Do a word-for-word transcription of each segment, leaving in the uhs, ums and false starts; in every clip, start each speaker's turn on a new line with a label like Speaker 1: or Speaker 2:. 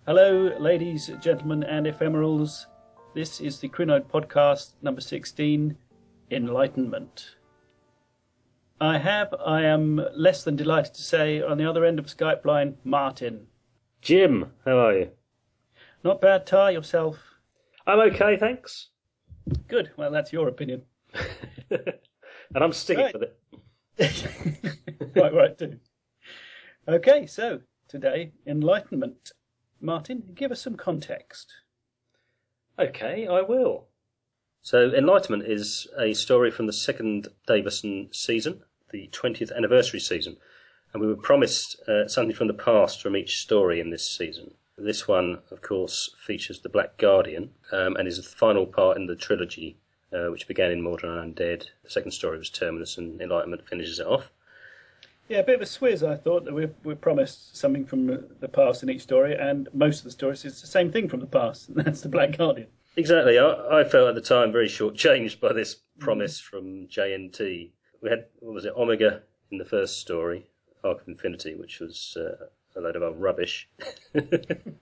Speaker 1: Hello, ladies, gentlemen, and ephemerals. This is the Crinoid Podcast number sixteen, Enlightenment. I have, I am less than delighted to say, on the other end of the Skype line, Martin.
Speaker 2: Jim, how are you?
Speaker 1: Not bad, Tar, yourself?
Speaker 2: I'm okay, thanks.
Speaker 1: Good, well, that's your opinion.
Speaker 2: And I'm sticking
Speaker 1: Right.
Speaker 2: with it.
Speaker 1: Quite right, too. Okay, so, today, Enlightenment. Martin, give us some context.
Speaker 2: Okay, I will. So, Enlightenment is a story from the second Davison season, the twentieth anniversary season. And we were promised uh, something from the past from each story in this season. This one, of course, features the Black Guardian um, and is the final part in the trilogy, uh, which began in Mordor Undead. The second story was Terminus, and Enlightenment finishes it off.
Speaker 1: Yeah, a bit of a swizz, I thought, that we we promised something from the past in each story, and most of the stories is the same thing from the past, and that's the Black Guardian.
Speaker 2: Exactly. I, I felt at the time very shortchanged by this promise from J N T. We had, what was it, Omega in the first story, Arc of Infinity, which was uh, a load of old rubbish. uh, then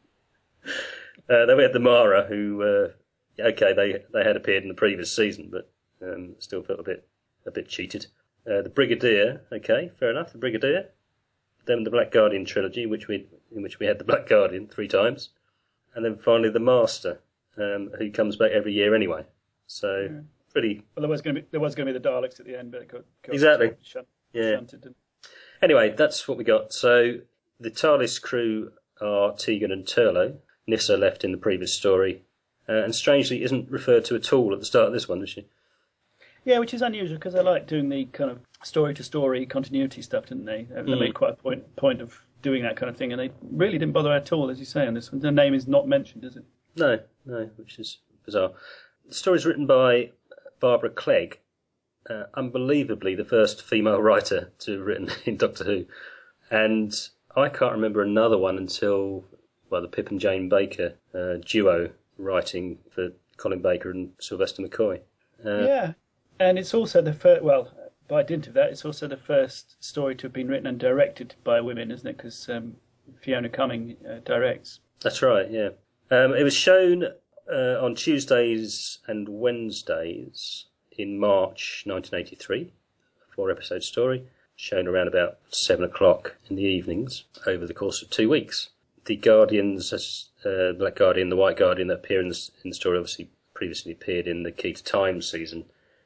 Speaker 2: we had the Mara, who, uh, okay, they they had appeared in the previous season, but um, still felt a bit a bit cheated. Uh, the Brigadier, okay, fair enough, the Brigadier. Then the Black Guardian trilogy, which we in which we had the Black Guardian three times, and then finally the Master, um, who comes back every year anyway. So
Speaker 1: Yeah.
Speaker 2: pretty.
Speaker 1: Well, there was going to be there was going to be the Daleks at the end, but it got, got
Speaker 2: Exactly.
Speaker 1: Shunt,
Speaker 2: Yeah.
Speaker 1: shunted. And...
Speaker 2: Anyway, that's what we got. So the TARDIS crew are Tegan and Turlo. Nyssa left in the previous story, uh, and strangely isn't referred to at all at the start of this one, is she?
Speaker 1: Yeah, which is unusual because they like doing the kind of story-to-story continuity stuff, didn't they? They
Speaker 2: Mm.
Speaker 1: made quite a point point of doing that kind of thing, and they really didn't bother at all, as you say, on this one. The name is not mentioned, is it?
Speaker 2: No, no, which is bizarre. The story's written by Barbara Clegg, uh, unbelievably the first female writer to have written in Doctor Who. And I can't remember another one until, well, the Pip and Jane Baker uh, duo writing for Colin Baker and Sylvester McCoy. Uh,
Speaker 1: Yeah, and it's also the first. Well, by dint of that, it's also the first story to have been written and directed by women, isn't it? Because um, Fiona Cumming uh, directs.
Speaker 2: That's right, yeah. Um, it was shown uh, on Tuesdays and Wednesdays in March nineteen eighty-three, a four-episode story, shown around about seven o'clock in the evenings over the course of two weeks. The Guardians, uh, Black Guardian, the White Guardian that appear in the, in the story, obviously previously appeared in the Key to Time season,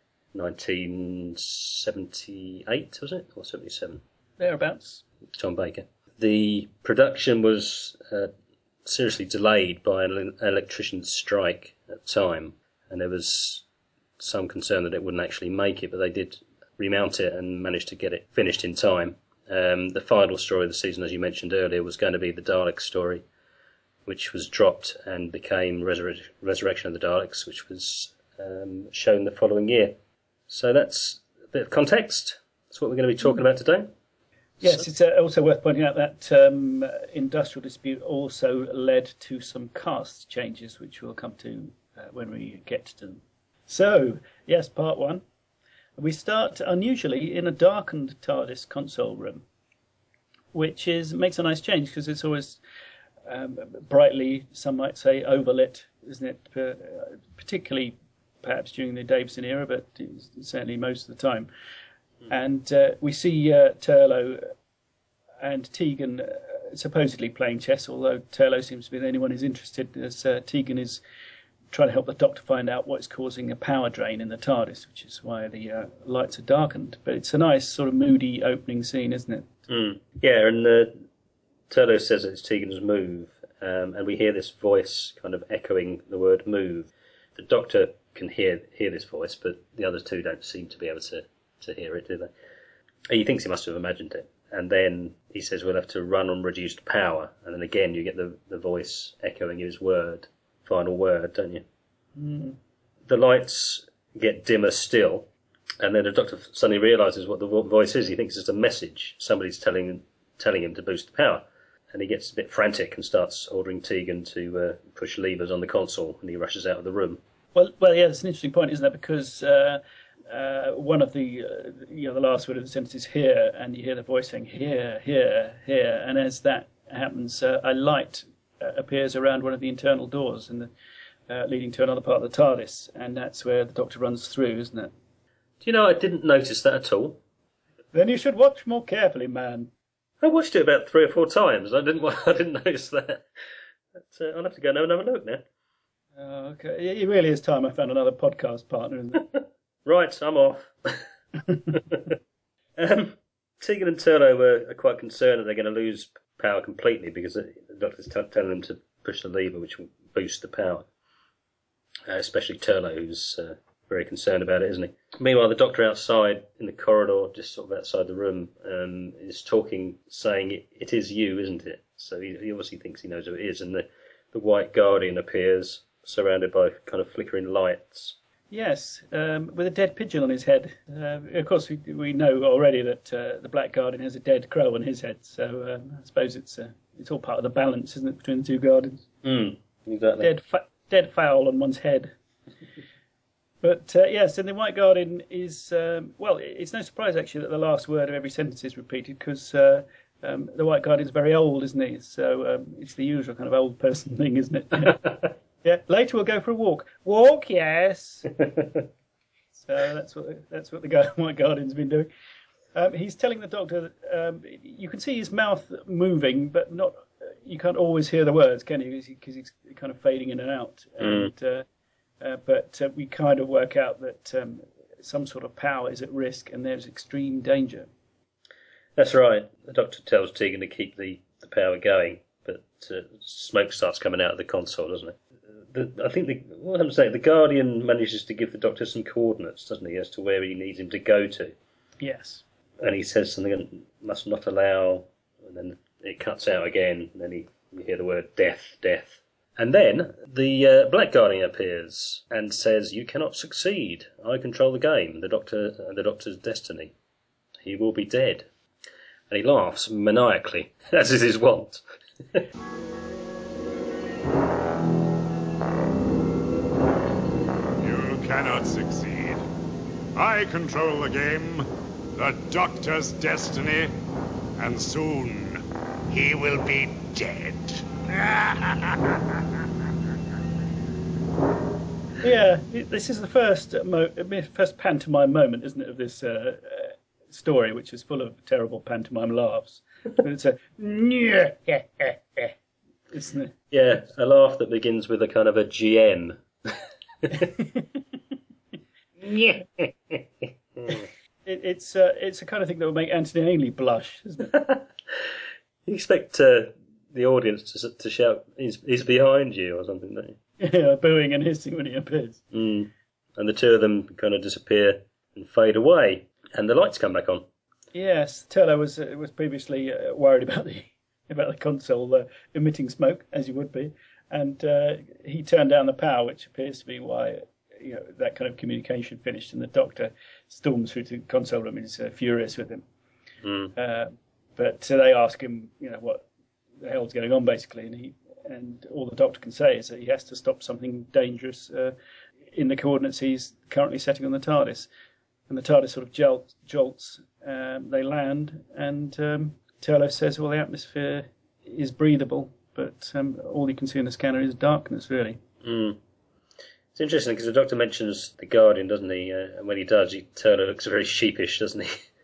Speaker 2: nineteen seventy-eight, was it? Or seventy-seven?
Speaker 1: Thereabouts.
Speaker 2: Tom Baker. The production was uh, seriously delayed by an electrician's strike at the time, and there was some concern that it wouldn't actually make it, but they did remount it and managed to get it finished in time. Um, the final story of the season, as you mentioned earlier, was going to be the Dalek story, which was dropped and became Resur- Resurrection of the Daleks, which was um, shown the following year. So that's a bit of context. That's what we're going to be talking about today.
Speaker 1: Yes, it's uh, also worth pointing out that um, industrial dispute also led to some cast changes, which we'll come to uh, when we get to them. So, yes, part one. We start unusually in a darkened TARDIS console room, which is makes a nice change because it's always um, brightly, some might say, overlit, isn't it? Uh, particularly perhaps during the Davison era, but certainly most of the time. And uh, we see uh, Turlo and Tegan uh, supposedly playing chess, although Turlo seems to be the only one who's interested, as uh, Tegan is trying to help the Doctor find out what's causing a power drain in the TARDIS, which is why the uh, lights are darkened. But it's a nice sort of moody opening scene, isn't it?
Speaker 2: Mm. Yeah, and uh, Turlo says it's Tegan's move, um, and we hear this voice kind of echoing the word move. The Doctor can hear hear this voice, but the other two don't seem to be able to to hear it, do they? He thinks he must have imagined it. And then he says we'll have to run on reduced power. And then again you get the, the voice echoing his word, final word, don't you?
Speaker 1: Mm.
Speaker 2: The lights get dimmer still. And then the Doctor suddenly realises what the voice is. He thinks it's a message. Somebody's telling, telling him to boost the power. And he gets a bit frantic and starts ordering Tegan to uh, push levers on the console. And he rushes out of the room.
Speaker 1: Well, well, yeah, it's an interesting point, isn't it? Because... Uh, Uh, one of the, uh, you know, the last word of the sentence is here, and you hear the voice saying here, here, here, and as that happens, uh, I liked uh, appears around one of the internal doors and uh, leading to another part of the TARDIS, and that's where the Doctor runs through, isn't it?
Speaker 2: Do you know, I didn't notice that at all.
Speaker 1: Then you should watch more carefully, man.
Speaker 2: I watched it about three or four times. I didn't. I didn't notice that. But, uh, I'll have to go and have a look now.
Speaker 1: Oh, okay, it really is time I found another podcast partner, isn't it?
Speaker 2: Right, I'm off. um, Tegan and Turlough were, are quite concerned that they're going to lose power completely because the Doctor's t- telling them to push the lever, which will boost the power. Uh, especially Turlough, who's uh, very concerned about it, isn't he? Meanwhile, the Doctor outside in the corridor, just sort of outside the room, um, is talking, saying, it, it is you, isn't it? So he, he obviously thinks he knows who it is, and the, the White Guardian appears, surrounded by kind of flickering lights.
Speaker 1: Yes, um, with a dead pigeon on his head. Uh, of course, we, we know already that uh, the Black Guardian has a dead crow on his head, so um, I suppose it's uh, it's all part of the balance, isn't it, between the two Guardians?
Speaker 2: Mm, exactly.
Speaker 1: Dead, fa- dead fowl on one's head. But uh, yes, and the White Guardian is, um, well, it's no surprise actually that the last word of every sentence is repeated because uh, um, the White Guardian's very old, isn't he? So um, it's the usual kind of old person thing, isn't it? Yeah, later we'll go for a walk. Walk, yes. So that's what that's what the White Guardian's been doing. Um, he's telling the Doctor that um, you can see his mouth moving, but not. You can't always hear the words, can you? Because he's kind of fading in and out.
Speaker 2: Mm.
Speaker 1: And uh, uh, but uh, we kind of work out that um, some sort of power is at risk, and there's extreme danger.
Speaker 2: That's right. The Doctor tells Tegan to keep the, the power going, but uh, smoke starts coming out of the console, doesn't it? The, I think the, what I'm saying, the Guardian manages to give the Doctor some coordinates, doesn't he, as to where he needs him to go to.
Speaker 1: Yes.
Speaker 2: And he says something, must not allow, and then it cuts out again, and then he, you hear the word death, death. And then the uh, Black Guardian appears and says, you cannot succeed. I control the game, the Doctor, uh, the Doctor's destiny. He will be dead. And he laughs maniacally, as is his wont.
Speaker 3: Cannot succeed. I control the game, the Doctor's destiny, and soon he will be dead.
Speaker 1: Yeah, this is the first mo- first pantomime moment, isn't it, of this uh, uh, story, which is full of terrible pantomime laughs. It's a isn't it?
Speaker 2: Yeah, a laugh that begins with a kind of a G M.
Speaker 1: it, it's uh, it's the kind of thing that would make Anthony Ainley blush, isn't it?
Speaker 2: You expect uh, the audience to to shout, "He's he's behind you" or something, don't you?
Speaker 1: Yeah, booing and hissing when he appears.
Speaker 2: Mm. And the two of them kind of disappear and fade away, and the lights come back on.
Speaker 1: Yes, Turlough was uh, was previously uh, worried about the about the console uh, emitting smoke, as you would be, and uh, he turned down the power, which appears to be why. You know, that kind of communication finished, and the Doctor storms through to the console room and is uh, furious with him.
Speaker 2: Mm.
Speaker 1: Uh, but uh, they ask him, you know, what the hell's going on, basically, and he and all the Doctor can say is that he has to stop something dangerous uh, in the coordinates he's currently setting on the TARDIS. And the TARDIS sort of jolts, jolts um, they land, and um, Turlough says, well, the atmosphere is breathable, but um, all you can see in the scanner is darkness, really.
Speaker 2: Mm. It's interesting because the Doctor mentions the Guardian, doesn't he? Uh, and when he does, he, Turlough looks very sheepish, doesn't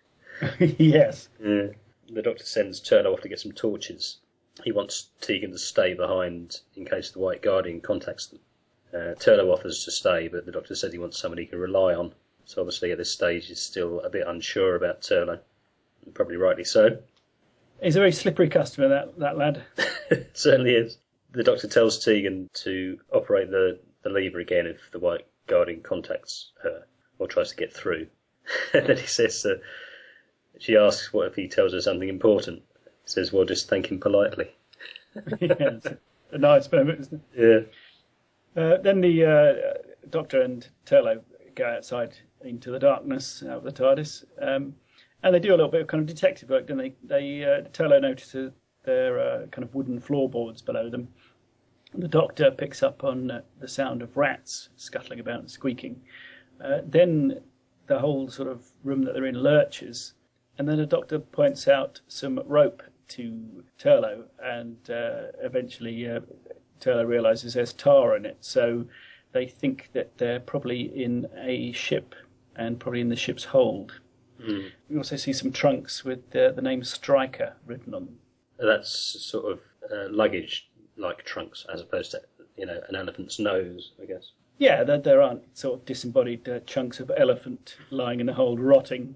Speaker 2: he?
Speaker 1: Yes.
Speaker 2: Yeah. The Doctor sends Turlough off to get some torches. He wants Tegan to stay behind in case the White Guardian contacts them. Uh, Turlough offers to stay, but the Doctor says he wants somebody he can rely on. So obviously at this stage he's still a bit unsure about Turlough. And probably rightly so.
Speaker 1: He's a very slippery customer, that, that lad.
Speaker 2: It certainly is. The Doctor tells Tegan to operate the the lever again if the White Guardian contacts her or tries to get through. And then he says, uh, she asks what if he tells her something important. He says, well, just thank him politely.
Speaker 1: Yeah, it's a nice moment, isn't
Speaker 2: it?
Speaker 1: Yeah. Uh, then the uh, Doctor and Turlough go outside into the darkness out of the TARDIS, um, and they do a little bit of kind of detective work, don't they? They uh, Turlough notices their uh, kind of wooden floorboards below them. The Doctor picks up on uh, the sound of rats scuttling about and squeaking. Uh, then the whole sort of room that they're in lurches, and then the Doctor points out some rope to Turlough, and uh, eventually uh, Turlough realises there's tar in it. So they think that they're probably in a ship, and probably in the ship's hold.
Speaker 2: Mm.
Speaker 1: We also see some trunks with uh, the name Striker written on them.
Speaker 2: That's sort of uh, luggage-like trunks, as opposed to, you know, an elephant's nose, I guess.
Speaker 1: Yeah, there, there aren't sort of disembodied uh, chunks of elephant lying in the hold rotting.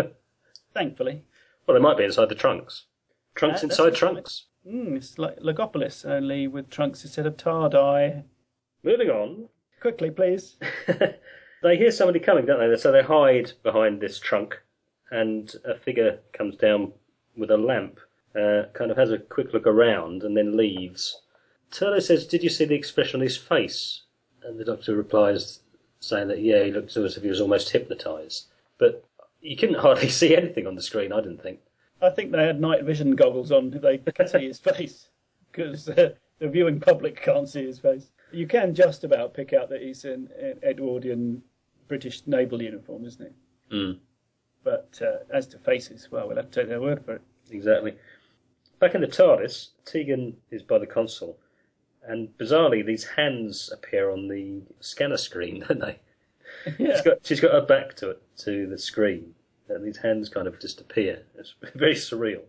Speaker 1: Thankfully.
Speaker 2: Well, they might be inside the trunks. Trunks
Speaker 1: Uh,
Speaker 2: inside trunks.
Speaker 1: Mm, it's like Logopolis, only with trunks instead of tar dye.
Speaker 2: Moving on.
Speaker 1: Quickly, please.
Speaker 2: They hear somebody coming, don't they? So they hide behind this trunk, and a figure comes down with a lamp, uh, kind of has a quick look around, and then leaves. Turlough says, "Did you see the expression on his face?" And the Doctor replies, saying that, yeah, he looked as if he was almost hypnotised. But you couldn't hardly see anything on the screen, I didn't think.
Speaker 1: I think they had night vision goggles on. They could see his face, because uh, the viewing public can't see his face. You can just about pick out that he's in an Edwardian British naval uniform, isn't he?
Speaker 2: Mm.
Speaker 1: But uh, as to faces, well, we'll have to take their word for it.
Speaker 2: Exactly. Back in the TARDIS, Tegan is by the console, and bizarrely these hands appear on the scanner screen, don't they?
Speaker 1: Yeah.
Speaker 2: She's got, she's got her back to it, to the screen, and these hands kind of just appear. It's very surreal.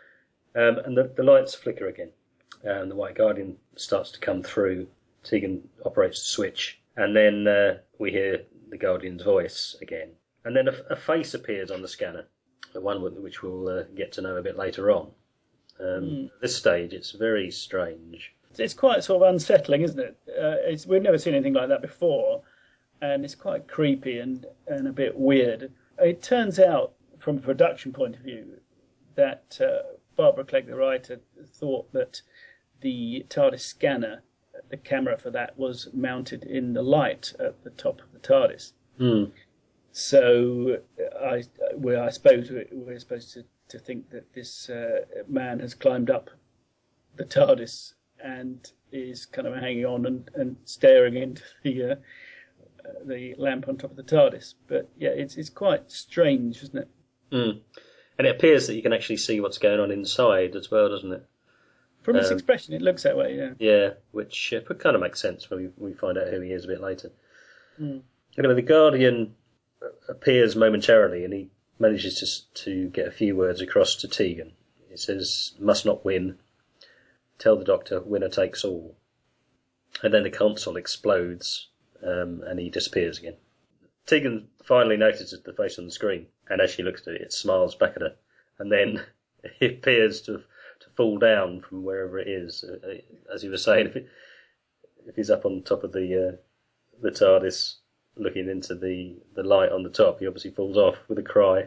Speaker 2: Um, and the, the lights flicker again, and the White Guardian starts to come through. Tegan operates the switch, and then uh, we hear the Guardian's voice again. And then a, a face appears on the scanner, the one which we'll uh, get to know a bit later on. Um, mm. At this stage, it's very strange.
Speaker 1: It's quite sort of unsettling, isn't it? Uh, it's, we've never seen anything like that before, and it's quite creepy and, and a bit weird. It turns out, from a production point of view, that uh, Barbara Clegg, the writer, thought that the TARDIS scanner, the camera for that, was mounted in the light at the top of the TARDIS.
Speaker 2: Mm.
Speaker 1: So I, well, I suppose we're supposed to, to think that this uh, man has climbed up the TARDIS and is kind of hanging on and, and staring into the uh, uh, the lamp on top of the TARDIS. But yeah, it's it's quite strange, isn't it?
Speaker 2: Mm. And it appears that you can actually see what's going on inside as well, doesn't it?
Speaker 1: From his
Speaker 2: um,
Speaker 1: expression, it looks that way, yeah.
Speaker 2: Yeah, which uh, kind of makes sense when we, we find out who he is a bit later.
Speaker 1: Mm.
Speaker 2: Anyway, the Guardian appears momentarily, and he manages to to get a few words across to Tegan. He says, "Must not win. Tell the Doctor, winner takes all." And then the console explodes, um, and he disappears again. Tegan finally notices the face on the screen, and as she looks at it, it smiles back at her, and then it appears to to fall down from wherever it is. As he was saying, if, it, if he's up on top of the uh, the TARDIS, looking into the, the light on the top, he obviously falls off with a cry.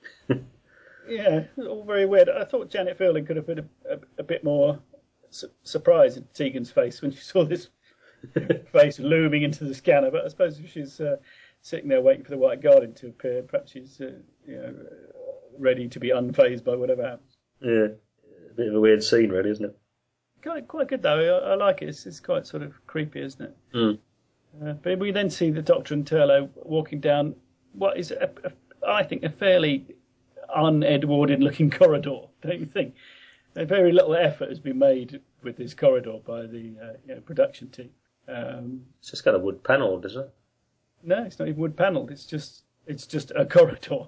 Speaker 1: Yeah, all very weird. I thought Janet Fielding could have been a, a, a bit more su- surprised at Tegan's face when she saw this face looming into the scanner, but I suppose if she's uh, sitting there waiting for the White Guardian to appear, perhaps she's uh, you know, ready to be unfazed by whatever happens.
Speaker 2: Yeah, a bit of a weird scene, really, isn't it?
Speaker 1: Quite, quite good, though. I, I like it. It's, it's quite sort of creepy, isn't it?
Speaker 2: Mm.
Speaker 1: Uh, but we then see the Doctor and Turlough walking down what is, a, a, I think, a fairly un-Edwardian looking corridor, don't you think? A very little effort has been made with this corridor by the uh, you know, production team. Um,
Speaker 2: it's just got a wood panel, doesn't it?
Speaker 1: No, it's not even wood panelled. It's just it's just a corridor.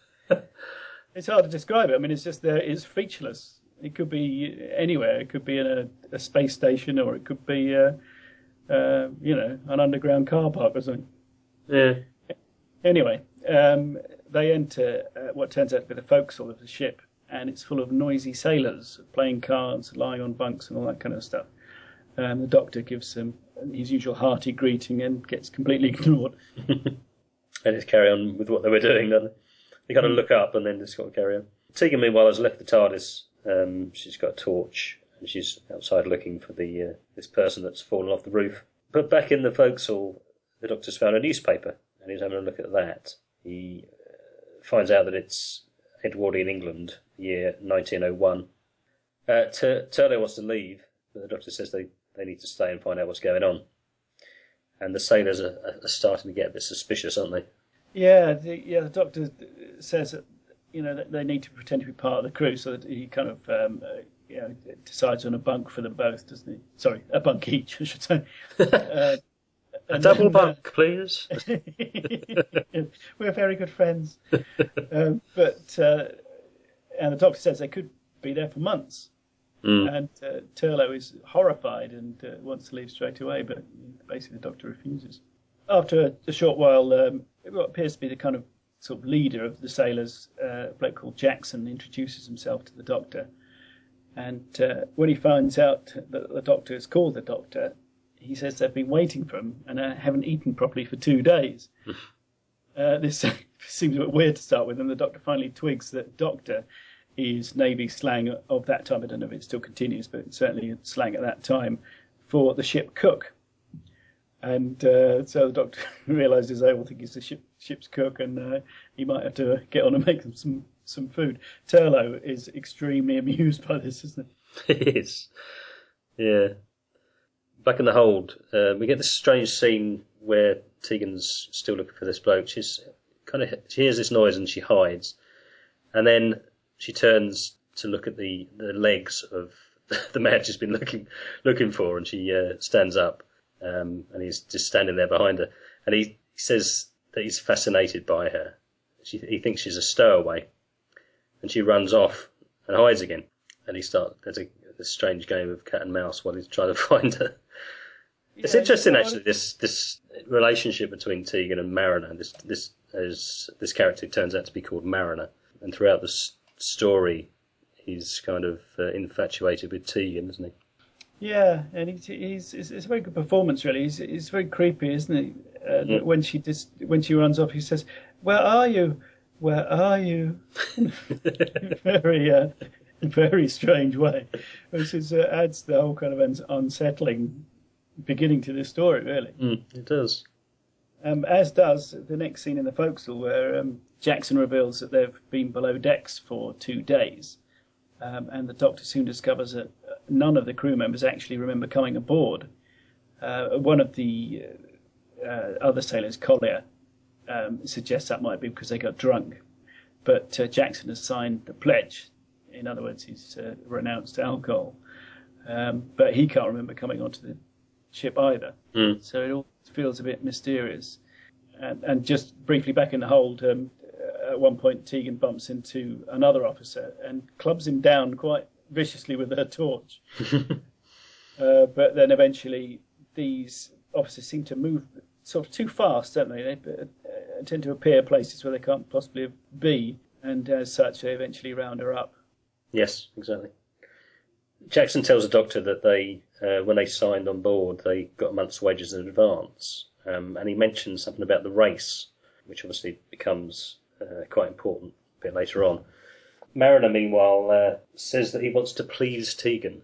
Speaker 1: It's hard to describe it. I mean, it's just there. It's featureless. It could be anywhere. It could be in a, a space station, or it could be, uh, uh, you know, an underground car park or something.
Speaker 2: Yeah.
Speaker 1: Anyway, um, they enter uh, what turns out to be the forecastle of the ship, and it's full of noisy sailors playing cards, lying on bunks, and all that kind of stuff. And the Doctor gives them his usual hearty greeting and gets completely ignored.
Speaker 2: They just carry on with what they were doing, don't they? They kind of look up and then just got to carry on. Tegan, meanwhile, has left the TARDIS. Um, she's got a torch and she's outside looking for the uh, this person that's fallen off the roof. But back in the forecastle, the Doctor's found a newspaper and he's having a look at that. He uh, finds out that it's Edwardian England, year nineteen oh one. Uh, Tur- Turlough wants to leave, but the Doctor says they, they need to stay and find out what's going on. And the sailors are, are starting to get a bit suspicious, aren't they?
Speaker 1: Yeah, the, yeah. The Doctor says that you know, they need to pretend to be part of the crew, so that he kind of, um, uh, you know, decides on a bunk for them both, doesn't he? Sorry, a bunk each, I should say. Uh,
Speaker 2: a double then, bunk, uh, please.
Speaker 1: We're very good friends. um, but uh, and the doctor says they could be there for months. Mm. And uh, Turlough is horrified and uh, wants to leave straight away, but basically the doctor refuses. After a, a short while, um, what appears to be the kind of sort of leader of the sailors, uh, a bloke called Jackson, introduces himself to the doctor. And uh, when he finds out that the doctor is called the doctor, he says they've been waiting for him and uh, haven't eaten properly for two days. uh, this seems a bit weird to start with, and the doctor finally twigs that doctor is Navy slang of that time. I don't know if it still continues, but certainly slang at that time for the ship cook. And uh, so the doctor realises, I will think he's the ship, ship's cook, and uh, he might have to get on and make them some, some food. Turlough is extremely amused by this, isn't
Speaker 2: he? He is. Yeah. Back in the hold, uh, we get this strange scene where Tegan's still looking for this bloke. She's kind of she hears this noise and she hides, and then she turns to look at the, the legs of the man she's been looking looking for, and she uh, stands up. Um, and he's just standing there behind her. And he, he says that he's fascinated by her. She, he thinks she's a stowaway. And she runs off and hides again. And he starts, there's a, a strange game of cat and mouse while he's trying to find her. Yeah, it's interesting, actually, this this relationship between Tegan and Mariner. This this as this character turns out to be called Mariner. And throughout the s- story, he's kind of uh, infatuated with Tegan, isn't he?
Speaker 1: Yeah, and he's, he's it's, it's a very good performance, really. He's he's very creepy, isn't he? Uh, mm. When she just when she runs off, he says, "Where are you? Where are you?" very uh, very strange way, which is uh, adds the whole kind of un- unsettling beginning to this story, really.
Speaker 2: Mm, it does.
Speaker 1: Um, as does the next scene in the forecastle, where um, Jackson reveals that they've been below decks for two days. Um, and the doctor soon discovers that none of the crew members actually remember coming aboard. Uh, one of the uh, uh, other sailors, Collier, um, suggests that might be because they got drunk. But uh, Jackson has signed the pledge. In other words, he's uh, renounced alcohol. Um, but he can't remember coming onto the ship either. Mm. So it all feels a bit mysterious. And, and just briefly back in the hold, um, at one point, Tegan bumps into another officer and clubs him down quite viciously with her torch. uh, but then eventually, these officers seem to move sort of too fast, don't they? They uh, tend to appear places where they can't possibly be, and as such, they eventually round her up.
Speaker 2: Yes, exactly. Jackson tells the doctor that they, uh, when they signed on board, they got a month's wages in advance, um, and he mentions something about the race, which obviously becomes Uh, quite important a bit later on. Mariner, meanwhile, uh, says that he wants to please Tegan.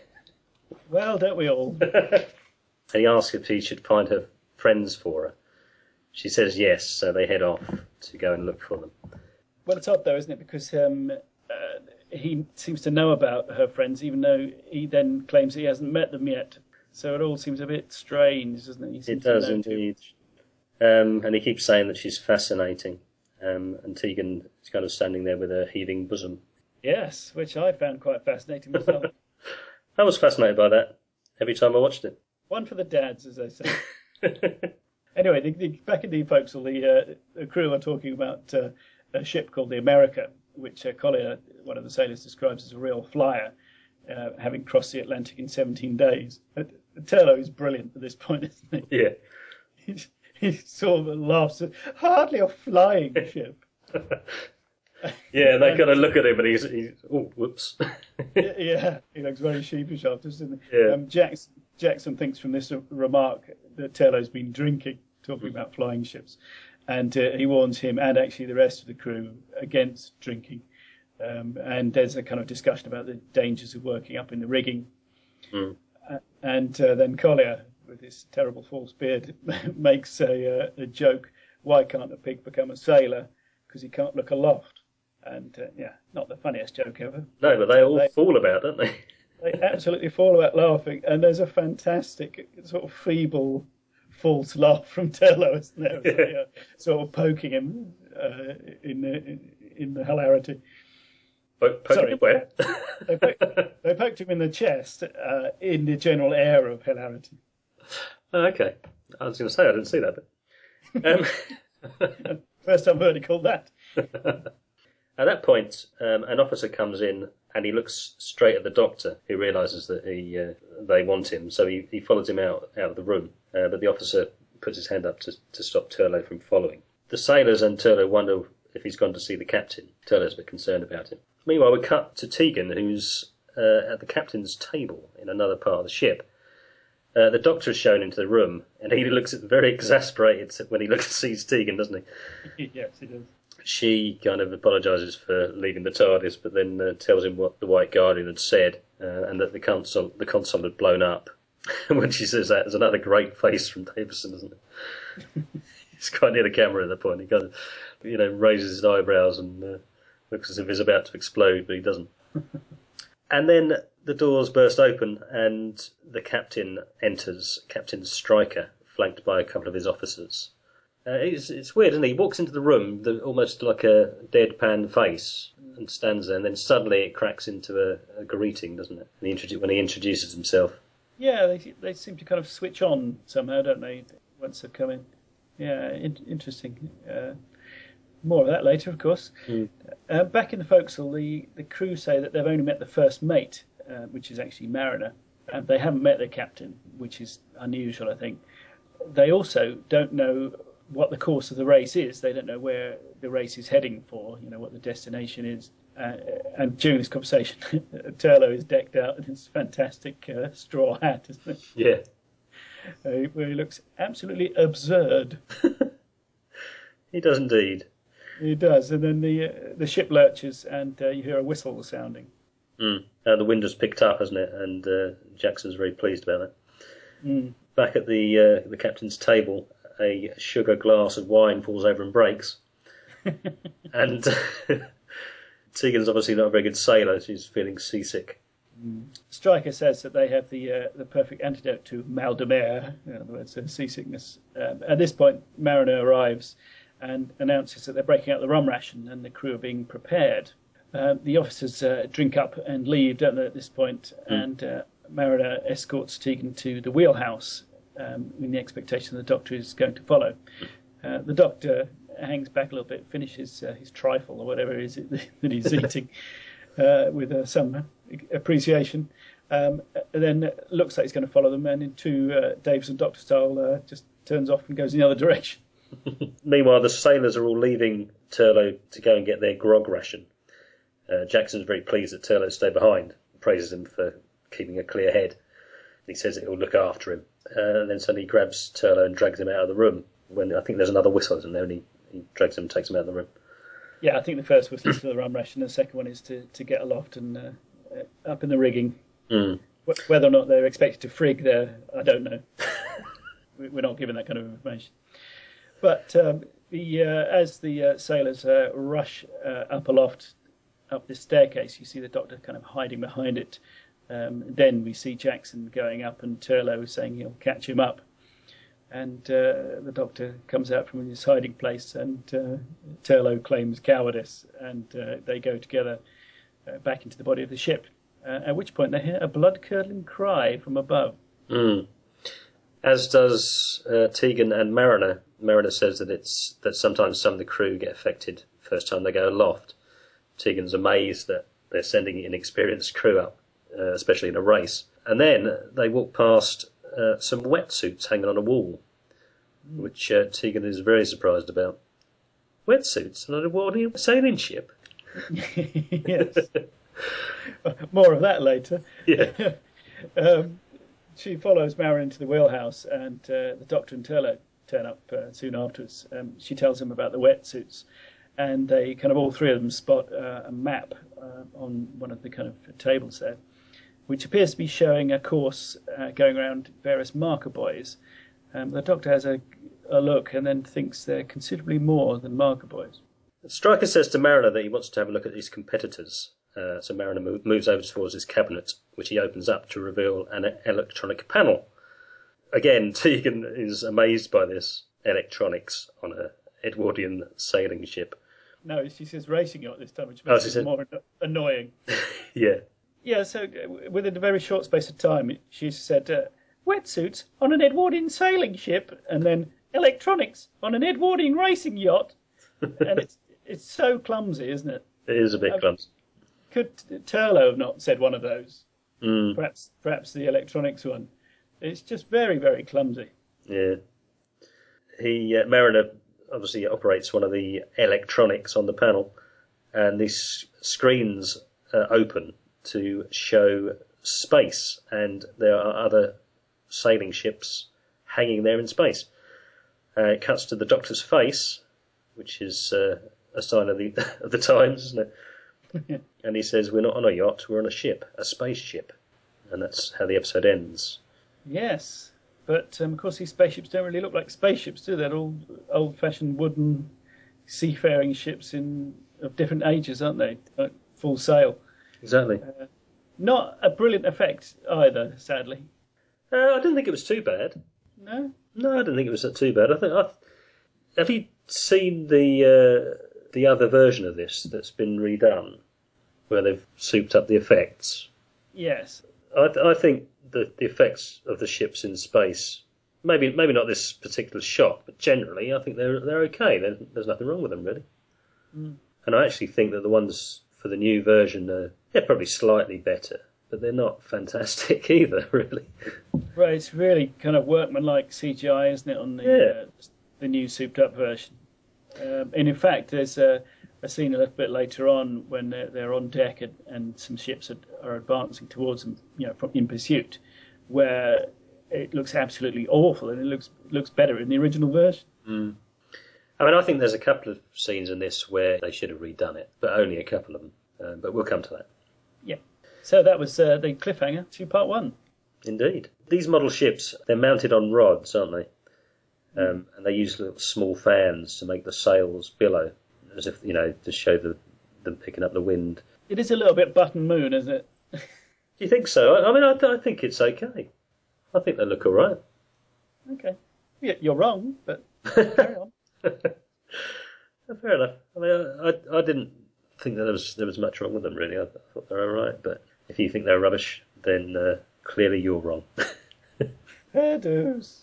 Speaker 1: Well, don't we all?
Speaker 2: And he asks if he should find her friends for her. She says yes, so they head off to go and look for them.
Speaker 1: Well, it's odd, though, isn't it? Because um, uh, he seems to know about her friends, even though he then claims he hasn't met them yet. So it all seems a bit strange, doesn't it?
Speaker 2: It does, indeed. Um, and he keeps saying that she's fascinating. Um, and Tegan is kind of standing there with her heaving bosom.
Speaker 1: Yes, which I found quite fascinating myself.
Speaker 2: I was fascinated by that every time I watched it.
Speaker 1: One for the dads, as they say. Anyway, the, the, back in the forecastle, the, uh, the crew are talking about uh, a ship called the America, which uh, Collier, one of the sailors, describes as a real flyer, uh, having crossed the Atlantic in seventeen days. Uh, Turlough is brilliant at this point, isn't he?
Speaker 2: Yeah.
Speaker 1: He's, he sort of laughs at hardly a flying ship.
Speaker 2: Yeah, and they kind of look at him and he's, he's oh, whoops.
Speaker 1: Yeah, he looks very sheepish after, doesn't he?
Speaker 2: Yeah.
Speaker 1: Um, Jackson, Jackson thinks from this remark that Turlough's been drinking, talking about flying ships. And uh, he warns him and actually the rest of the crew against drinking. Um, and there's a kind of discussion about the dangers of working up in the rigging. Mm. Uh, and uh, then Collier, with his terrible false beard, makes a, uh, a joke. Why can't a pig become a sailor? Because he can't look aloft. And, uh, yeah, not the funniest joke ever.
Speaker 2: No, but they all they, fall about, don't they?
Speaker 1: They absolutely fall about laughing. And there's a fantastic, sort of feeble, false laugh from Turlough, isn't there? Yeah. Like, uh, sort of poking him uh, in, in in the hilarity.
Speaker 2: Poke, poke
Speaker 1: Sorry.
Speaker 2: him where?
Speaker 1: They poked, they poked him in the chest uh, in the general air of hilarity.
Speaker 2: Oh, okay. I was going to say, I didn't see that bit. Um,
Speaker 1: First time I've heard it called that.
Speaker 2: At that point, um, an officer comes in and he looks straight at the doctor, who realises that he uh, they want him, so he, he follows him out, out of the room. Uh, but the officer puts his hand up to, to stop Turlough from following. The sailors and Turlough wonder if he's gone to see the captain. Turlough's a bit concerned about him. Meanwhile, we cut to Tegan, who's uh, at the captain's table in another part of the ship. Uh, the doctor is shown into the room, and he looks very exasperated when he looks sees Tegan, doesn't
Speaker 1: he? Yes, he does. She
Speaker 2: kind of apologises for leaving the TARDIS, but then uh, tells him what the White Guardian had said, uh, and that the console, the console had blown up. When she says that, there's another great face from Davison, isn't it? He's quite near the camera at that point. He kind of, you know, raises his eyebrows and uh, looks as if he's about to explode, but he doesn't. And then the doors burst open, and the captain enters, Captain Stryker, flanked by a couple of his officers. Uh, it's, it's weird, isn't it? He walks into the room, the, almost like a deadpan face, and stands there, and then suddenly it cracks into a, a greeting, doesn't it? And he introdu- when he introduces himself.
Speaker 1: Yeah, they they seem to kind of switch on somehow, don't they, once they come in. Yeah, in, interesting. Uh, more of that later, of course.
Speaker 2: Mm.
Speaker 1: Uh, back in the forecastle, the, the crew say that they've only met the first mate, uh, which is actually Mariner, and they haven't met their captain, which is unusual, I think. They also don't know what the course of the race is. They don't know where the race is heading for, you know, what the destination is. Uh, and during this conversation, Turlough is decked out in his fantastic uh, straw hat, isn't it?
Speaker 2: Yeah.
Speaker 1: Uh, where he looks absolutely absurd.
Speaker 2: He does indeed.
Speaker 1: He does. And then the uh, the ship lurches and uh, you hear a whistle sounding.
Speaker 2: Mm. Uh, the wind has picked up, hasn't it? And uh, Jackson's very pleased about that.
Speaker 1: Mm.
Speaker 2: Back at the uh, the captain's table, a sugar glass of wine falls over and breaks. And Tegan's obviously not a very good sailor. She's feeling seasick.
Speaker 1: Mm. Stryker says that they have the uh, the perfect antidote to mal de mer, in other words, uh, seasickness. Um, at this point, Mariner arrives and announces that they're breaking out the rum ration and the crew are being prepared. Uh, the officers uh, drink up and leave, don't they, at this point, mm. and uh, Mariner escorts Tegan to the wheelhouse um, in the expectation the doctor is going to follow. Uh, the doctor hangs back a little bit, finishes uh, his trifle or whatever it is that he's eating uh, with uh, some appreciation, um, and then looks like he's going to follow them, and in true uh, Davison Doctor style, uh, just turns off and goes in the other direction.
Speaker 2: Meanwhile, the sailors are all leaving Turlough to go and get their grog ration. Uh, Jackson's very pleased that Turlough stayed behind, praises him for keeping a clear head. He says that he'll look after him. Uh, and then suddenly he grabs Turlough and drags him out of the room. When I think there's another whistle, isn't there? And he, he drags him and takes him out of the room.
Speaker 1: Yeah, I think the first whistle is for the rum ration, and the second one is to, to get aloft and uh, up in the rigging.
Speaker 2: Mm.
Speaker 1: Whether or not they're expected to frig there, I don't know. We're not given that kind of information. But um, the uh, as the uh, sailors uh, rush uh, up aloft, up this staircase, you see the doctor kind of hiding behind it. Um, then we see Jackson going up, and Turlough saying he'll catch him up. And uh, the doctor comes out from his hiding place, and uh, Turlough claims cowardice, and uh, they go together uh, back into the body of the ship. Uh, at which point they hear a blood-curdling cry from above.
Speaker 2: Mm. As does uh, Tegan and Mariner. Mariner says that it's that sometimes some of the crew get affected first time they go aloft. Tegan's amazed that they're sending inexperienced crew up, uh, especially in a race. And then they walk past uh, some wetsuits hanging on a wall, which uh, Tegan is very surprised about. Wetsuits on a wall sailing ship?
Speaker 1: Yes. More of that later.
Speaker 2: Yeah.
Speaker 1: um, she follows Mariner into the wheelhouse, and uh, the doctor and Turlough turn up uh, soon afterwards. Um, she tells them about the wetsuits, and they kind of all three of them spot uh, a map uh, on one of the kind of tables there, which appears to be showing a course uh, going around various marker buoys. Um, the doctor has a, a look and then thinks they're considerably more than marker buoys.
Speaker 2: Stryker says to Mariner that he wants to have a look at his competitors. Uh, so Mariner move, moves over towards his cabinet, which he opens up to reveal an electronic panel. Again, Tegan is amazed by this electronics on a Edwardian sailing ship.
Speaker 1: No, she says racing yacht this time, which
Speaker 2: Oh,
Speaker 1: makes
Speaker 2: she
Speaker 1: it
Speaker 2: said-
Speaker 1: more anno- annoying.
Speaker 2: Yeah.
Speaker 1: Yeah, so uh, within a very short space of time, she said uh, wetsuits on an Edwardian sailing ship, and then electronics on an Edwardian racing yacht, and it's it's so clumsy, isn't it?
Speaker 2: It is a bit
Speaker 1: Um,
Speaker 2: clumsy.
Speaker 1: Could Turlo have not said one of those?
Speaker 2: Mm,
Speaker 1: Perhaps perhaps the electronics one. It's just very very clumsy.
Speaker 2: yeah. He uh, Mariner obviously operates one of the electronics on the panel, and these screens uh, open to show space, and there are other sailing ships hanging there in space. Uh, it cuts to the Doctor's face, which is uh, a sign of the of the times, isn't it? And he says, "We're not on a yacht, we're on a ship, a spaceship," and that's how the episode ends.
Speaker 1: Yes, but um, of course these spaceships don't really look like spaceships, do they? They're all old-fashioned wooden seafaring ships in of different ages, aren't they? Like full sail.
Speaker 2: Exactly.
Speaker 1: Uh, not a brilliant effect either, sadly.
Speaker 2: Uh, I didn't think it was too bad.
Speaker 1: No?
Speaker 2: No, I didn't think it was too bad. I think. I, have you seen the uh, the other version of this that's been redone, where they've souped up the effects?
Speaker 1: Yes.
Speaker 2: I, I think the, the effects of the ships in space, maybe maybe not this particular shot, but generally, I think they're they're okay. There's, there's nothing wrong with them really.
Speaker 1: Mm.
Speaker 2: And I actually think that the ones for the new version are they're probably slightly better, but they're not fantastic either, really.
Speaker 1: Right, it's really kind of workmanlike C G I, isn't it, on the
Speaker 2: Yeah.
Speaker 1: uh, the new souped-up version? Um, and in fact, there's a, a scene a little bit later on when they're, they're on deck and, and some ships are, are advancing towards them, you know, from, in pursuit, where it looks absolutely awful, and it looks looks better in the original version.
Speaker 2: Mm. I mean, I think there's a couple of scenes in this where they should have redone it, but only a couple of them. Uh, but we'll come to that.
Speaker 1: Yeah. So that was uh, the cliffhanger to part one.
Speaker 2: Indeed. These model ships, they're mounted on rods, aren't they? Um, and they use little small fans to make the sails billow, as if, you know, to show the, them picking up the wind.
Speaker 1: It is a little bit Button Moon, isn't it?
Speaker 2: Do you think so? I, I mean, I, I think it's okay. I think they look all right.
Speaker 1: Okay. Yeah, you're wrong, but carry on.
Speaker 2: Fair enough. I mean, I, I, I didn't think that there was there was much wrong with them, really. I thought they were all right. But if you think they're rubbish, then uh, clearly you're wrong.
Speaker 1: Fair dues.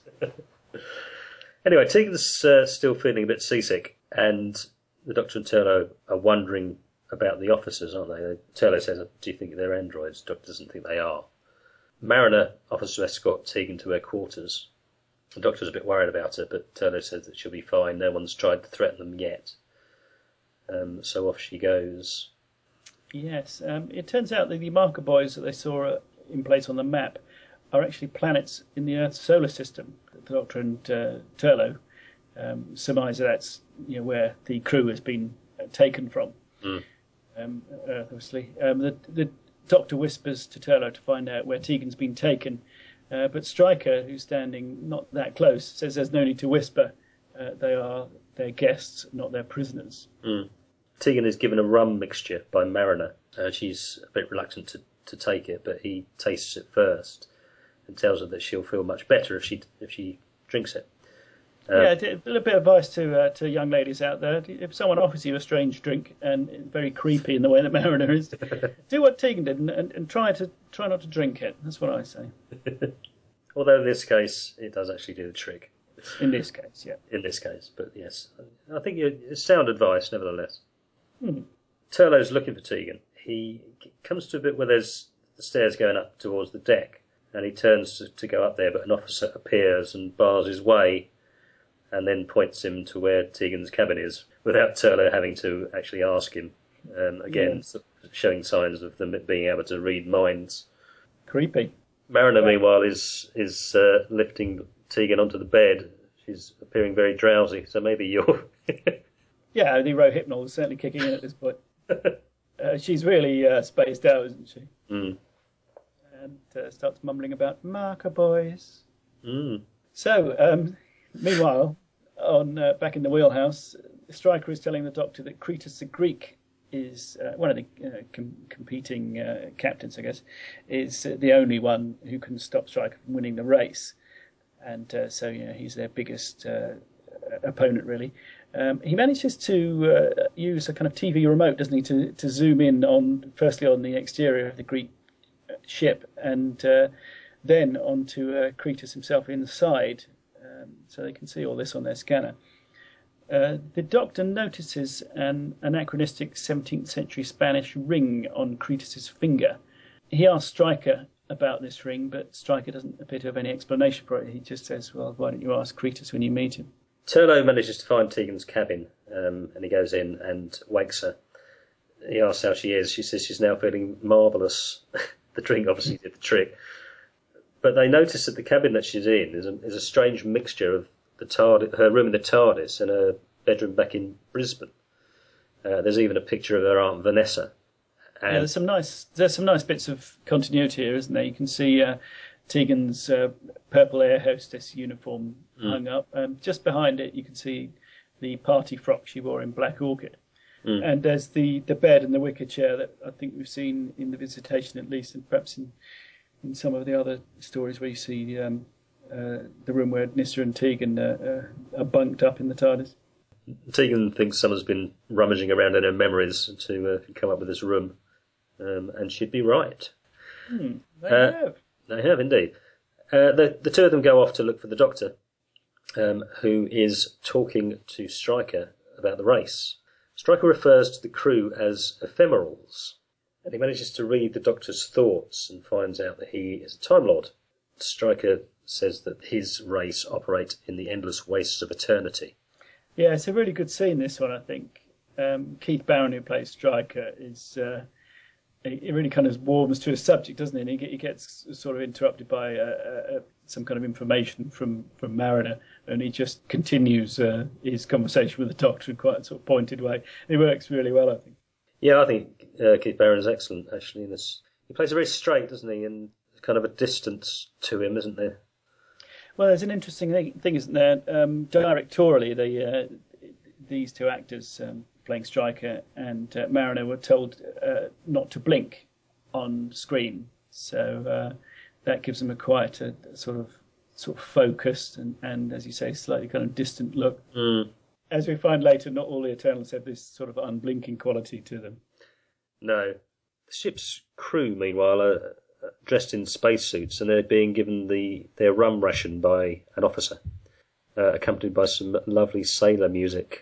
Speaker 2: Anyway, Tegan's uh, still feeling a bit seasick, and the Doctor and Turlo are wondering about the officers, aren't they? Turlo says, "Do you think they're androids?" The Doctor doesn't think they are. Mariner offers to escort Tegan to her quarters. The Doctor's a bit worried about her, but Turlo says that she'll be fine. No one's tried to threaten them yet. Um, so off she goes.
Speaker 1: Yes. Um, it turns out that the marker buoys that they saw uh, in place on the map are actually planets in the Earth's solar system. The Doctor and uh, Turlo um, surmise that that's, you know, where the crew has been taken from.
Speaker 2: Mm.
Speaker 1: Um, Earth, obviously. Um, the, the Doctor whispers to Turlo to find out where Tegan's been taken, uh, but Stryker, who's standing not that close, says there's no need to whisper. Uh, they are their guests, not their prisoners.
Speaker 2: Mm. Tegan is given a rum mixture by Mariner. Uh, she's a bit reluctant to, to take it, but he tastes it first and tells her that she'll feel much better if she if she drinks it. Uh,
Speaker 1: Yeah, a little bit of advice to uh, to young ladies out there. If someone offers you a strange drink and it's very creepy in the way that Mariner is, do what Tegan did and, and, and try to try not to drink it. That's what I say.
Speaker 2: Although in this case, it does actually do the trick.
Speaker 1: In this case, yeah.
Speaker 2: In this case, but yes, I think it's sound advice nevertheless.
Speaker 1: Hmm.
Speaker 2: Turlo's looking for Tegan. He comes to a bit where there's the stairs going up towards the deck, and he turns to, to go up there, but an officer appears and bars his way, and then points him to where Tegan's cabin is, without Turlo having to actually ask him. Um, again,
Speaker 1: Yes.
Speaker 2: showing signs of them being able to read minds.
Speaker 1: Creepy.
Speaker 2: Mariner,
Speaker 1: Right.
Speaker 2: meanwhile, is is uh, lifting Tegan onto the bed. She's appearing very drowsy, so maybe you're...
Speaker 1: Yeah, the rohypnol is certainly kicking in at this point. Uh, she's really uh, spaced out, isn't she?
Speaker 2: Mm.
Speaker 1: And uh, starts mumbling about marker boys.
Speaker 2: Mm.
Speaker 1: So, um, meanwhile, on uh, back in the wheelhouse, Stryker is telling the Doctor that Cretus the Greek is uh, one of the uh, com- competing uh, captains, I guess, is uh, the only one who can stop Stryker from winning the race. And uh, so, you know, he's their biggest uh, opponent, really. Um, he manages to uh, use a kind of T V remote, doesn't he, to, to zoom in on, firstly on the exterior of the Greek ship, and uh, then onto uh, Cretus himself inside, um, so they can see all this on their scanner. Uh, the Doctor notices an anachronistic seventeenth century Spanish ring on Cretus's finger. He asks Stryker about this ring, but Stryker doesn't appear to have any explanation for it. He just says, well, why don't you ask Cretus when you meet him?
Speaker 2: Turlo manages to find Tegan's cabin, um, and he goes in and wakes her. He asks how she is. She says she's now feeling marvellous. The drink obviously did the trick. But they notice that the cabin that she's in is a, is a strange mixture of the TARDIS, her room in the TARDIS and her bedroom back in Brisbane. Uh, there's even a picture of her Aunt Vanessa. And
Speaker 1: yeah, there's some nice there's some nice bits of continuity here, isn't there? You can see uh, Tegan's uh, purple air hostess uniform mm. hung up. Um, just behind it, you can see the party frock she wore in Black Orchid. Mm. And there's the, the bed and the wicker chair that I think we've seen in The Visitation, at least, and perhaps in, in some of the other stories where you see um, uh, the room where Nyssa and Tegan uh, uh, are bunked up in the TARDIS.
Speaker 2: Tegan thinks someone's been rummaging around in her memories to uh, come up with this room, um, and she'd be right.
Speaker 1: Hmm, they
Speaker 2: uh,
Speaker 1: have.
Speaker 2: They have, indeed. Uh, the, the two of them go off to look for the Doctor, um, who is talking to Stryker about the race. Stryker refers to the crew as ephemerals, and he manages to read the Doctor's thoughts and finds out that he is a Time Lord. Stryker says that his race operates in the endless wastes of eternity.
Speaker 1: Yeah, it's a really good scene, this one, I think. Um, Keith Barron, who plays Stryker, is... Uh, it really kind of warms to his subject, doesn't it? And he gets sort of interrupted by uh, uh, some kind of information from, from Mariner, and he just continues uh, his conversation with the Doctor in quite a sort of pointed way. It works really well, I think.
Speaker 2: Yeah, I think uh, Keith Barron's excellent, actually. In this, he plays it very straight, doesn't he? And kind of a distance to him, isn't there?
Speaker 1: Well, there's an interesting thing, thing isn't there? Um, directorially, the, uh, these two actors... Um, playing Stryker and uh, Mariner were told uh, not to blink on screen, so uh, that gives them a quite a, a sort of sort of focused and, and, as you say, slightly kind of distant look.
Speaker 2: Mm.
Speaker 1: As we find later, not all the Eternals have this sort of unblinking quality to them.
Speaker 2: No. The ship's crew, meanwhile, are dressed in spacesuits, and they're being given the their rum ration by an officer, uh, accompanied by some lovely sailor music.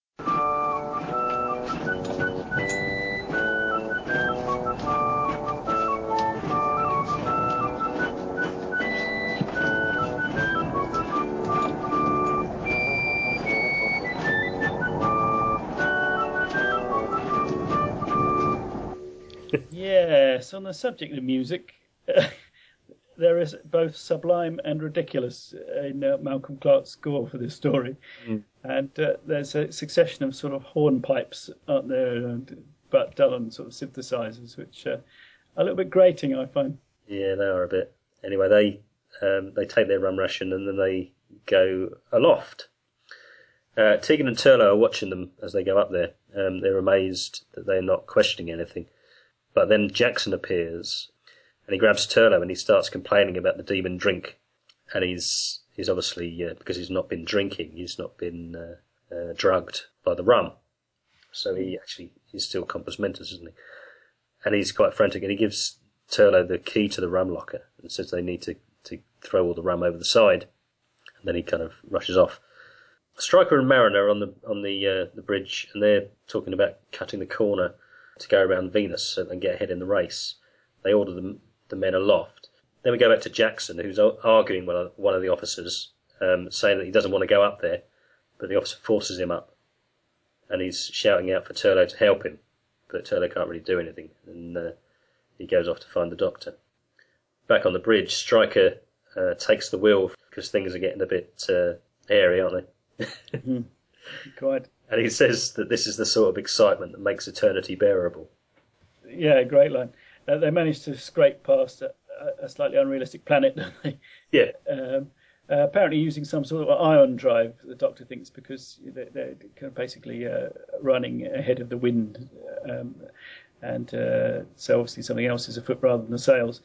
Speaker 1: Yes, on the subject of music, uh, there is both sublime and ridiculous in uh, Malcolm Clark's score for this story. Mm. And uh, there's a succession of sort of hornpipes, aren't there, and Butt Dillon sort of synthesizers, which uh, are a little bit grating, I find.
Speaker 2: Yeah, they are a bit. Anyway, they um, they take their rum ration and then they go aloft. Uh, Tegan and Turlo are watching them as they go up there. Um, they're amazed that they're not questioning anything. But then Jackson appears, and he grabs Turlo and he starts complaining about the demon drink. And he's he's obviously, uh, because he's not been drinking, he's not been uh, uh, drugged by the rum. So he actually, he's still compos mentis, isn't he? And he's quite frantic, and he gives Turlo the key to the rum locker and says they need to, to throw all the rum over the side. And then he kind of rushes off. Stryker and Mariner are on the on the uh, the bridge, and they're talking about cutting the corner to go around Venus so they can get ahead in the race. They order the, the men aloft. Then we go back to Jackson, who's arguing with one of the officers, um, saying that he doesn't want to go up there, but the officer forces him up, and he's shouting out for Turlo to help him, but Turlo can't really do anything, and uh, he goes off to find the Doctor. Back on the bridge, Stryker uh, takes the wheel because things are getting a bit uh, airy, aren't they?
Speaker 1: mm-hmm. Quite.
Speaker 2: And he says that this is the sort of excitement that makes eternity bearable.
Speaker 1: Yeah, great line. Uh, they managed to scrape past a, a slightly unrealistic planet, don't they?
Speaker 2: Yeah.
Speaker 1: Um, uh, apparently using some sort of ion drive, the Doctor thinks, because they're, they're kind of basically uh, running ahead of the wind. Um, and uh, so obviously something else is afoot rather than the sails.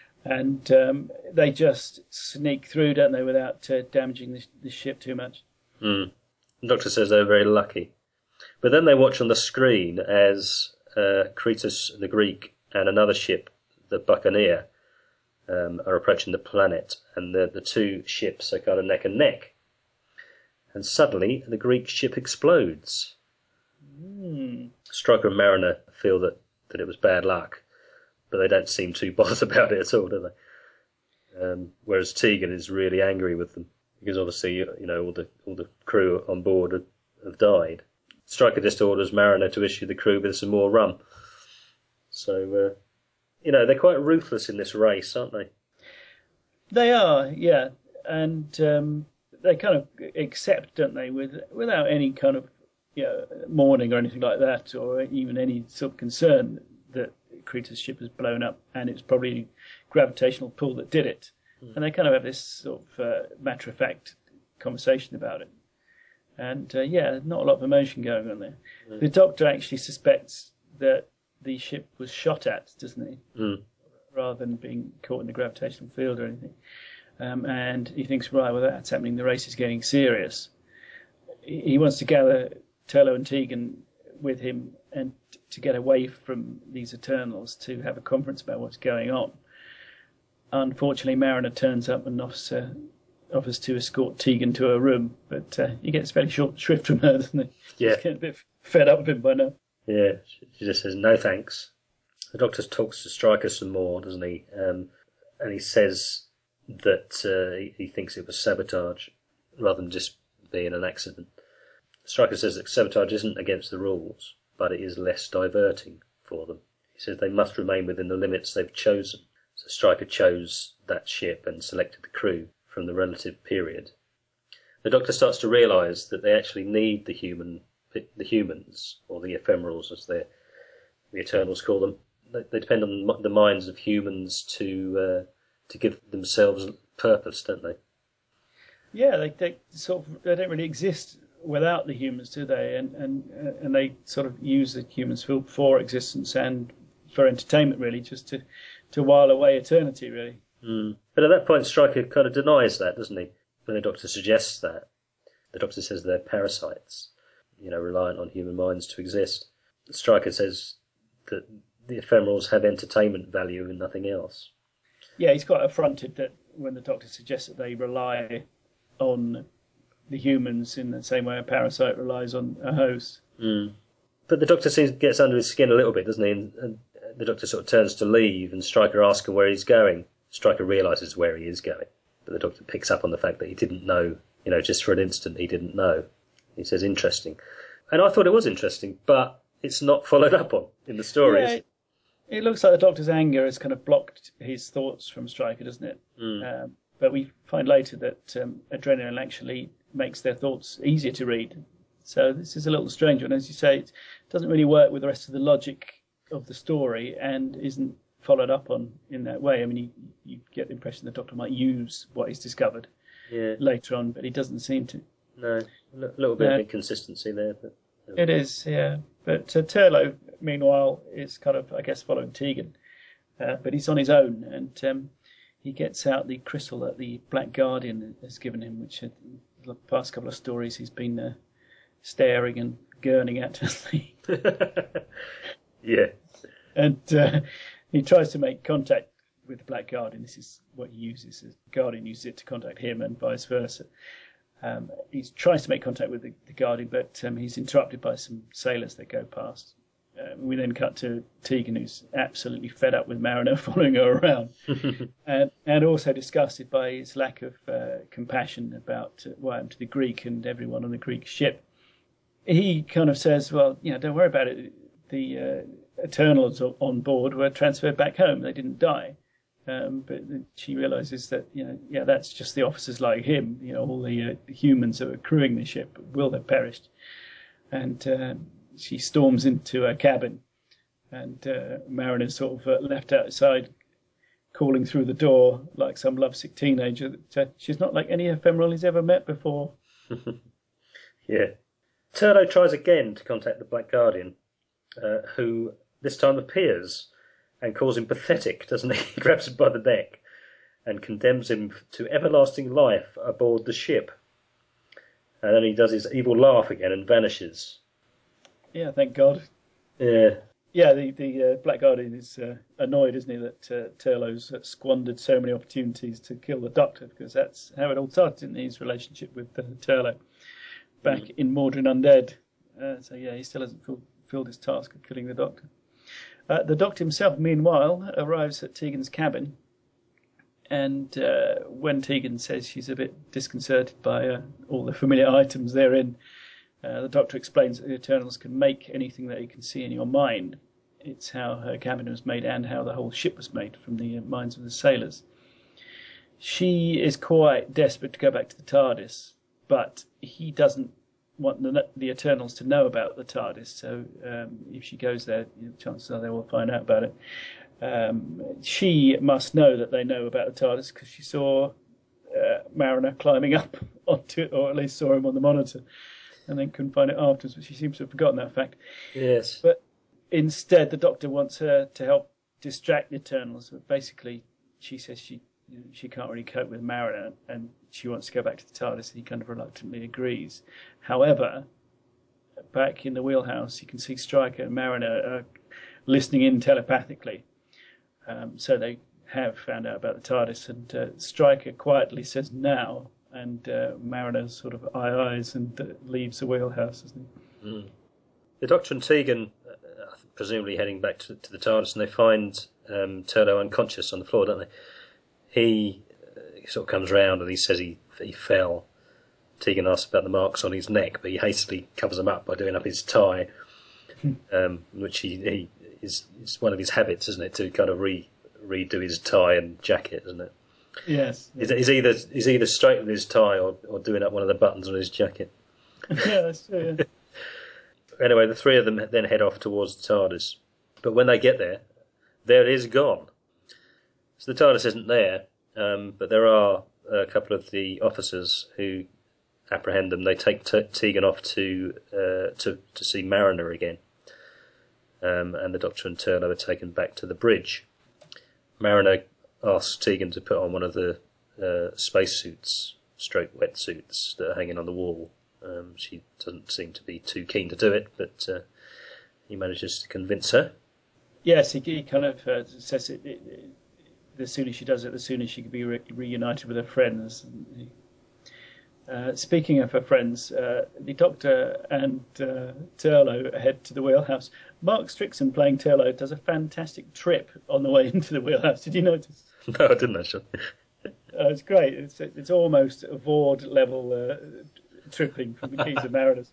Speaker 1: And um, they just sneak through, don't they, without uh, damaging the, the ship too much.
Speaker 2: Mm. The Doctor says they're very lucky. But then they watch on the screen as uh, Kretos the Greek and another ship, the Buccaneer, um, are approaching the planet, and the, the two ships are kind of neck and neck. And suddenly, the Greek ship explodes.
Speaker 1: Mm.
Speaker 2: Stryker and Mariner feel that, that it was bad luck, but they don't seem too bothered about it at all, do they? Um, whereas Tegan is really angry with them, because obviously, you know, all the all the crew on board have, have died. Stryker just orders Mariner to issue the crew with some more rum. So, uh, you know, they're quite ruthless in this race, aren't they?
Speaker 1: They are, yeah. And um, they kind of accept, don't they, with without any kind of you know, mourning or anything like that, or even any sort of concern that Kretos' ship has blown up, and it's probably gravitational pull that did it. Mm. And they kind of have this sort of uh, matter-of-fact conversation about it. And, uh, yeah, not a lot of emotion going on there. Mm. The Doctor actually suspects that the ship was shot at, doesn't he?
Speaker 2: Mm.
Speaker 1: Rather than being caught in the gravitational field or anything. Um, and he thinks, right, well, that's happening. The race is getting serious. He wants to gather Turlough and Tegan with him and t- to get away from these Eternals to have a conference about what's going on. Unfortunately, Mariner turns up and offers, uh, offers to escort Tegan to her room, but uh, he gets very short shrift from her, doesn't he?
Speaker 2: Yeah.
Speaker 1: He's getting a bit fed up with him by now.
Speaker 2: Yeah, she just says, no thanks. The Doctor talks to Stryker some more, doesn't he? Um, and he says that uh, he, he thinks it was sabotage rather than just being an accident. Stryker says that sabotage isn't against the rules, but it is less diverting for them. He says they must remain within the limits they've chosen. So Stryker chose that ship and selected the crew from the relative period. The Doctor starts to realise that they actually need the human, the humans, or the ephemerals as the Eternals call them. They, they depend on the minds of humans to uh, to give themselves purpose, don't they?
Speaker 1: Yeah, they, they sort of they don't really exist without the humans, do they? And and and they sort of use the humans for, for existence and for entertainment, really, just to, to while away eternity, really.
Speaker 2: Mm. But at that point, Stryker kind of denies that, doesn't he? When the Doctor suggests that, the Doctor says they're parasites, you know, reliant on human minds to exist. Stryker says that the ephemerals have entertainment value and nothing else.
Speaker 1: Yeah, he's quite affronted that when the Doctor suggests that they rely on the humans in the same way a parasite relies on a host.
Speaker 2: Mm. But the Doctor seems gets under his skin a little bit, doesn't he? And, and the Doctor sort of turns to leave, and Stryker asks him where he's going. Stryker realises where he is going, but the Doctor picks up on the fact that he didn't know. You know, just for an instant, he didn't know. He says, "Interesting," and I thought it was interesting, but it's not followed up on in the stories.
Speaker 1: Yeah, it, it looks like the Doctor's anger has kind of blocked his thoughts from Stryker, doesn't it?
Speaker 2: Mm.
Speaker 1: Um, but we find later that um, adrenaline actually makes their thoughts easier to read. So this is a little strange one. As you say, it doesn't really work with the rest of the logic of the story and isn't followed up on in that way. I mean, you, you get the impression the Doctor might use what he's discovered
Speaker 2: yeah.
Speaker 1: later on, but he doesn't seem to.
Speaker 2: No, a little bit
Speaker 1: uh,
Speaker 2: of inconsistency there. But um.
Speaker 1: It is, yeah. But uh, Turlough, meanwhile, is kind of, I guess, following Tegan. Uh, but he's on his own, and um, he gets out the crystal that the Black Guardian has given him, which uh, the past couple of stories he's been uh, staring and gurning at.
Speaker 2: Yeah.
Speaker 1: And uh, he tries to make contact with the Black Guardian. This is what he uses. The Guardian uses it to contact him and vice versa. Um, he tries to make contact with the, the Guardian, but um, he's interrupted by some sailors that go past. Uh, we then cut to Tegan, who's absolutely fed up with Mariner following her around, and, and also disgusted by his lack of uh, compassion about uh, what happened to the Greek and everyone on the Greek ship. He kind of says, well, you know, don't worry about it. The uh, Eternals on board were transferred back home. They didn't die. Um, but she realizes that, you know, yeah, that's just the officers like him. You know, all the, uh, the humans that were crewing the ship will have perished. And uh, she storms into her cabin, and uh, Mariner's sort of uh, left outside, calling through the door like some lovesick teenager. That uh, she's not like any ephemeral he's ever met before.
Speaker 2: Yeah. Turlough tries again to contact the Black Guardian, uh, who this time appears and calls him pathetic, doesn't he? He grabs him by the neck and condemns him to everlasting life aboard the ship. And then he does his evil laugh again and vanishes.
Speaker 1: Yeah, thank God.
Speaker 2: Yeah.
Speaker 1: Yeah, the, the uh, Black Guardian is uh, annoyed, isn't he, that uh, Turlough's uh, squandered so many opportunities to kill the Doctor, because that's how it all started in his relationship with uh, Turlough back mm. in Mordrin Undead. Uh, so, yeah, he still hasn't fulfilled his task of killing the Doctor. Uh, the Doctor himself, meanwhile, arrives at Tegan's cabin, and uh, when Tegan says she's a bit disconcerted by uh, all the familiar items therein, Uh, the Doctor explains that the Eternals can make anything that you can see in your mind. It's how her cabin was made and how the whole ship was made from the minds of the sailors. She is quite desperate to go back to the TARDIS, but he doesn't want the, the Eternals to know about the TARDIS, so um, if she goes there, you know, chances are they will find out about it. Um, she must know that they know about the TARDIS because she saw uh, Mariner climbing up onto it, or at least saw him on the monitor, and then couldn't find it afterwards, but she seems to have forgotten that fact.
Speaker 2: Yes.
Speaker 1: But instead, the Doctor wants her to help distract the Eternals. But basically, she says she you know, she can't really cope with Mariner, and she wants to go back to the TARDIS, and he kind of reluctantly agrees. However, back in the wheelhouse, you can see Stryker and Mariner uh, listening in telepathically. Um, so they have found out about the TARDIS, and uh, Stryker quietly says now, and uh, Mariner sort of aye-ayes and uh, leaves the wheelhouse, doesn't he?
Speaker 2: Mm. The Doctor and Tegan uh, are presumably heading back to, to the TARDIS, and they find um, Turlough unconscious on the floor, don't they? He, uh, he sort of comes round and he says he he fell. Tegan asks about the marks on his neck, but he hastily covers them up by doing up his tie, um, which he, he is it's one of his habits, isn't it, to kind of re redo his tie and jacket, isn't it?
Speaker 1: Yes.
Speaker 2: He's, he's either he's either straightening his tie or, or doing up one of the buttons on his jacket.
Speaker 1: Yeah, that's true. Yeah.
Speaker 2: Anyway, the three of them then head off towards the TARDIS. But when they get there, there it is gone. So the TARDIS isn't there, um, but there are a couple of the officers who apprehend them. They take T- Tegan off to, uh, to to see Mariner again. Um, and the Doctor and Turlough are taken back to the bridge. Mariner asks Tegan to put on one of the uh, spacesuits, stroke wetsuits that are hanging on the wall. Um, she doesn't seem to be too keen to do it, but uh, he manages to convince her.
Speaker 1: Yes, he, he kind of uh, says it, it, it. The sooner she does it, the sooner she can be re- reunited with her friends. He, uh, speaking of her friends, uh, the Doctor and uh, Turlough head to the wheelhouse. Mark Strickson, playing Turlough, does a fantastic trip on the way into the wheelhouse. Did you notice?
Speaker 2: No, I didn't actually.
Speaker 1: uh, it's great. It's it's almost a Vord level uh, tripping from the Keys of Mariners.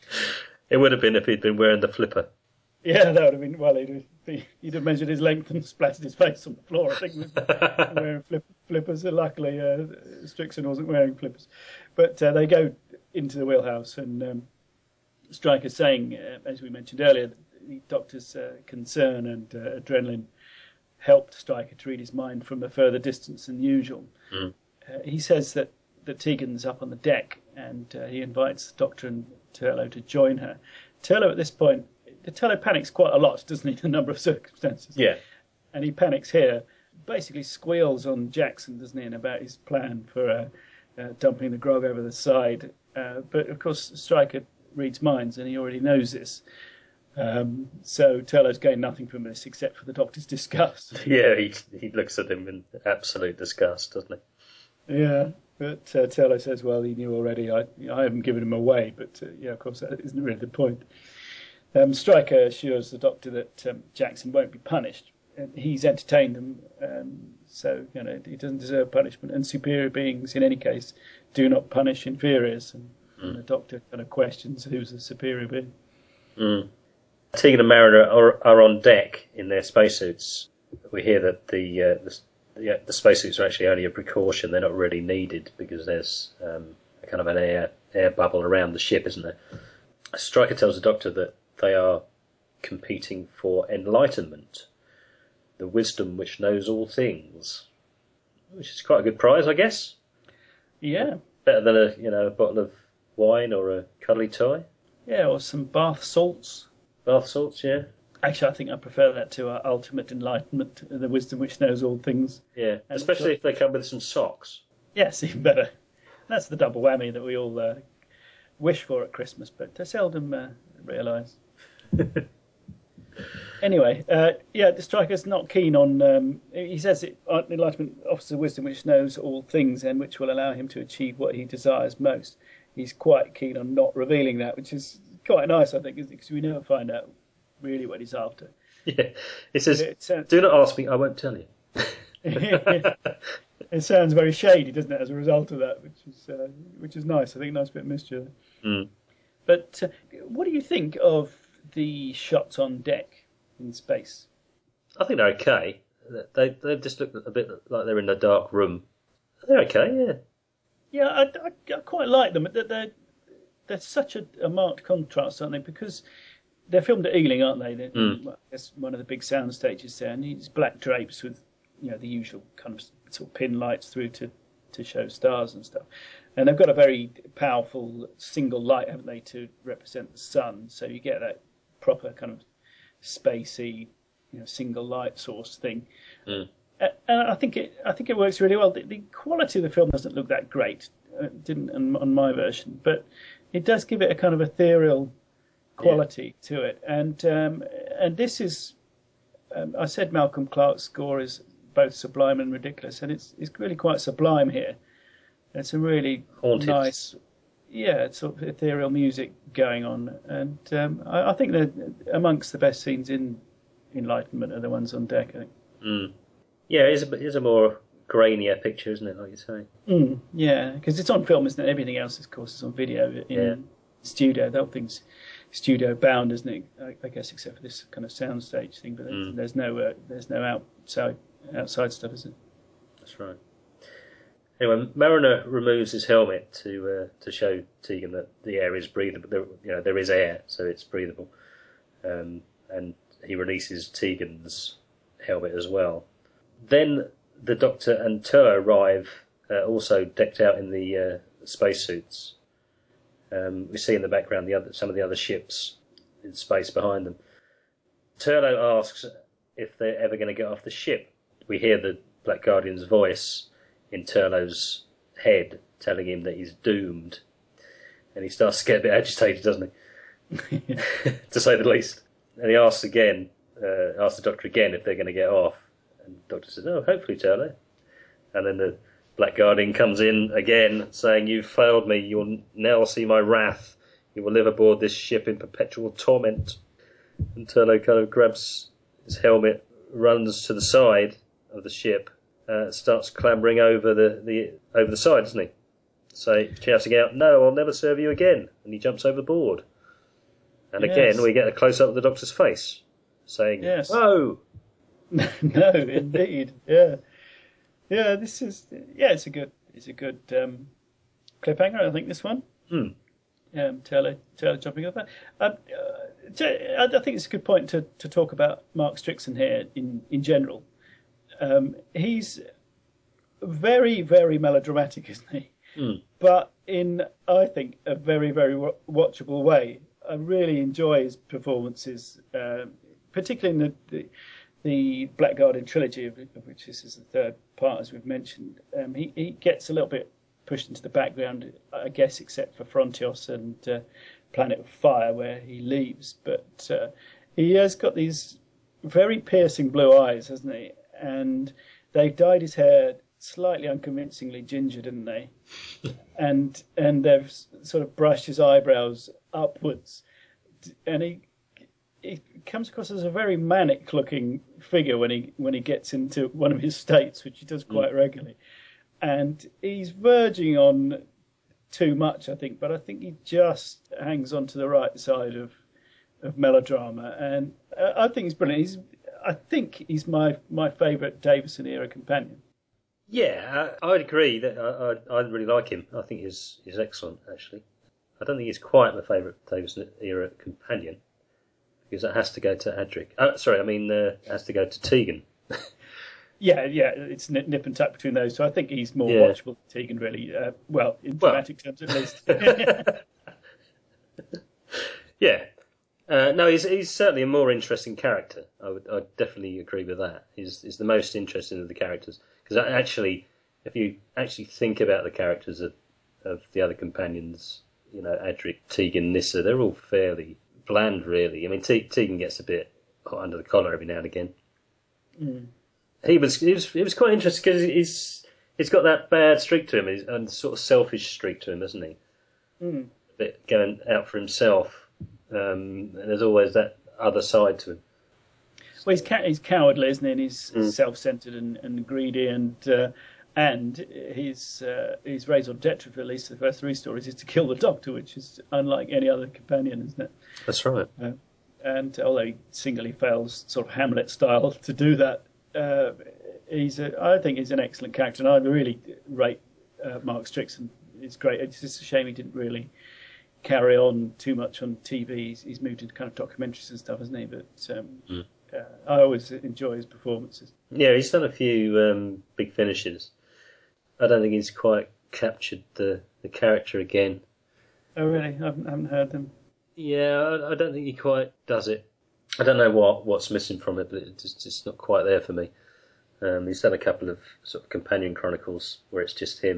Speaker 2: It would have been if he'd been wearing the flipper.
Speaker 1: Yeah, that would have been, well, he'd, he'd have measured his length and splattered his face on the floor, I think, wearing flip, flippers. Luckily, uh, Strickson wasn't wearing flippers. But uh, they go into the wheelhouse, and um, Stryker's saying, uh, as we mentioned earlier, the Doctor's uh, concern and uh, adrenaline helped Stryker to read his mind from a further distance than usual.
Speaker 2: Mm.
Speaker 1: Uh, he says that, that Tegan's up on the deck, and uh, he invites the Doctor and Turlough to join her. Turlough, at this point, the Turlough panics quite a lot, doesn't he, in a number of circumstances?
Speaker 2: Yeah.
Speaker 1: And he panics here, basically squeals on Jackson, doesn't he, and about his plan for uh, uh, dumping the grog over the side. Uh, but, of course, Stryker reads minds, and he already knows this. Um, so Turlough's gained nothing from this except for the Doctor's disgust.
Speaker 2: Yeah, he he looks at him in absolute disgust, doesn't he?
Speaker 1: Yeah, but uh, Turlough says, well, he knew already. I, I haven't given him away, but, uh, yeah, of course, that isn't really the point. Um, Stryker assures the Doctor that um, Jackson won't be punished. And he's entertained them, um, so you know he doesn't deserve punishment. And superior beings, in any case, do not punish inferiors. And, mm. and the Doctor kind of questions who's the superior being.
Speaker 2: Mm. Tegan and Mariner are, are on deck in their spacesuits. We hear that the uh, the, the, the spacesuits are actually only a precaution. They're not really needed because there's um, a kind of an air air bubble around the ship, isn't there? Stryker tells the Doctor that they are competing for enlightenment, the wisdom which knows all things, which is quite a good prize, I guess.
Speaker 1: Yeah,
Speaker 2: better than a you know a bottle of wine or a cuddly toy.
Speaker 1: Yeah, or some bath salts.
Speaker 2: Bath salts, yeah.
Speaker 1: Actually, I think I prefer that to our ultimate enlightenment, the wisdom which knows all things.
Speaker 2: Yeah,
Speaker 1: and
Speaker 2: especially if they come with some socks.
Speaker 1: Yes, even better. That's the double whammy that we all uh, wish for at Christmas, but I seldom uh, realise. Anyway, uh, yeah, the Striker's not keen on. Um, he says it, uh, enlightenment offers a wisdom which knows all things and which will allow him to achieve what he desires most. He's quite keen on not revealing that, which is quite nice, I think, because we never find out really what he's after.
Speaker 2: Yeah, it says,
Speaker 1: It sounds,
Speaker 2: "Do not ask me; I won't tell you."
Speaker 1: It sounds very shady, doesn't it? As a result of that, which is uh, which is nice. I think nice bit of mischief.
Speaker 2: Mm.
Speaker 1: But uh, what do you think of the shots on deck in space?
Speaker 2: I think they're okay. They they just look a bit like they're in a dark room. They're okay, yeah.
Speaker 1: Yeah, I, I, I quite like them. They're they're, they're such a, a marked contrast, aren't they? Because they're filmed at Ealing, aren't they? They're,
Speaker 2: Mm.
Speaker 1: well, that's one of the big sound stages there, and it's black drapes with you know the usual kind of sort of pin lights through to, to show stars and stuff. And they've got a very powerful single light, haven't they, to represent the sun? So you get that proper kind of spacey, you know, single light source thing.
Speaker 2: Mm.
Speaker 1: Uh, and I think it, I think it works really well. The, the quality of the film doesn't look that great, uh, didn't on, on my version, but it does give it a kind of ethereal quality yeah. to it. And um, and this is, um, I said Malcolm Clarke's score is both sublime and ridiculous, and it's it's really quite sublime here. There's some really
Speaker 2: Haunted.
Speaker 1: nice, yeah, sort of ethereal music going on, and um, I, I think they're amongst the best scenes in Enlightenment are the ones on deck, I think.
Speaker 2: Mm. Yeah, it is, a, it is a more grainier picture, isn't it, like you say?
Speaker 1: Mm, yeah, because it's on film, isn't it? Everything else, of course, is on video in
Speaker 2: yeah.
Speaker 1: studio. The whole thing's studio bound, isn't it? I, I guess, except for this kind of soundstage thing, but
Speaker 2: Mm.
Speaker 1: there's no uh, there's no outside outside stuff, is it?
Speaker 2: That's right. Anyway, Mariner removes his helmet to uh, to show Tegan that the air is breathable. There, you know, there is air, so it's breathable. Um, and he releases Tegan's helmet as well. Then the Doctor and Turlough arrive, uh, also decked out in the uh, spacesuits. Um, we see in the background the other, some of the other ships in space behind them. Turlough asks if they're ever going to get off the ship. We hear the Black Guardian's voice in Turlough's head telling him that he's doomed. And he starts to get a bit agitated, doesn't he? To say the least. And he asks again, uh, asks the Doctor again if they're going to get off. And the Doctor says, oh, hopefully, Turlough. And then the Black Guardian comes in again, saying, you've failed me, you will now see my wrath. You will live aboard this ship in perpetual torment. And Turlough kind of grabs his helmet, runs to the side of the ship, uh, starts clambering over the, the over the side, doesn't he? So shouting out, no, I'll never serve you again. And he jumps overboard. And
Speaker 1: yes.
Speaker 2: again, we get a close-up of the Doctor's face, saying,
Speaker 1: yes.
Speaker 2: "Whoa!"
Speaker 1: No, indeed, yeah, yeah. This is, yeah, it's a good, it's a good um, cliffhanger. I think this one.
Speaker 2: Hmm.
Speaker 1: Um, Taylor, Taylor jumping over. Um, uh, I think it's a good point to, to talk about Mark Strickson here in in general. Um, he's very, very melodramatic, isn't he?
Speaker 2: Hmm.
Speaker 1: But in, I think, a very, very watchable way. I really enjoy his performances, uh, particularly in the, the the Black Guardian trilogy, of which this is the third part, as we've mentioned. Um, he, he gets a little bit pushed into the background, I guess, except for Frontios and uh, Planet of Fire, where he leaves. But uh, he has got these very piercing blue eyes, hasn't he? And they've dyed his hair slightly unconvincingly ginger, didn't they? and and they've sort of brushed his eyebrows upwards, and he he comes across as a very manic-looking figure when he when he gets into one of his states, which he does quite mm. regularly. And he's verging on too much, I think, but I think he just hangs on to the right side of of melodrama, and uh, I think he's brilliant. He's I think he's my my favourite Davison era companion.
Speaker 2: Yeah, I, I'd agree that I, I I really like him. I think he's he's excellent, actually. I don't think he's quite my favourite Davison era companion, because that has to go to Adric. Uh, sorry, I mean, uh, it has to go to Tegan.
Speaker 1: yeah, yeah, it's nip, nip and tuck between those two. I think he's more yeah. watchable than Tegan, really. Uh, well, in
Speaker 2: well.
Speaker 1: dramatic terms, at least.
Speaker 2: yeah. Uh, no, he's he's certainly a more interesting character. I would I definitely agree with that. He's he's the most interesting of the characters, because actually, if you actually think about the characters of, of the other companions, you know, Adric, Tegan, Nyssa, they're all fairly bland, really. I mean, Te- Tegan gets a bit hot under the collar every now and again.
Speaker 1: Mm.
Speaker 2: He was, he was, it was quite interesting because he's, he's got that bad streak to him, he's, and sort of selfish streak to him, hasn't he?
Speaker 1: Mm.
Speaker 2: A bit going out for himself, um, and there's always that other side to him.
Speaker 1: Well, he's, ca- he's cowardly, isn't he? And he's
Speaker 2: Mm.
Speaker 1: self-centered and, and greedy, and uh, and his uh, his raison d'etre for at least the first three stories is to kill the Doctor, which is unlike any other companion, isn't it?
Speaker 2: That's right.
Speaker 1: Uh, and although he singly fails, sort of Hamlet style, to do that, uh, he's a, I think he's an excellent character, and I really rate uh, Mark Strickson. It's great. It's just a shame he didn't really carry on too much on T V. He's, he's moved into kind of documentaries and stuff, hasn't he? But um,
Speaker 2: Mm.
Speaker 1: uh, I always enjoy his performances.
Speaker 2: Yeah, he's done a few um, big finishes. I don't think he's quite captured the, the character again.
Speaker 1: Oh, really? I haven't, haven't heard them.
Speaker 2: Yeah, I, I don't think he quite does it. I don't know what, what's missing from it, but it's just it's not quite there for me. Um, he's done a couple of sort of companion chronicles where it's just him,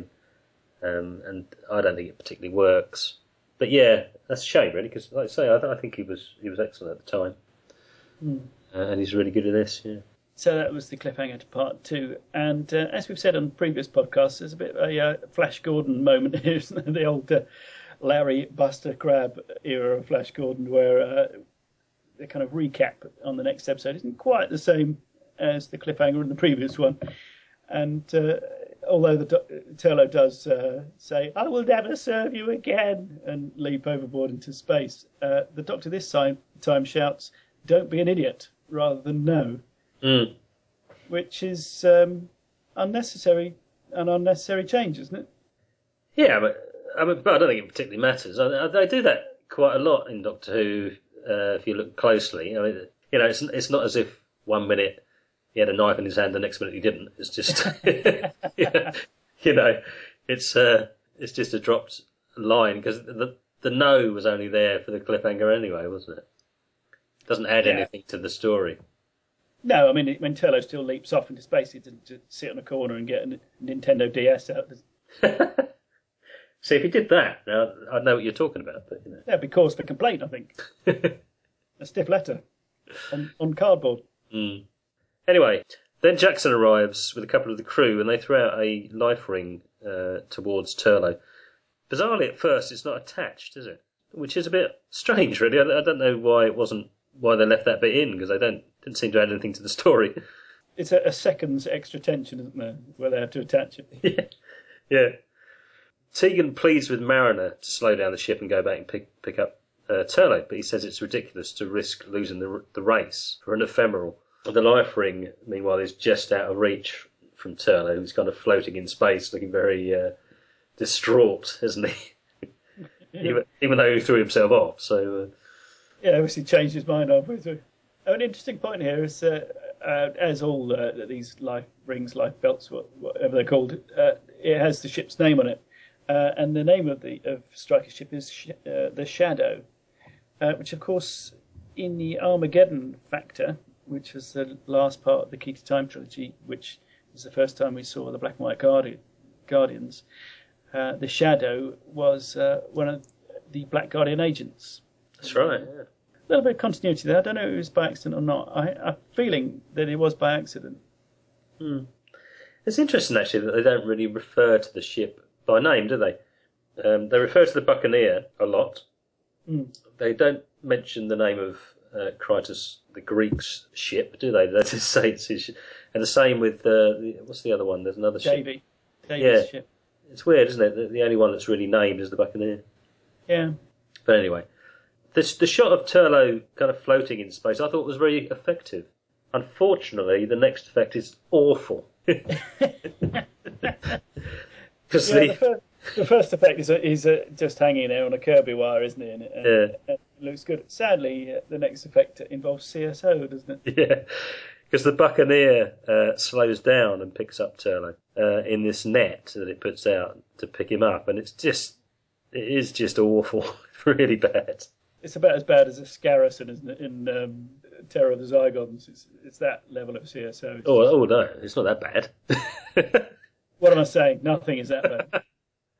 Speaker 2: um, and I don't think it particularly works. But yeah, that's a shame, really, because like I say, I, I think he was he was excellent at the time,
Speaker 1: Mm.
Speaker 2: uh, and he's really good at this. Yeah.
Speaker 1: So that was the cliffhanger to part two. And uh, as we've said on previous podcasts, there's a bit of a uh, Flash Gordon moment here, isn't there? The old uh, Larry Buster Crab era of Flash Gordon, where uh, the kind of recap on the next episode isn't quite the same as the cliffhanger in the previous one. And uh, although the do- Turlo does uh, say, "I will never serve you again," and leap overboard into space, uh, the Doctor this time, time shouts, "Don't be an idiot," rather than "no."
Speaker 2: Mm.
Speaker 1: Which is um, unnecessary, an unnecessary change, isn't it?
Speaker 2: Yeah, but I, mean, but I don't think it particularly matters. I, I, do that quite a lot in Doctor Who. Uh, if you look closely, I mean, you know, it's it's not as if one minute he had a knife in his hand, the next minute he didn't. It's just, yeah, you know, it's uh, it's just a dropped line because the the no was only there for the cliffhanger anyway, wasn't it? Doesn't add
Speaker 1: Yeah.
Speaker 2: anything to the story.
Speaker 1: No, I mean, when Turlo still leaps off into space, he doesn't just sit on a corner and get a Nintendo D S out.
Speaker 2: See, if he did that, now I'd know what you're talking about. But you know,
Speaker 1: That'd be cause for complaint, I think. A stiff letter on, on cardboard.
Speaker 2: mm. Anyway, then Jackson arrives with a couple of the crew, and they throw out a life ring uh, towards Turlo. Bizarrely, at first, it's not attached, is it? Which is a bit strange, really. I, I don't know why it wasn't. Why they left that bit in, because they don't didn't seem to add anything to the story.
Speaker 1: It's a, a second's extra tension, isn't there, where they have to attach it.
Speaker 2: yeah, yeah. Tegan pleads with Mariner to slow down the ship and go back and pick pick up uh, Turlo, but he says it's ridiculous to risk losing the the race for an ephemeral. The life ring, meanwhile, is just out of reach from Turlo, who's kind of floating in space, looking very uh, distraught, isn't he? even, even though he threw himself off. So. Uh,
Speaker 1: Yeah, obviously changed his mind halfway through. Oh, an interesting point here is, uh, uh, as all uh, these life rings, life belts, whatever they're called, uh, it has the ship's name on it, uh, and the name of the of Stryker's ship is sh- uh, the Shadow, uh, which of course in the Armageddon Factor, which was the last part of the Key to Time trilogy, which was the first time we saw the Black and White Guardi- Guardians, uh, the Shadow was uh, one of the Black Guardian agents.
Speaker 2: That's right, yeah.
Speaker 1: A little bit of continuity there. I don't know if it was by accident or not. I have a feeling that it was by accident.
Speaker 2: Hmm. It's interesting, actually, that they don't really refer to the ship by name, do they? Um, they refer to the Buccaneer a lot.
Speaker 1: Mm.
Speaker 2: They don't mention the name of uh, Krytos, the Greek's ship, do they? They just say it's his ship. And the same with, uh, the, what's the other one? There's another
Speaker 1: Davy.
Speaker 2: ship.
Speaker 1: Davy's
Speaker 2: Yeah.
Speaker 1: ship.
Speaker 2: It's weird, isn't it? The, the only one that's really named is the Buccaneer.
Speaker 1: Yeah.
Speaker 2: But anyway. The, the shot of Turlo kind of floating in space I thought was very effective. Unfortunately, the next effect is awful. Because
Speaker 1: Yeah,
Speaker 2: the,
Speaker 1: the, first, the first effect is, is uh, just hanging there on a Kirby wire, isn't it? And it, and
Speaker 2: Yeah.
Speaker 1: it looks good. Sadly, uh, the next effect involves C S O, doesn't it?
Speaker 2: yeah, because the Buccaneer uh, slows down and picks up Turlo uh, in this net that it puts out to pick him up, and it's just, it is just awful, really bad.
Speaker 1: It's about as bad as a Scarrison, isn't it, in um, Terror of the Zygons? It's, it's that level of C S O. It's
Speaker 2: Oh,
Speaker 1: just-
Speaker 2: oh no, it's not that bad.
Speaker 1: What am I saying? Nothing is that bad.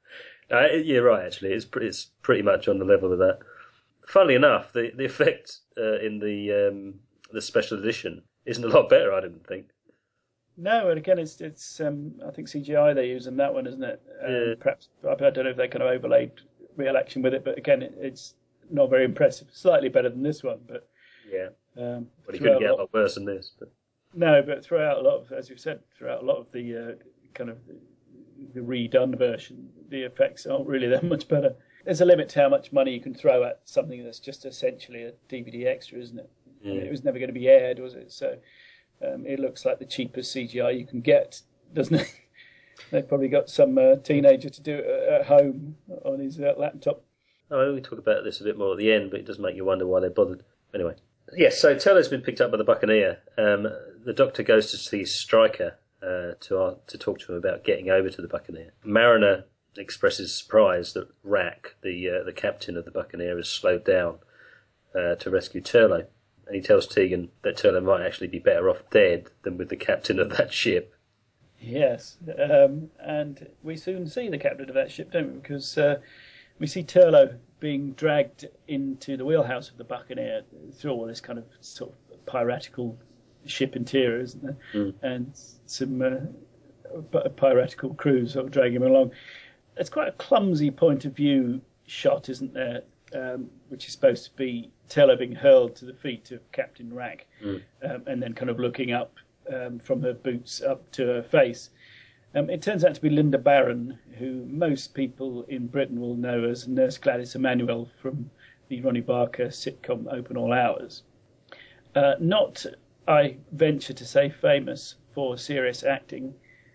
Speaker 2: Uh, you're right, actually. It's pretty, it's pretty much on the level of that. Funnily enough, the the effect uh, in the um, the special edition isn't a lot better. I didn't think.
Speaker 1: No, and again, it's it's um, I think C G I they use in that one, isn't it? Um,
Speaker 2: Yeah.
Speaker 1: Perhaps I don't know if they kind of overlaid real action with it, but again, it, it's not very impressive. Slightly better than this one, but
Speaker 2: Yeah.
Speaker 1: um,
Speaker 2: Well, he
Speaker 1: throughout
Speaker 2: couldn't get
Speaker 1: a
Speaker 2: a
Speaker 1: lot,
Speaker 2: lot worse than this. But
Speaker 1: no, but throughout a lot of, as you've said, throughout a lot of the uh, kind of the redone version, the effects aren't really that much better. There's a limit to how much money you can throw at something that's just essentially a D V D extra, isn't it? I mean,
Speaker 2: yeah.
Speaker 1: it was never going to be aired, was it? So um, it looks like the cheapest C G I you can get, doesn't it? They've probably got some uh, teenager to do it at home on his uh, laptop.
Speaker 2: Oh, we talk about this a bit more at the end, but it does make you wonder why they bothered. Anyway. Yes, so Tello's been picked up by the Buccaneer. Um, the Doctor goes to see Stryker uh, to uh, to talk to him about getting over to the Buccaneer. Mariner expresses surprise that Rack, the uh, the captain of the Buccaneer, has slowed down uh, to rescue Turlough. And he tells Tegan that Turlough might actually be better off dead than with the captain of that ship.
Speaker 1: Yes, um, and we soon see the captain of that ship, don't we? Because uh, we see Turlough being dragged into the wheelhouse of the Buccaneer through all this kind of sort of piratical ship interior, isn't there?
Speaker 2: Mm.
Speaker 1: And some uh, piratical crews sort of dragging him along. It's quite a clumsy point of view shot, isn't there? Um, which is supposed to be Turlough being hurled to the feet of Captain Rack,
Speaker 2: Mm.
Speaker 1: um, and then kind of looking up um, from her boots up to her face. Um, it turns out to be Linda Barron, who most people in Britain will know as Nurse Gladys Emanuel from the Ronnie Barker sitcom Open All Hours. Uh, not, I venture to say, famous for serious acting,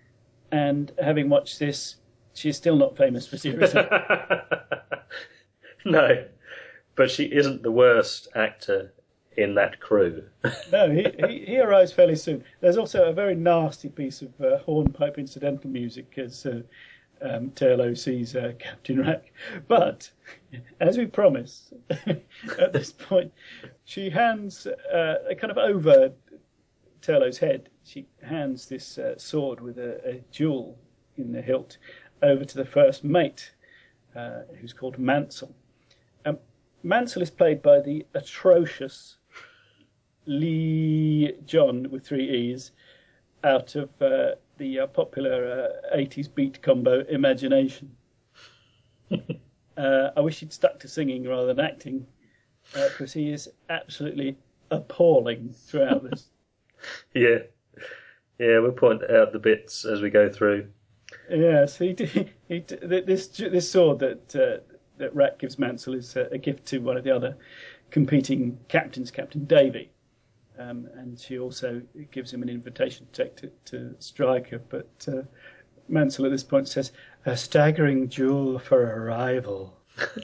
Speaker 1: and having watched this, she's still not famous for serious acting.
Speaker 2: No, but she isn't the worst actor in that crew.
Speaker 1: No, he, he, he arrives fairly soon. There's also a very nasty piece of uh, hornpipe incidental music as uh, um, Turlough sees uh, Captain Rack. But, as we promised, at this point, she hands, uh, kind of over Turlough's head, she hands this uh, sword with a, a jewel in the hilt over to the first mate, uh, who's called Mansell. Um, Mansell is played by the atrocious Lee John with three E's out of uh, the uh, popular uh, eighties beat combo Imagination. uh, I wish he'd stuck to singing rather than acting, because uh, he is absolutely appalling throughout this.
Speaker 2: Yeah, yeah, we'll point out the bits as we go through.
Speaker 1: Yes, he did. He did, this this sword that uh, that Rack gives Mansell is a, a gift to one of the other competing captains, Captain Davy. Um, and she also gives him an invitation to take to, to Stryker, but uh, Mansell at this point says, "A staggering jewel for a rival."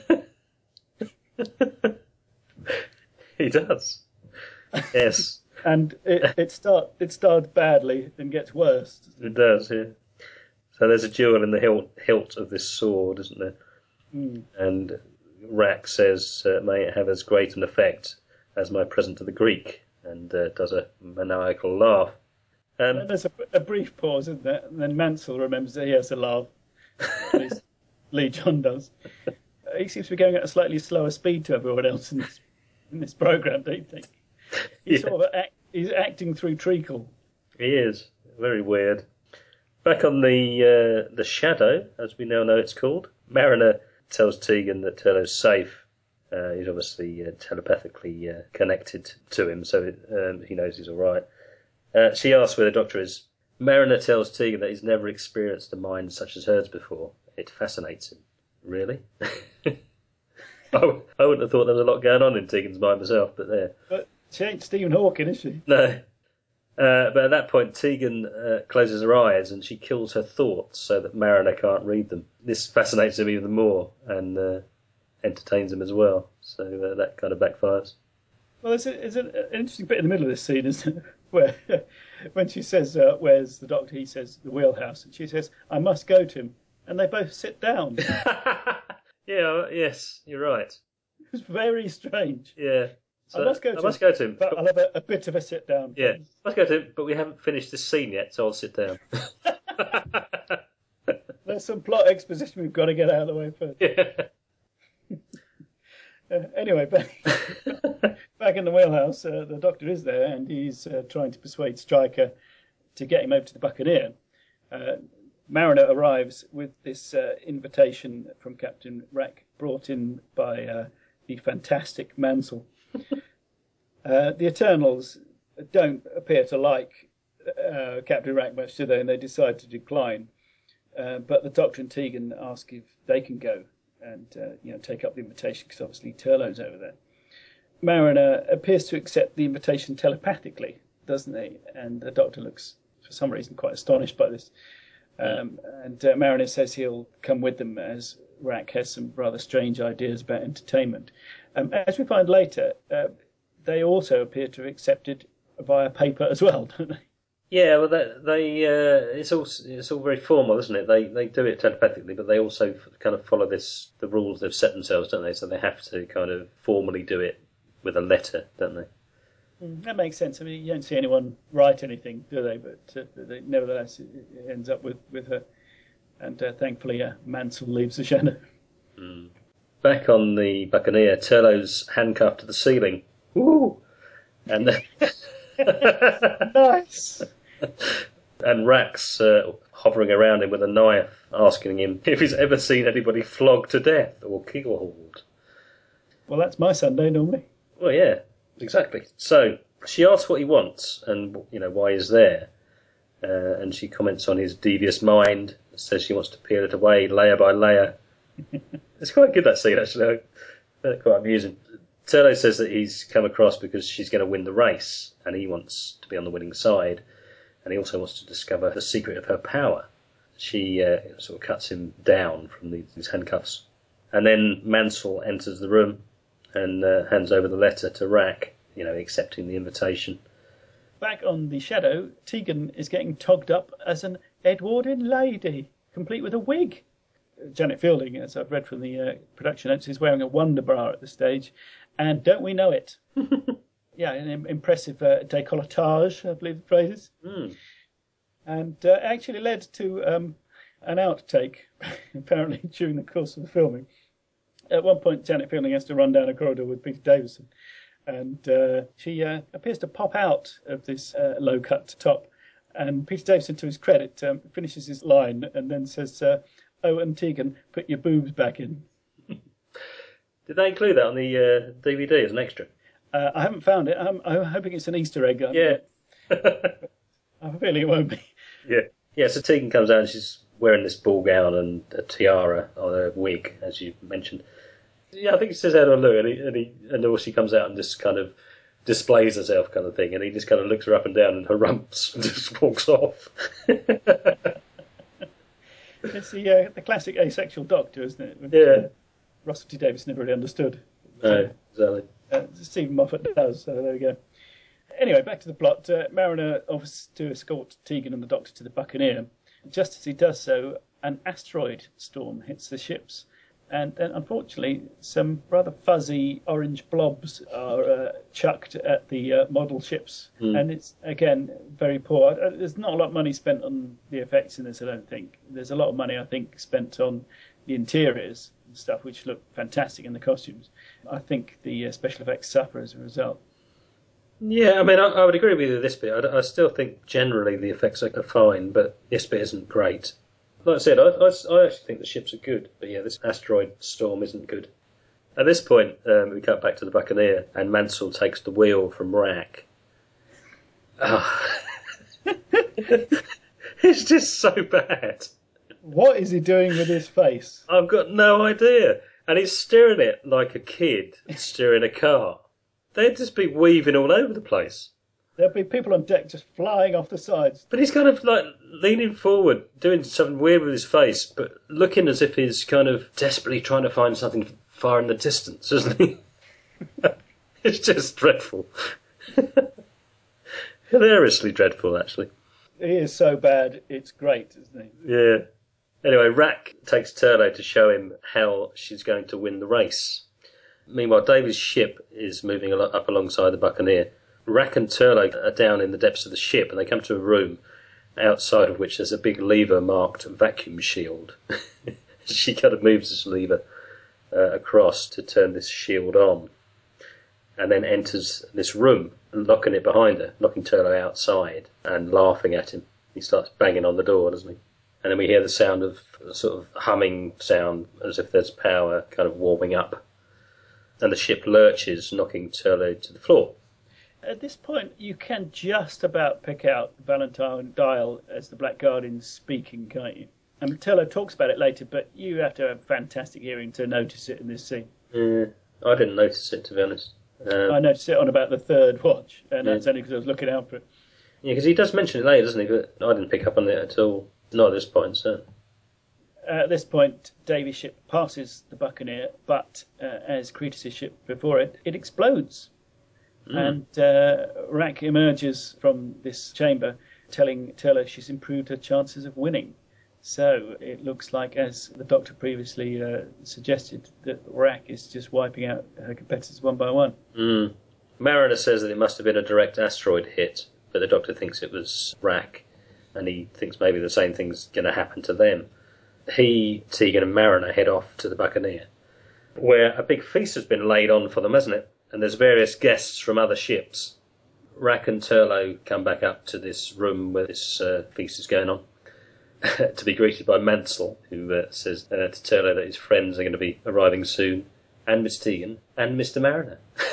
Speaker 2: He does. Yes.
Speaker 1: And it it start it starts badly and gets worse.
Speaker 2: It does, yeah. So there's a jewel in the hilt, hilt of this sword, isn't there?
Speaker 1: Mm.
Speaker 2: And Rack says, uh, "May it have as great an effect as my present to the Greek," and uh, does a maniacal laugh. Um,
Speaker 1: There's a, a brief pause, isn't there? And then Mansell remembers that he has to laugh. At least Lee John does. Uh, he seems to be going at a slightly slower speed to everyone else in this, in this programme, don't you think? He's
Speaker 2: Yeah.
Speaker 1: sort of act, he's acting through treacle.
Speaker 2: He is. Very weird. Back on the uh, the Shadow, as we now know it's called, Mariner tells Tegan that Turlough's safe. Uh, he's obviously uh, telepathically uh, connected to him, so um, he knows he's all right. Uh, she asks where the Doctor is. Mariner tells Tegan that he's never experienced a mind such as hers before. It fascinates him. Really? I, w- I wouldn't have thought there was a lot going on in Tegan's mind myself, but there.
Speaker 1: But she ain't Stephen Hawking, is she?
Speaker 2: No. Uh, but at that point, Tegan uh, closes her eyes and she kills her thoughts so that Mariner can't read them. This fascinates him even more and uh, entertains him as well. So uh, that kind of backfires.
Speaker 1: Well, there's, a, there's an interesting bit in the middle of this scene, isn't it? Where when she says, uh, "Where's the Doctor?" He says, "The wheelhouse," and she says, "I must go to him," and they both sit down.
Speaker 2: Yeah. Yes, you're right.
Speaker 1: It was very strange.
Speaker 2: Yeah. So
Speaker 1: I must go to
Speaker 2: I must
Speaker 1: him,
Speaker 2: go to him.
Speaker 1: but
Speaker 2: But,
Speaker 1: I'll have a, a bit of a sit down.
Speaker 2: yeah, let's go to him. But we haven't finished this scene yet, so I'll sit down.
Speaker 1: They're there's some plot exposition we've got to get out of the way first.
Speaker 2: Yeah.
Speaker 1: Uh, anyway, back, back in the wheelhouse, uh, the Doctor is there, and he's uh, trying to persuade Stryker to get him over to the Buccaneer. Uh, Mariner arrives with this uh, invitation from Captain Rack, brought in by uh, the fantastic Mansell. uh, the Eternals don't appear to like uh, Captain Rack much, do they? And they decide to decline. Uh, but the Doctor and Tegan ask if they can go and uh, you know, take up the invitation, because obviously Turlough's over there. Mariner appears to accept the invitation telepathically, doesn't he? And the Doctor looks, for some reason, quite astonished by this. Um, and uh, Mariner says he'll come with them, as Rack has some rather strange ideas about entertainment. Um, as we find later, uh, they also appear to have accepted via paper as well, don't they?
Speaker 2: Yeah, well, they, they uh, it's all it's all very formal, isn't it? They they do it telepathically, but they also kind of follow this the rules they've set themselves, don't they? So they have to kind of formally do it with a letter, don't they?
Speaker 1: Mm, that makes sense. I mean, you don't see anyone write anything, do they? But uh, they, nevertheless, it, it ends up with, with her. And uh, thankfully, uh, Mansell leaves the shadow.
Speaker 2: Mm. Back on the Buccaneer, Turlough's handcuffed to the ceiling. Woo! And
Speaker 1: nice.
Speaker 2: And Rack's uh, hovering around him with a knife, asking him if he's ever seen anybody flogged to death or killed.
Speaker 1: Well, that's my Sunday normally.
Speaker 2: Well, yeah, exactly. So she asks what he wants and you know why he's there, uh, and she comments on his devious mind. Says she wants to peel it away layer by layer. It's quite good, that scene, actually. Quite amusing. Turlough says that he's come across because she's going to win the race, and he wants to be on the winning side. And he also wants to discover the secret of her power. She uh, sort of cuts him down from these, these handcuffs. And then Mansell enters the room and uh, hands over the letter to Rack, you know, accepting the invitation.
Speaker 1: Back on the Shadow, Tegan is getting togged up as an Edwardian lady, complete with a wig. Janet Fielding, as I've read from the uh, production notes, is wearing a wonder bra at this stage. And don't we know it? Yeah, an impressive uh, décolletage, I believe the phrase is.
Speaker 2: Mm.
Speaker 1: And uh, actually led to um, an outtake, apparently, during the course of the filming. At one point, Janet Fielding has to run down a corridor with Peter Davison. And uh, she uh, appears to pop out of this uh, low-cut top. And Peter Davison, to his credit, um, finishes his line and then says, uh, "Oh, and Tegan, put your boobs back in."
Speaker 2: Did they include that on the uh, D V D as an extra?
Speaker 1: Uh, I haven't found it. I'm, I'm hoping it's an Easter egg.
Speaker 2: Yeah.
Speaker 1: I have a feeling it won't be.
Speaker 2: Yeah. Yeah, so Tegan comes out and she's wearing this ball gown and a tiara or a wig, as you mentioned. Yeah, I think he says, "How do I look?" And, he, and, he, and all she comes out and just kind of displays herself, kind of thing. And he just kind of looks her up and down and harumps and just walks off.
Speaker 1: It's the, uh, the classic asexual Doctor, isn't it? Which,
Speaker 2: Yeah.
Speaker 1: Uh, Russell T Davies never really understood.
Speaker 2: No, exactly.
Speaker 1: Uh, Stephen Moffat does, so there we go. Anyway, back to the plot. Uh, Mariner offers to escort Tegan and the Doctor to the Buccaneer. Just as he does so, an asteroid storm hits the ships. And then, unfortunately, some rather fuzzy orange blobs are uh, chucked at the uh, model ships. Mm. And it's, again, very poor. Uh, there's not a lot of money spent on the effects in this, I don't think. There's a lot of money, I think, spent on the interiors and stuff, which look fantastic in the costumes. I think the uh, special effects suffer as a result.
Speaker 2: Yeah, I mean, I, I would agree with you this bit. I, I still think generally the effects are fine, but this bit isn't great. Like I said, I, I, I actually think the ships are good, but yeah, this asteroid storm isn't good. At this point, um, we cut back to the Buccaneer, and Mansell takes the wheel from Rack. Oh. It's just so bad.
Speaker 1: What is he doing with his face?
Speaker 2: I've got no idea. And he's steering it like a kid steering a car. They'd just be weaving all over the place.
Speaker 1: There'll be people on deck just flying off the sides.
Speaker 2: But he's kind of like leaning forward, doing something weird with his face, but looking as if he's kind of desperately trying to find something far in the distance, isn't he? It's just dreadful. Hilariously dreadful, actually.
Speaker 1: He is so bad, it's great, isn't he?
Speaker 2: Yeah. Anyway, Rack takes Turlough to show him how she's going to win the race. Meanwhile, Davy's ship is moving up alongside the Buccaneer. Rack and Turlough are down in the depths of the ship, and they come to a room, outside of which there's a big lever marked vacuum shield. She kind of moves this lever uh, across to turn this shield on, and then enters this room, locking it behind her, locking Turlough outside and laughing at him. He starts banging on the door, doesn't he? And then we hear the sound of a sort of humming sound, as if there's power kind of warming up. And the ship lurches, knocking Turlough to the floor.
Speaker 1: At this point, you can just about pick out Valentine Dial as the Black Guardian speaking, can't you? And Turlough talks about it later, but you have to have fantastic hearing to notice it in this scene.
Speaker 2: Yeah, I didn't notice it, to be honest. Um,
Speaker 1: I noticed it on about the third watch, and
Speaker 2: yeah.
Speaker 1: that's only because I was looking out for it.
Speaker 2: Yeah, because he does mention it later, doesn't he? But I didn't pick up on it at all. Not at this point, so.
Speaker 1: Uh, at this point, Davy's ship passes the Buccaneer, but uh, as Cretus's ship before it, it explodes. Mm. And uh, Rack emerges from this chamber, telling Turlough she's improved her chances of winning. So it looks like, as the Doctor previously uh, suggested, that Rack is just wiping out her competitors one by one.
Speaker 2: Mm. Mariner says that it must have been a direct asteroid hit, but the Doctor thinks it was Rack, and he thinks maybe the same thing's going to happen to them. He, Tegan and Mariner head off to the Buccaneer, where a big feast has been laid on for them, hasn't it? And there's various guests from other ships. Rack and Turlough come back up to this room where this uh, feast is going on, to be greeted by Mansell, who uh, says uh, to Turlough that his friends are going to be arriving soon, and Miss Tegan, and Mister Mariner.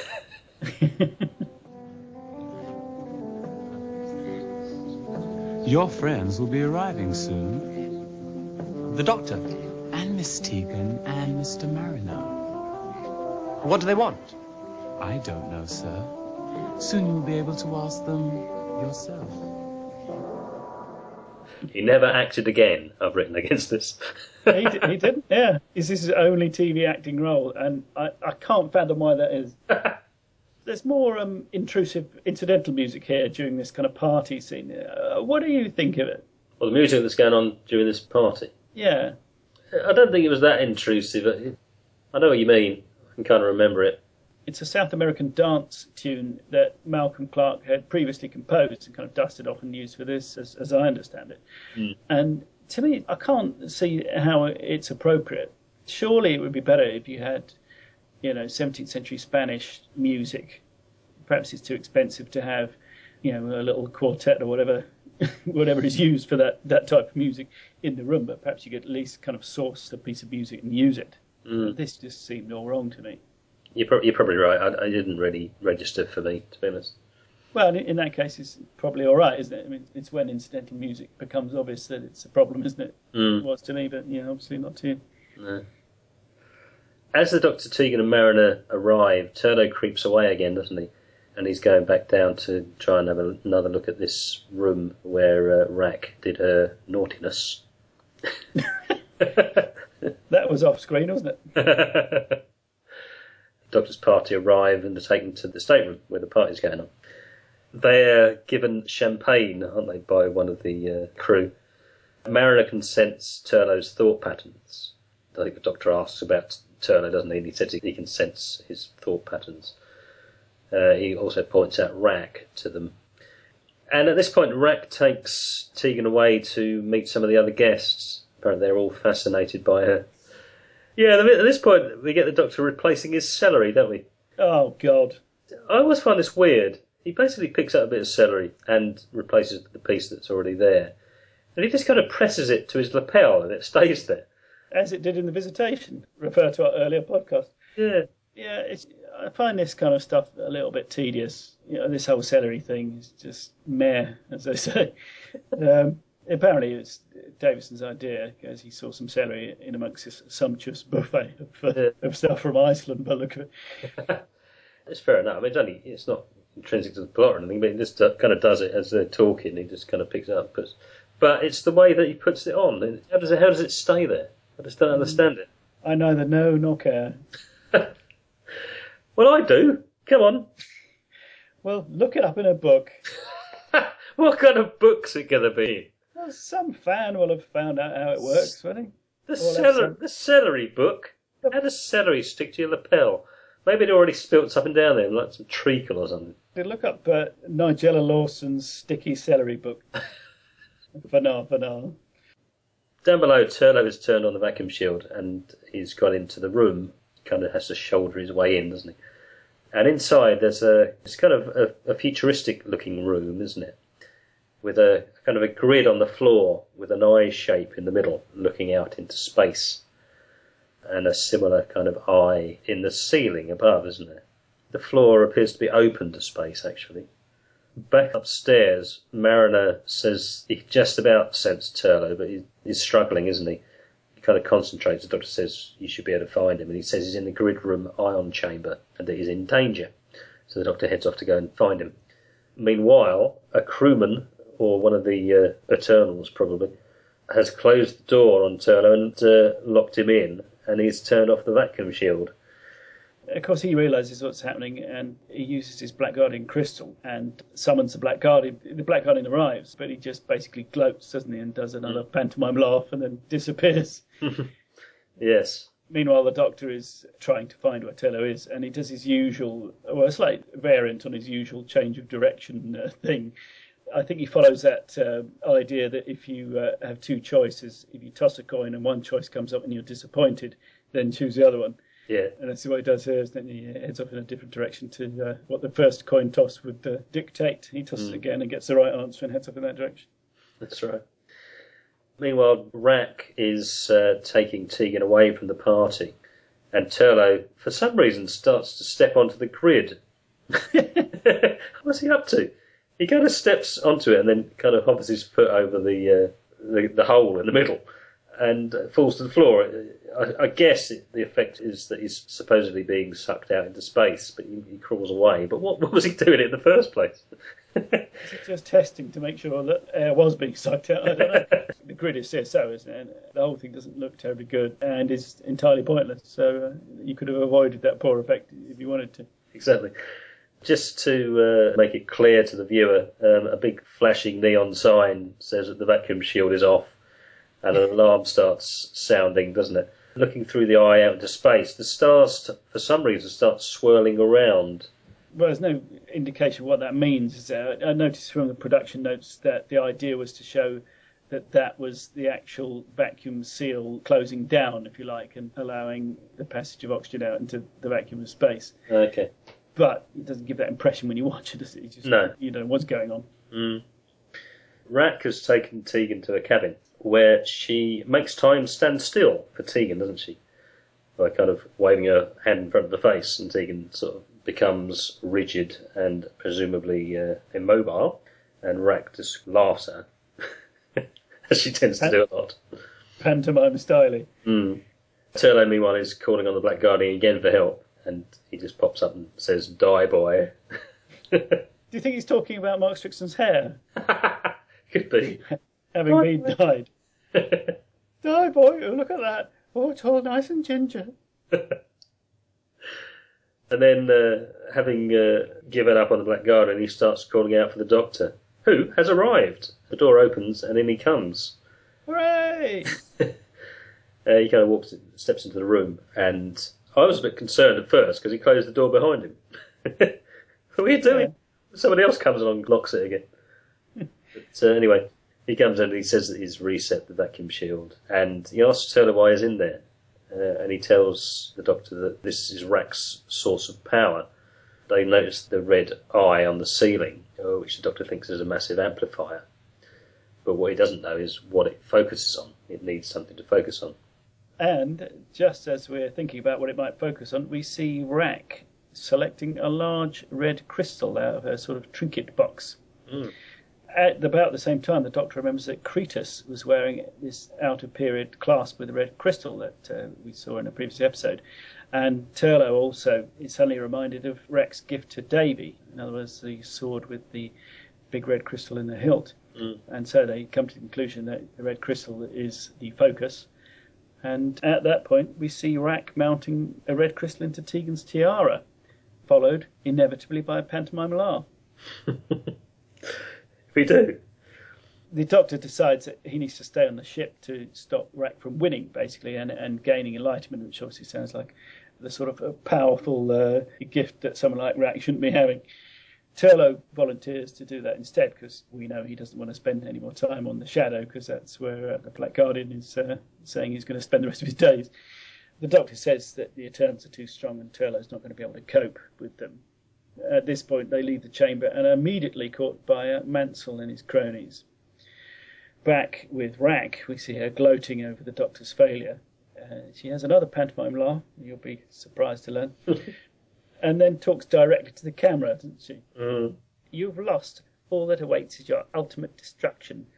Speaker 4: Your friends will be arriving soon. The Doctor, and Miss Tegan, and Mister Mariner.
Speaker 5: What do they want?
Speaker 4: I don't know, sir. Soon you'll be able to ask them yourself.
Speaker 2: He never acted again, I've written against this.
Speaker 1: he, did, he didn't, yeah. This is his only T V acting role, and I, I can't fathom why that is. There's more um, intrusive incidental music here during this kind of party scene. Uh, what do you think of it?
Speaker 2: Well, the music that's going on during this party?
Speaker 1: Yeah.
Speaker 2: I don't think it was that intrusive. I know what you mean. I can kind of remember it.
Speaker 1: It's a South American dance tune that Malcolm Clarke had previously composed and kind of dusted off and used for this, as, as I understand it. Mm. And to me, I can't see how it's appropriate. Surely it would be better if you had, you know, seventeenth century Spanish music. Perhaps it's too expensive to have, you know, a little quartet or whatever, whatever is used for that, that type of music in the room. But perhaps you could at least kind of source a piece of music and use it. Mm. This just seemed all wrong to me.
Speaker 2: You're, pro- you're probably right. I, I didn't really register for me, to be honest.
Speaker 1: Well, in that case, it's probably all right, isn't it? I mean, it's when incidental music becomes obvious that it's a problem, isn't it?
Speaker 2: Mm.
Speaker 1: It was to me, but, you know, obviously not to you.
Speaker 2: No. As the Doctor, Tegan and Mariner arrive, Turlough creeps away again, doesn't he? And he's going back down to try and have a, another look at this room where uh, Rack did her naughtiness.
Speaker 1: That was off screen, wasn't it?
Speaker 2: The Doctor's party arrive and are taken to the stateroom where the party's going on. They're given champagne, aren't they, by one of the uh, crew. Mariner can sense Turlough's thought patterns. I think the Doctor asks about Turlough, doesn't he? And he says he can sense his thought patterns. Uh, he also points out Rack to them. And at this point, Rack takes Tegan away to meet some of the other guests. Apparently they're all fascinated by her. Yeah, at this point, we get the Doctor replacing his celery, don't we?
Speaker 1: Oh, God.
Speaker 2: I always find this weird. He basically picks up a bit of celery and replaces the piece that's already there. And he just kind of presses it to his lapel and it stays there.
Speaker 1: As it did in the Visitation, refer to our earlier podcast.
Speaker 2: Yeah.
Speaker 1: Yeah, it's, I find this kind of stuff a little bit tedious. You know, this whole celery thing is just meh, as they say. um, apparently it's Davison's idea, because he saw some celery in amongst this sumptuous buffet of, uh, of stuff from Iceland, by the look of it.
Speaker 2: It's fair enough. I mean, it's, only, it's not intrinsic to the plot or anything, but he just kind of does it as they're talking. He just kind of picks it up. Puts, but it's the way that he puts it on. How does it, how does it stay there? I just don't understand it.
Speaker 1: I neither know nor care.
Speaker 2: Well, I do. Come on.
Speaker 1: Well, look it up in a book.
Speaker 2: What kind of book's it going to be?
Speaker 1: Well, some fan will have found out how it works, won't he?
Speaker 2: The, celery, some... the celery book? How does celery stick to your lapel? Maybe it already spilts up and down there, like some treacle or something.
Speaker 1: Look up uh, Nigella Lawson's Sticky Celery book. For now, for now.
Speaker 2: Down below, Turlo has turned on the vacuum shield and he's got into the room. Kind of has to shoulder his way in, doesn't he? And inside there's a it's kind of a, a futuristic looking room, isn't it? With a kind of a grid on the floor with an eye shape in the middle looking out into space. And a similar kind of eye in the ceiling above, isn't it? The floor appears to be open to space, actually. Back upstairs, Mariner says he just about sensed Turlo, but he, he's struggling, isn't he? He kind of concentrates. The doctor says you should be able to find him, and he says he's in the grid room ion chamber and that he's in danger. So the doctor heads off to go and find him. Meanwhile, a crewman, or one of the uh, Eternals probably, has closed the door on Turlo and uh, locked him in, and he's turned off the vacuum shield.
Speaker 1: Of course, he realises what's happening, and he uses his Black Guardian crystal and summons the Black Guardian. The Black Guardian arrives, but he just basically gloats, doesn't he, and does another mm. pantomime laugh and then disappears.
Speaker 2: Yes.
Speaker 1: Meanwhile, the Doctor is trying to find where Turlo is, and he does his usual, well, a slight variant on his usual change of direction uh, thing. I think he follows that uh, idea that if you uh, have two choices, if you toss a coin and one choice comes up and you're disappointed, then choose the other one.
Speaker 2: Yeah.
Speaker 1: And that's what he does here, is then he heads off in a different direction to uh, what the first coin toss would uh, dictate. He tosses
Speaker 2: mm.
Speaker 1: again and gets the right answer and heads off in that direction.
Speaker 2: That's right. Meanwhile, Rack is uh, taking Tegan away from the party, and Turlo, for some reason, starts to step onto the grid. What's he up to? He kind of steps onto it and then kind of hovers his foot over the uh, the, the hole in the middle and uh, falls to the floor. I, I guess it, the effect is that he's supposedly being sucked out into space, but he, he crawls away. But what, what was he doing in the first place?
Speaker 1: Is it just testing to make sure that air was being sucked out? I don't know. The grid is C S O, isn't it? And the whole thing doesn't look terribly good and is entirely pointless. So uh, you could have avoided that poor effect if you wanted to.
Speaker 2: Exactly. Just to uh, make it clear to the viewer, um, a big flashing neon sign says that the vacuum shield is off, and an alarm starts sounding, doesn't it? Looking through the eye out into space, the stars, for some reason, start swirling around.
Speaker 1: Well, there's no indication of what that means. Is there? I noticed from the production notes that the idea was to show that that was the actual vacuum seal closing down, if you like, and allowing the passage of oxygen out into the vacuum of space.
Speaker 2: Okay.
Speaker 1: But it doesn't give that impression when you watch it, does it? It's just,
Speaker 2: no.
Speaker 1: You don't know what's going on.
Speaker 2: Mm. Rack has taken Tegan to a cabin where she makes time stand still for Tegan, doesn't she? By kind of waving her hand in front of the face, and Tegan sort of becomes rigid and presumably uh, immobile, and Rack just laughs at her, as she tends to do a lot.
Speaker 1: Pantomime style.
Speaker 2: Mm. Turlo, meanwhile, is calling on the Black Guardian again for help. And he just pops up and says, "Die, boy."
Speaker 1: Do you think he's talking about Mark Strickson's hair?
Speaker 2: Could be.
Speaker 1: Having been dyed. Die, boy. Oh, look at that. Oh, it's all nice and ginger.
Speaker 2: And then, uh, having uh, given up on the Black Guardian, he starts calling out for the Doctor, who has arrived. The door opens and in he comes.
Speaker 1: Hooray!
Speaker 2: uh, he kind of walks, steps into the room, and I was a bit concerned at first because he closed the door behind him. What are you doing? Yeah. Somebody else comes along and locks it again. But uh, anyway, he comes in and he says that he's reset the vacuum shield. And he asks Turlo why he's in there. Uh, and he tells the Doctor that this is Rack's source of power. They notice the red eye on the ceiling, uh, which the Doctor thinks is a massive amplifier. But what he doesn't know is what it focuses on. It needs something to focus on.
Speaker 1: And just as we're thinking about what it might focus on, we see Rack selecting a large red crystal out of her sort of trinket box.
Speaker 2: Mm.
Speaker 1: At about the same time, the Doctor remembers that Kretos was wearing this out-of-period clasp with a red crystal that uh, we saw in a previous episode. And Turlo also is suddenly reminded of Rack's gift to Davy. In other words, the sword with the big red crystal in the hilt.
Speaker 2: Mm.
Speaker 1: And so they come to the conclusion that the red crystal is the focus. And at that point, we see Rack mounting a red crystal into Tegan's tiara, followed inevitably by a pantomime laugh.
Speaker 2: We do.
Speaker 1: The Doctor decides that he needs to stay on the ship to stop Rack from winning, basically, and, and gaining enlightenment, which obviously sounds like the sort of a powerful uh, gift that someone like Rack shouldn't be having. Turlough volunteers to do that instead because we know he doesn't want to spend any more time on the Shadow because that's where uh, the Black Guardian is uh, saying he's going to spend the rest of his days. The Doctor says that the Eternals are too strong and Turlough's not going to be able to cope with them. At this point, they leave the chamber and are immediately caught by uh, Mansell and his cronies. Back with Rack, we see her gloating over the Doctor's failure. Uh, she has another pantomime laugh, you'll be surprised to learn, and then talks directly to the camera, doesn't she?
Speaker 2: Mm.
Speaker 1: You've lost. All that awaits is your ultimate destruction.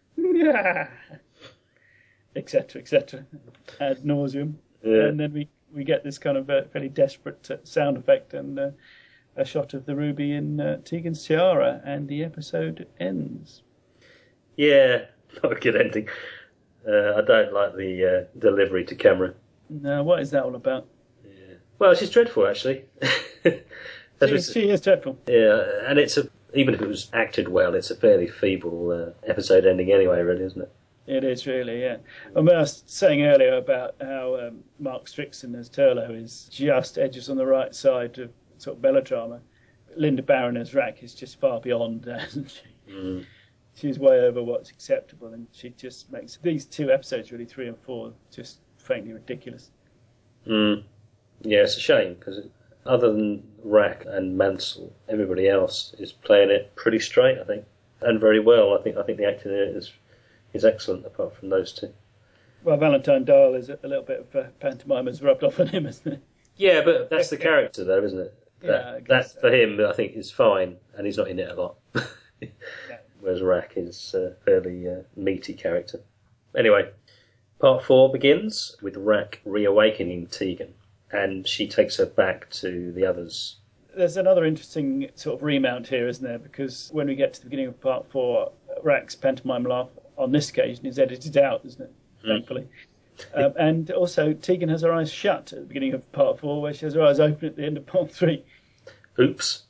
Speaker 1: Etc, et cetera. Ad nauseum.
Speaker 2: Yeah.
Speaker 1: And then we, we get this kind of uh, fairly desperate uh, sound effect and uh, a shot of the ruby in uh, Tegan's tiara, and the episode ends.
Speaker 2: Yeah, not a good ending. Uh, I don't like the uh, delivery to camera.
Speaker 1: Now, what is that all about?
Speaker 2: Yeah. Well, she's dreadful, actually.
Speaker 1: She,
Speaker 2: we,
Speaker 1: she is dreadful.
Speaker 2: yeah, and it's a even if it was acted well, it's a fairly feeble uh, episode ending anyway, really, isn't it?
Speaker 1: It is really, yeah. And I was saying earlier about how um, Mark Strickson as Turlough is just edges on the right side of sort of melodrama. Linda Barron as Rack is just far beyond that, isn't she?
Speaker 2: Mm.
Speaker 1: She's way over what's acceptable, and she just makes these two episodes, really three and four, just faintly ridiculous.
Speaker 2: Mm. Yeah, it's a shame because other than Rack and Mansell, everybody else is playing it pretty straight, I think, and very well. I think I think the acting in it is is excellent, apart from those two.
Speaker 1: Well, Valentine Dahl is a, a little bit of uh, pantomime has rubbed off on him, isn't it?
Speaker 2: Yeah, but that's the character, though, isn't it? That,
Speaker 1: Yeah, I guess
Speaker 2: that
Speaker 1: so.
Speaker 2: for him, I think, is fine, and he's not in it a lot.
Speaker 1: No.
Speaker 2: Whereas Rack is a fairly uh, meaty character. Anyway, part four begins with Rack reawakening Tegan, and she takes her back to the others.
Speaker 1: There's another interesting sort of remount here, isn't there? Because when we get to the beginning of part four, Rack's pantomime laugh on this occasion is edited out, isn't it? Thankfully. Um, and also, Tegan has her eyes shut at the beginning of part four, where she has her eyes open at the end of part three.
Speaker 2: Oops.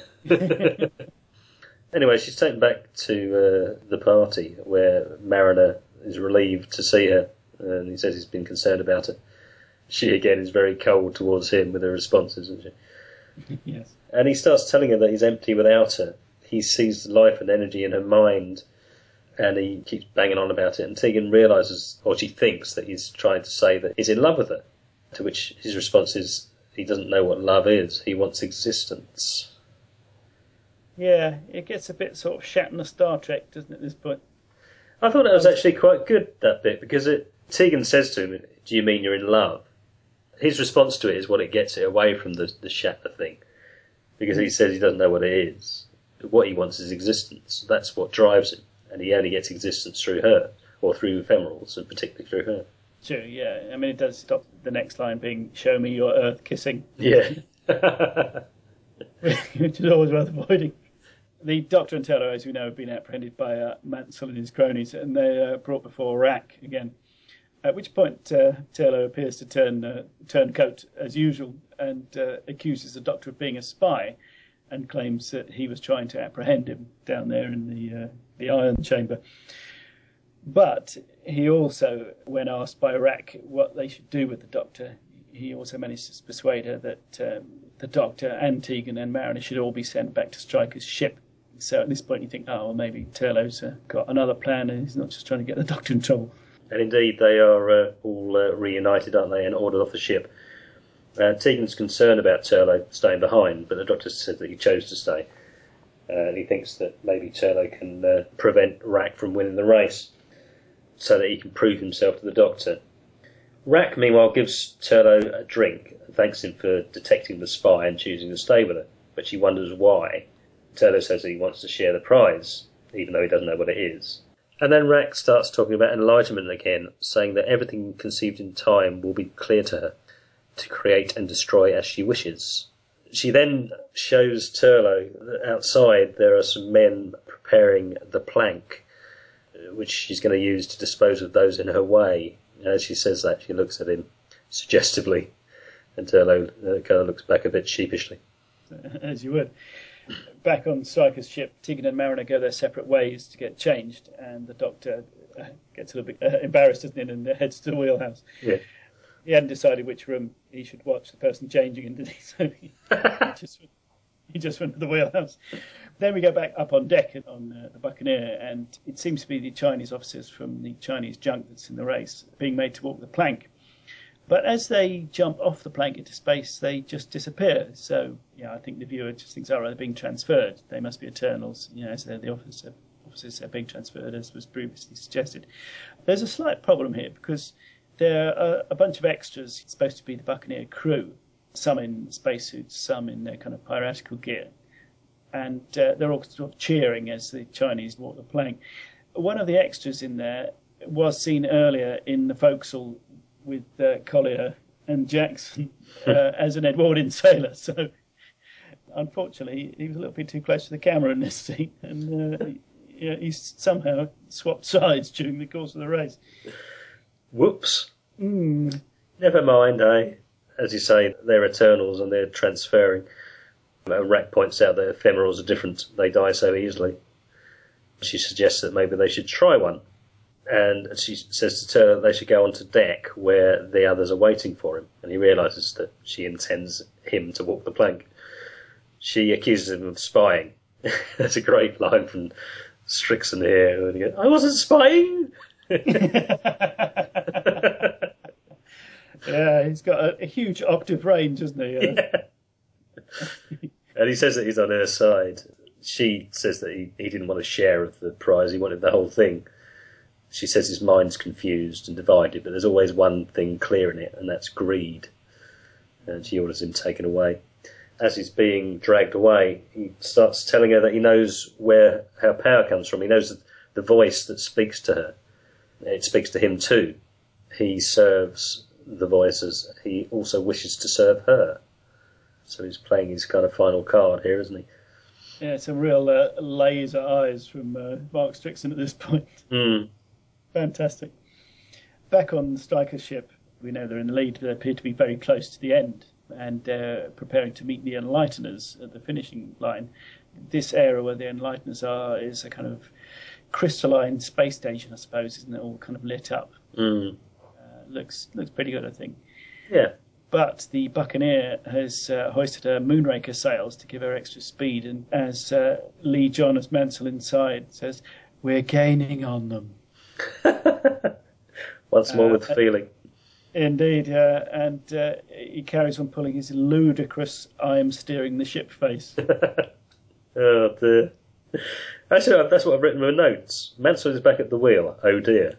Speaker 2: Anyway, she's taken back to uh, the party where Mariner is relieved to see her, and he says he's been concerned about her. She, again, is very cold towards him with her responses, isn't she?
Speaker 1: Yes.
Speaker 2: And he starts telling her that he's empty without her. He sees the life and energy in her mind, and he keeps banging on about it. And Tegan realises, or she thinks, that he's trying to say that he's in love with her. To which his response is, he doesn't know what love is. He wants existence.
Speaker 1: Yeah, it gets a bit sort of Shatner Star Trek, doesn't it, at this point?
Speaker 2: I thought that was actually quite good, that bit, because it, Tegan says to him, do you mean you're in love? His response to it is what it gets it away from the, the Shatner thing. Because he says he doesn't know what it is. What he wants is existence. That's what drives him. And he only gets existence through her, or through ephemerals, and particularly through her.
Speaker 1: True, yeah. I mean, it does stop the next line being, show me your earth kissing.
Speaker 2: Yeah.
Speaker 1: Which is always worth avoiding. The Doctor and Turlough, as we know, have been apprehended by uh, Mansell and his cronies, and they're uh, brought before Rack again. At which point, uh, Turlough appears to turn uh, turn coat as usual and uh, accuses the Doctor of being a spy, and claims that he was trying to apprehend him down there in the uh, the iron chamber. But he also, when asked by Rack what they should do with the Doctor, he also managed to persuade her that um, the Doctor and Tegan and Mariner should all be sent back to Stryker's ship. So at this point you think, oh, well, maybe Turlough's uh, got another plan and he's not just trying to get the Doctor in trouble.
Speaker 2: And indeed, they are uh, all uh, reunited, aren't they, and ordered off the ship. Uh, Tegan's concerned about Turlough staying behind, but the Doctor said that he chose to stay. Uh, and he thinks that maybe Turlough can uh, prevent Rack from winning the race, so that he can prove himself to the Doctor. Rack, meanwhile, gives Turlough a drink and thanks him for detecting the spy and choosing to stay with her. But she wonders why. Turlough says that he wants to share the prize, even though he doesn't know what it is. And then Rack starts talking about enlightenment again, saying that everything conceived in time will be clear to her, to create and destroy as she wishes. She then shows Turlough that outside there are some men preparing the plank, which she's going to use to dispose of those in her way. And as she says that, she looks at him suggestively, and Turlough uh, kind of looks back a bit sheepishly.
Speaker 1: As you would. Back on Stryker's ship, Tegan and Mariner go their separate ways to get changed, and the Doctor uh, gets a little bit uh, embarrassed, doesn't he, and heads to the wheelhouse.
Speaker 2: Yeah.
Speaker 1: He hadn't decided which room he should watch the person changing into, so he just he just went to the wheelhouse. Then we go back up on deck on uh, the Buccaneer, and it seems to be the Chinese officers from the Chinese junk that's in the race being made to walk the plank. But as they jump off the plank into space, they just disappear. So, yeah, I think the viewer just thinks, oh, they're being transferred. They must be Eternals, you know, as they're the officer, officers are being transferred, as was previously suggested. There's a slight problem here because there are a bunch of extras supposed to be the Buccaneer crew, some in spacesuits, some in their kind of piratical gear. And uh, they're all sort of cheering as the Chinese walk the plank. One of the extras in there was seen earlier in the forecastle with uh, Collier and Jackson uh, as an Edwardian sailor. So, unfortunately, he was a little bit too close to the camera in this scene, and uh, yeah, he's somehow swapped sides during the course of the race.
Speaker 2: Whoops.
Speaker 1: Mm.
Speaker 2: Never mind, eh? As you say, they're Eternals and they're transferring. Rack points out that ephemerals are different. They die so easily. She suggests that maybe they should try one. And she says to Turner that they should go onto deck where the others are waiting for him. And he realises that she intends him to walk the plank. She accuses him of spying. That's a great line from Strickson here. When he goes, I wasn't spying!
Speaker 1: Yeah, he's got a, a huge octave range, hasn't he? Uh,
Speaker 2: yeah. And he says that he's on her side. She says that he, he didn't want a share of the prize, he wanted the whole thing. She says his mind's confused and divided, but there's always one thing clear in it, and that's greed. And she orders him taken away. As he's being dragged away, he starts telling her that he knows where her power comes from. He knows the voice that speaks to her. It speaks to him too. He serves the voices. He also wishes to serve her. So he's playing his kind of final card here, isn't he?
Speaker 1: Yeah, some real uh, laser eyes from uh, Mark Strickson at this point.
Speaker 2: Mm.
Speaker 1: Fantastic. Back on the Stryker's ship, we know they're in the lead. They appear to be very close to the end and uh, preparing to meet the Enlighteners at the finishing line. This area where the Enlighteners are is a kind of crystalline space station, I suppose, isn't it? All kind of lit up.
Speaker 2: Mm.
Speaker 1: Uh, looks looks pretty good, I think.
Speaker 2: Yeah.
Speaker 1: But the Buccaneer has uh, hoisted her Moonraker sails to give her extra speed, and as uh, Lee John as Mansell inside says, we're gaining on them.
Speaker 2: Once more
Speaker 1: uh,
Speaker 2: with feeling.
Speaker 1: Indeed, uh, and uh, he carries on pulling his ludicrous I am steering the ship face.
Speaker 2: Oh dear. Actually, that's what I've written in my notes. Mansell is back at the wheel. Oh dear.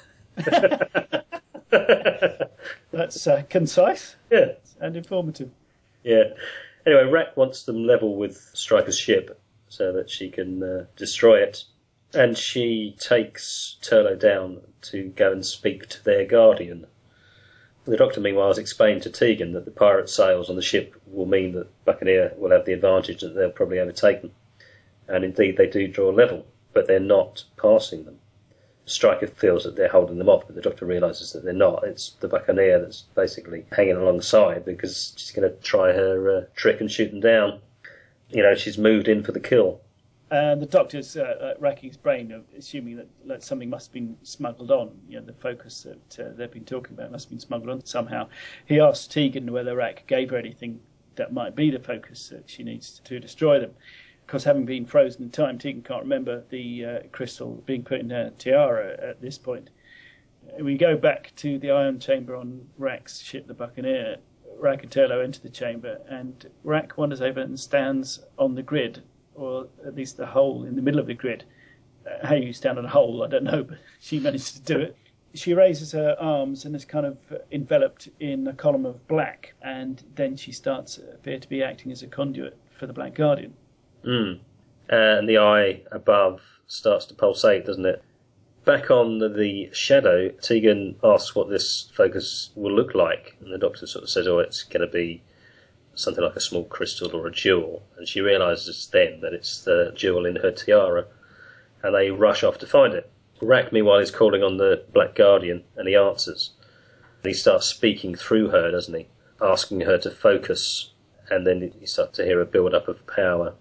Speaker 1: That's uh, concise
Speaker 2: yeah.
Speaker 1: and informative.
Speaker 2: Yeah. Anyway, Rack wants them level with Stryker's ship so that she can uh, destroy it. And she takes Turlo down to go and speak to their guardian. The Doctor, meanwhile, has explained to Tegan that the pirate sails on the ship will mean that Buccaneer will have the advantage, that they'll probably overtake them. And indeed, they do draw level, but they're not passing them. Stryker feels that they're holding them off, but the Doctor realises that they're not. It's the Buccaneer that's basically hanging alongside because she's going to try her uh, trick and shoot them down. You know, she's moved in for the kill.
Speaker 1: And the Doctor's uh, racking his brain, assuming that, that something must have been smuggled on. You know, the focus that uh, they've been talking about must have been smuggled on somehow. He asks Tegan whether Rack gave her anything that might be the focus that she needs to destroy them. Because having been frozen in time, Tegan can't remember the uh, crystal being put in her tiara at this point. We go back to the ion chamber on Rack's ship, the Buccaneer. Rack and Turlo enter the chamber, and Rack wanders over and stands on the grid, or at least the hole in the middle of the grid. Uh, how you stand on a hole, I don't know, but she managed to do it. She raises her arms and is kind of enveloped in a column of black, and then she starts to appear to be acting as a conduit for the Black Guardian.
Speaker 2: Mm. Uh, and the eye above starts to pulsate, doesn't it? Back on the, the shadow, Tegan asks what this focus will look like, and the Doctor sort of says, oh, it's going to be something like a small crystal or a jewel, and she realises then that it's the jewel in her tiara, and they rush off to find it. Rack, meanwhile, is calling on the Black Guardian, and he answers. And he starts speaking through her, doesn't he? Asking her to focus, and then you start to hear a build-up of power.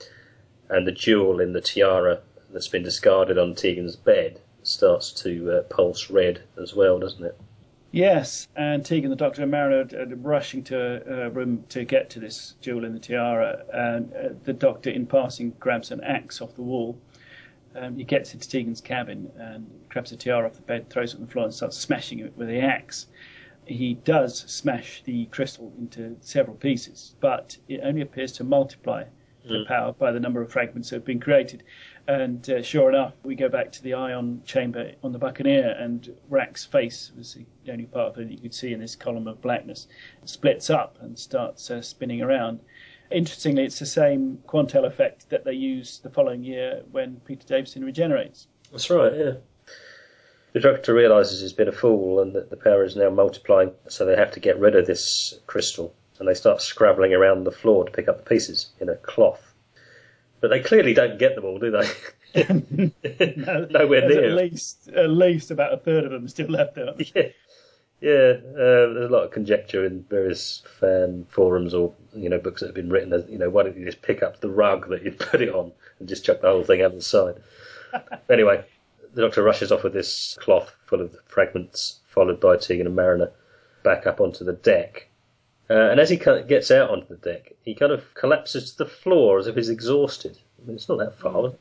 Speaker 2: And the jewel in the tiara that's been discarded on Tegan's bed starts to uh, pulse red as well, doesn't it?
Speaker 1: Yes, and Tegan, the Doctor, and Mariner are rushing to a room to get to this jewel in the tiara, and uh, the Doctor, in passing, grabs an axe off the wall. Um, he gets into Tegan's cabin and grabs the tiara off the bed, throws it on the floor, and starts smashing it with the axe. He does smash the crystal into several pieces, but it only appears to multiply the
Speaker 2: Mm.
Speaker 1: power by the number of fragments that have been created. And uh, sure enough, we go back to the ion chamber on the Buccaneer, and Rack's face was the only part of it you could see in this column of blackness. It splits up and starts uh, spinning around. Interestingly, it's the same Quantel effect that they use the following year when Peter Davison regenerates.
Speaker 2: That's right, yeah. The Doctor realises he's been a fool and that the power is now multiplying, so they have to get rid of this crystal. And they start scrabbling around the floor to pick up the pieces in a cloth. But they clearly don't get them all, do they?
Speaker 1: no,
Speaker 2: Nowhere near.
Speaker 1: At least, at least about a third of them still left out.
Speaker 2: Yeah, yeah. Uh, there's a lot of conjecture in various fan forums or you know books that have been written. As, you know, why don't you just pick up the rug that you put it on and just chuck the whole thing out the side? Anyway, the Doctor rushes off with this cloth full of fragments, followed by Tegan and Mariner, back up onto the deck. Uh, and as he gets out onto the deck, he kind of collapses to the floor as if he's exhausted. I mean, it's not that far.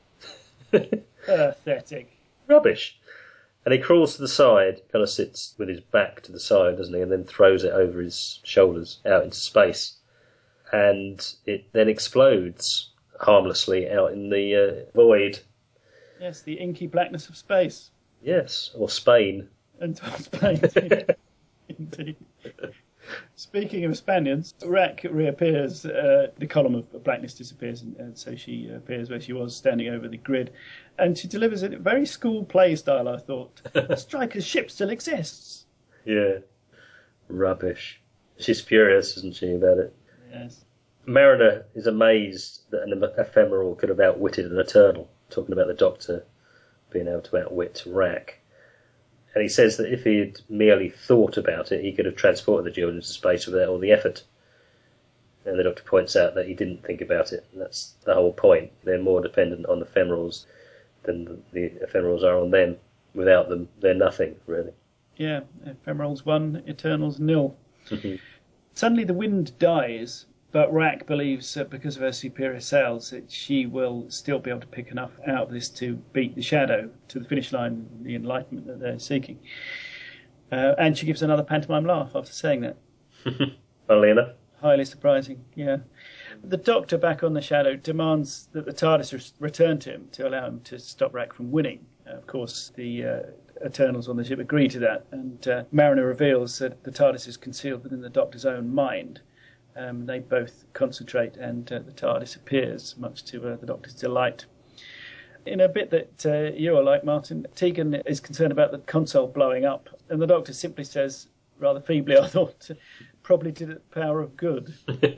Speaker 1: Pathetic.
Speaker 2: Rubbish. And he crawls to the side, kind of sits with his back to the side, doesn't he, and then throws it over his shoulders out into space. And it then explodes harmlessly out in the uh, void.
Speaker 1: Yes, the inky blackness of space.
Speaker 2: Yes, or Spain.
Speaker 1: And Spain, indeed. Speaking of Spaniards, Rack reappears, uh, the column of blackness disappears, and, and so she appears where she was, standing over the grid. And she delivers it very school play style, I thought. Stryker's ship still exists.
Speaker 2: Yeah. Rubbish. She's furious, isn't she, about it?
Speaker 1: Yes.
Speaker 2: Mariner is amazed that an ephemeral could have outwitted an Eternal, talking about the Doctor being able to outwit Rack. And he says that if he had merely thought about it, he could have transported the jewel into space without all the effort. And the Doctor points out that he didn't think about it, and that's the whole point. They're more dependent on the ephemerals than the ephemerals are on them. Without them, they're nothing, really.
Speaker 1: Yeah, ephemerals one, Eternals nil. Suddenly the wind dies, but Rack believes that because of her superior sails that she will still be able to pick enough out of this to beat the Shadow to the finish line, the enlightenment that they're seeking. Uh, and she gives another pantomime laugh after saying that.
Speaker 2: Funnily enough.
Speaker 1: Highly surprising, yeah. The Doctor, back on the Shadow, demands that the TARDIS re- return to him to allow him to stop Rack from winning. Uh, of course, the uh, Eternals on the ship agree to that, and uh, Mariner reveals that the TARDIS is concealed within the Doctor's own mind. Um, they both concentrate, and uh, the TARDIS appears, much to uh, the Doctor's delight. In a bit that uh, you are like, Martin, Tegan is concerned about the console blowing up, and the Doctor simply says, rather feebly, I thought, probably to the power of good.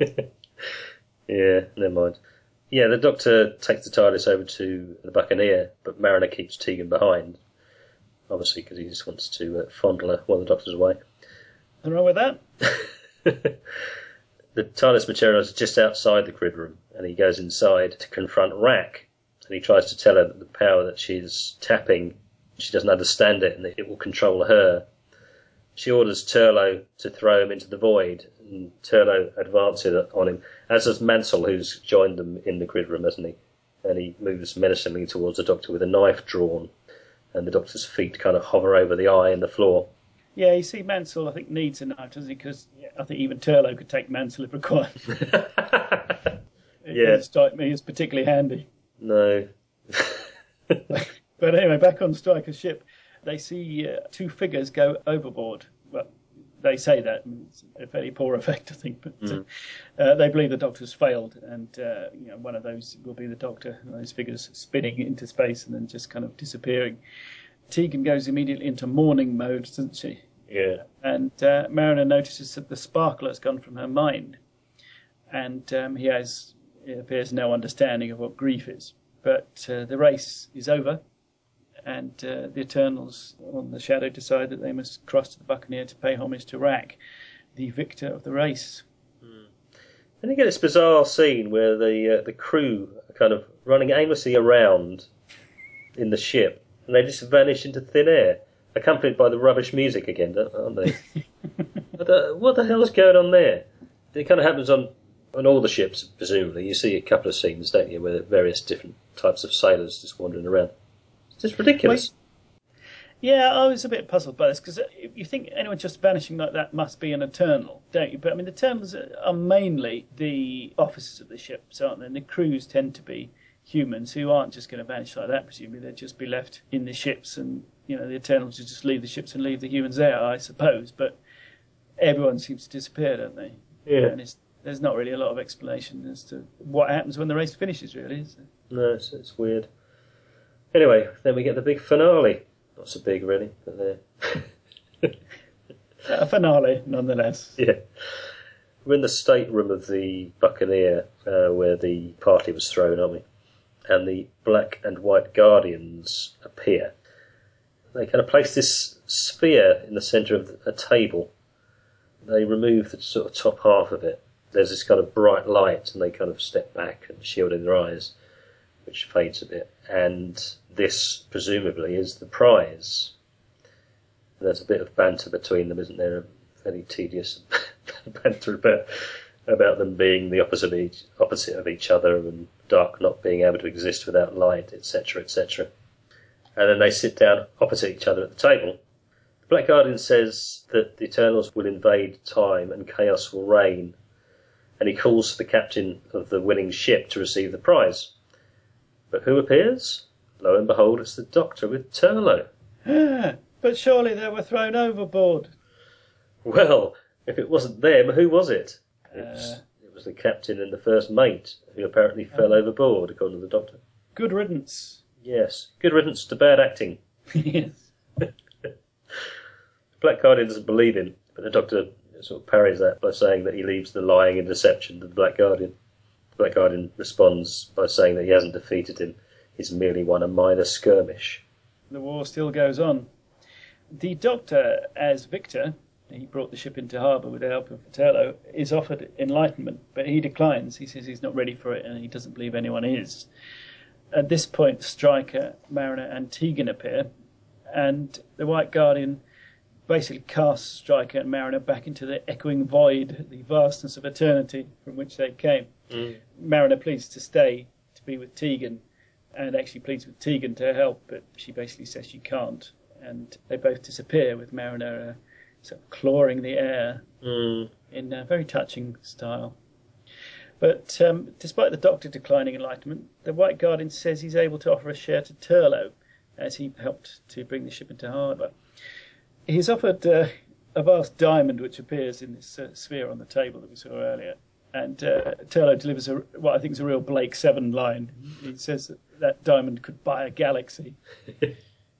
Speaker 2: Yeah, never mind. Yeah, the Doctor takes the TARDIS over to the Buccaneer, but Mariner keeps Tegan behind, obviously because he just wants to uh, fondle her while the Doctor's away.
Speaker 1: Nothing wrong with that?
Speaker 2: The TARDIS materials is just outside the grid room, and he goes inside to confront Rack, and he tries to tell her that the power that she's tapping, she doesn't understand it, and that it will control her. She orders Turlough to throw him into the void, and Turlough advances on him, as does Mansell, who's joined them in the grid room, hasn't he? And he moves menacingly towards the Doctor with a knife drawn, and the Doctor's feet kind of hover over the eye and the floor.
Speaker 1: Yeah, you see, Mansell, I think, needs a knife, doesn't he? Because yeah, I think even Turlough could take Mansell if required. It
Speaker 2: Yeah.
Speaker 1: doesn't strike me as particularly handy.
Speaker 2: No.
Speaker 1: But anyway, back on Stryker's ship, they see uh, two figures go overboard. Well, they say that. And it's a fairly poor effect, I think. But
Speaker 2: Mm.
Speaker 1: uh, they believe the Doctor's failed, and uh, you know, one of those will be the Doctor. Those figures spinning into space and then just kind of disappearing. Tegan goes immediately into mourning mode, doesn't she?
Speaker 2: Yeah.
Speaker 1: And uh, Mariner notices that the sparkle has gone from her mind, and um, he has, it appears, no understanding of what grief is. But uh, the race is over, and uh, the Eternals on the Shadow decide that they must cross to the Buccaneer to pay homage to Rack, the victor of the race.
Speaker 2: Mm. Then you get this bizarre scene where the uh, the crew are kind of running aimlessly around in the ship, and they just vanish into thin air. accompanied by the rubbish music again, aren't they? what, the, what the hell's going on there? It kind of happens on, on all the ships, presumably. You see a couple of scenes, don't you, where various different types of sailors just wandering around. It's just ridiculous.
Speaker 1: Well, yeah, I was a bit puzzled by this, because you think anyone just vanishing like that must be an Eternal, don't you? But, I mean, the Eternals are mainly the officers of the ships, aren't they? And the crews tend to be humans who aren't just going to vanish like that, presumably. They'd just be left in the ships, and, you know, the Eternals would just leave the ships and leave the humans there, I suppose. But everyone seems to disappear, don't they?
Speaker 2: Yeah.
Speaker 1: And it's, there's not really a lot of explanation as to what happens when the race finishes, really, is there?
Speaker 2: No, it's, it's weird. Anyway, then we get the big finale. Not so big, really, but there.
Speaker 1: A finale, nonetheless.
Speaker 2: Yeah. We're in the stateroom of the Buccaneer, uh, where the party was thrown, aren't we? And the Black and White Guardians appear. They kind of place this sphere in the centre of a table. They remove the sort of top half of it. There's this kind of bright light, and they kind of step back and shield in their eyes, which fades a bit. And this, presumably, is the prize. And there's a bit of banter between them, isn't there? A fairly tedious banter about, about them being the opposite of, each, opposite of each other, and dark not being able to exist without light, et cetera, et cetera. And then they sit down opposite each other at the table. The Black Guardian says that the Eternals will invade time and chaos will reign, and he calls for the captain of the winning ship to receive the prize. But who appears? Lo and behold, it's the Doctor with Turlough.
Speaker 1: Ah, but surely they were thrown overboard.
Speaker 2: Well, if it wasn't them, who was it? It
Speaker 1: Uh,
Speaker 2: was, it was the captain and the first mate, who apparently fell
Speaker 1: Oh.
Speaker 2: overboard, according to the Doctor.
Speaker 1: Good riddance.
Speaker 2: Yes, good riddance to bad acting.
Speaker 1: Yes.
Speaker 2: The Black Guardian doesn't believe him, but the Doctor sort of parries that by saying that he leaves the lying and deception to the Black Guardian. The Black Guardian responds by saying that he hasn't defeated him, he's merely won a minor skirmish.
Speaker 1: The war still goes on. The Doctor, as Victor, he brought the ship into harbour with the help of Turlough, is offered enlightenment, but he declines. He says he's not ready for it, and he doesn't believe anyone is. At this point, Stryker, Mariner, and Tegan appear, and the White Guardian basically casts Stryker and Mariner back into the echoing void, the vastness of eternity from which they came.
Speaker 2: Mm.
Speaker 1: Mariner pleads to stay to be with Tegan, and actually pleads with Tegan to help, but she basically says she can't, and they both disappear, with Mariner uh, sort of clawing the air
Speaker 2: Mm.
Speaker 1: in a very touching style. But um, despite the Doctor declining enlightenment, the White Guardian says he's able to offer a share to Turlough, as he helped to bring the ship into harbour. He's offered uh, a vast diamond which appears in this uh, sphere on the table that we saw earlier. And uh, Turlough delivers a, what I think is a real Blake Seven line. He says that that diamond could buy a galaxy, which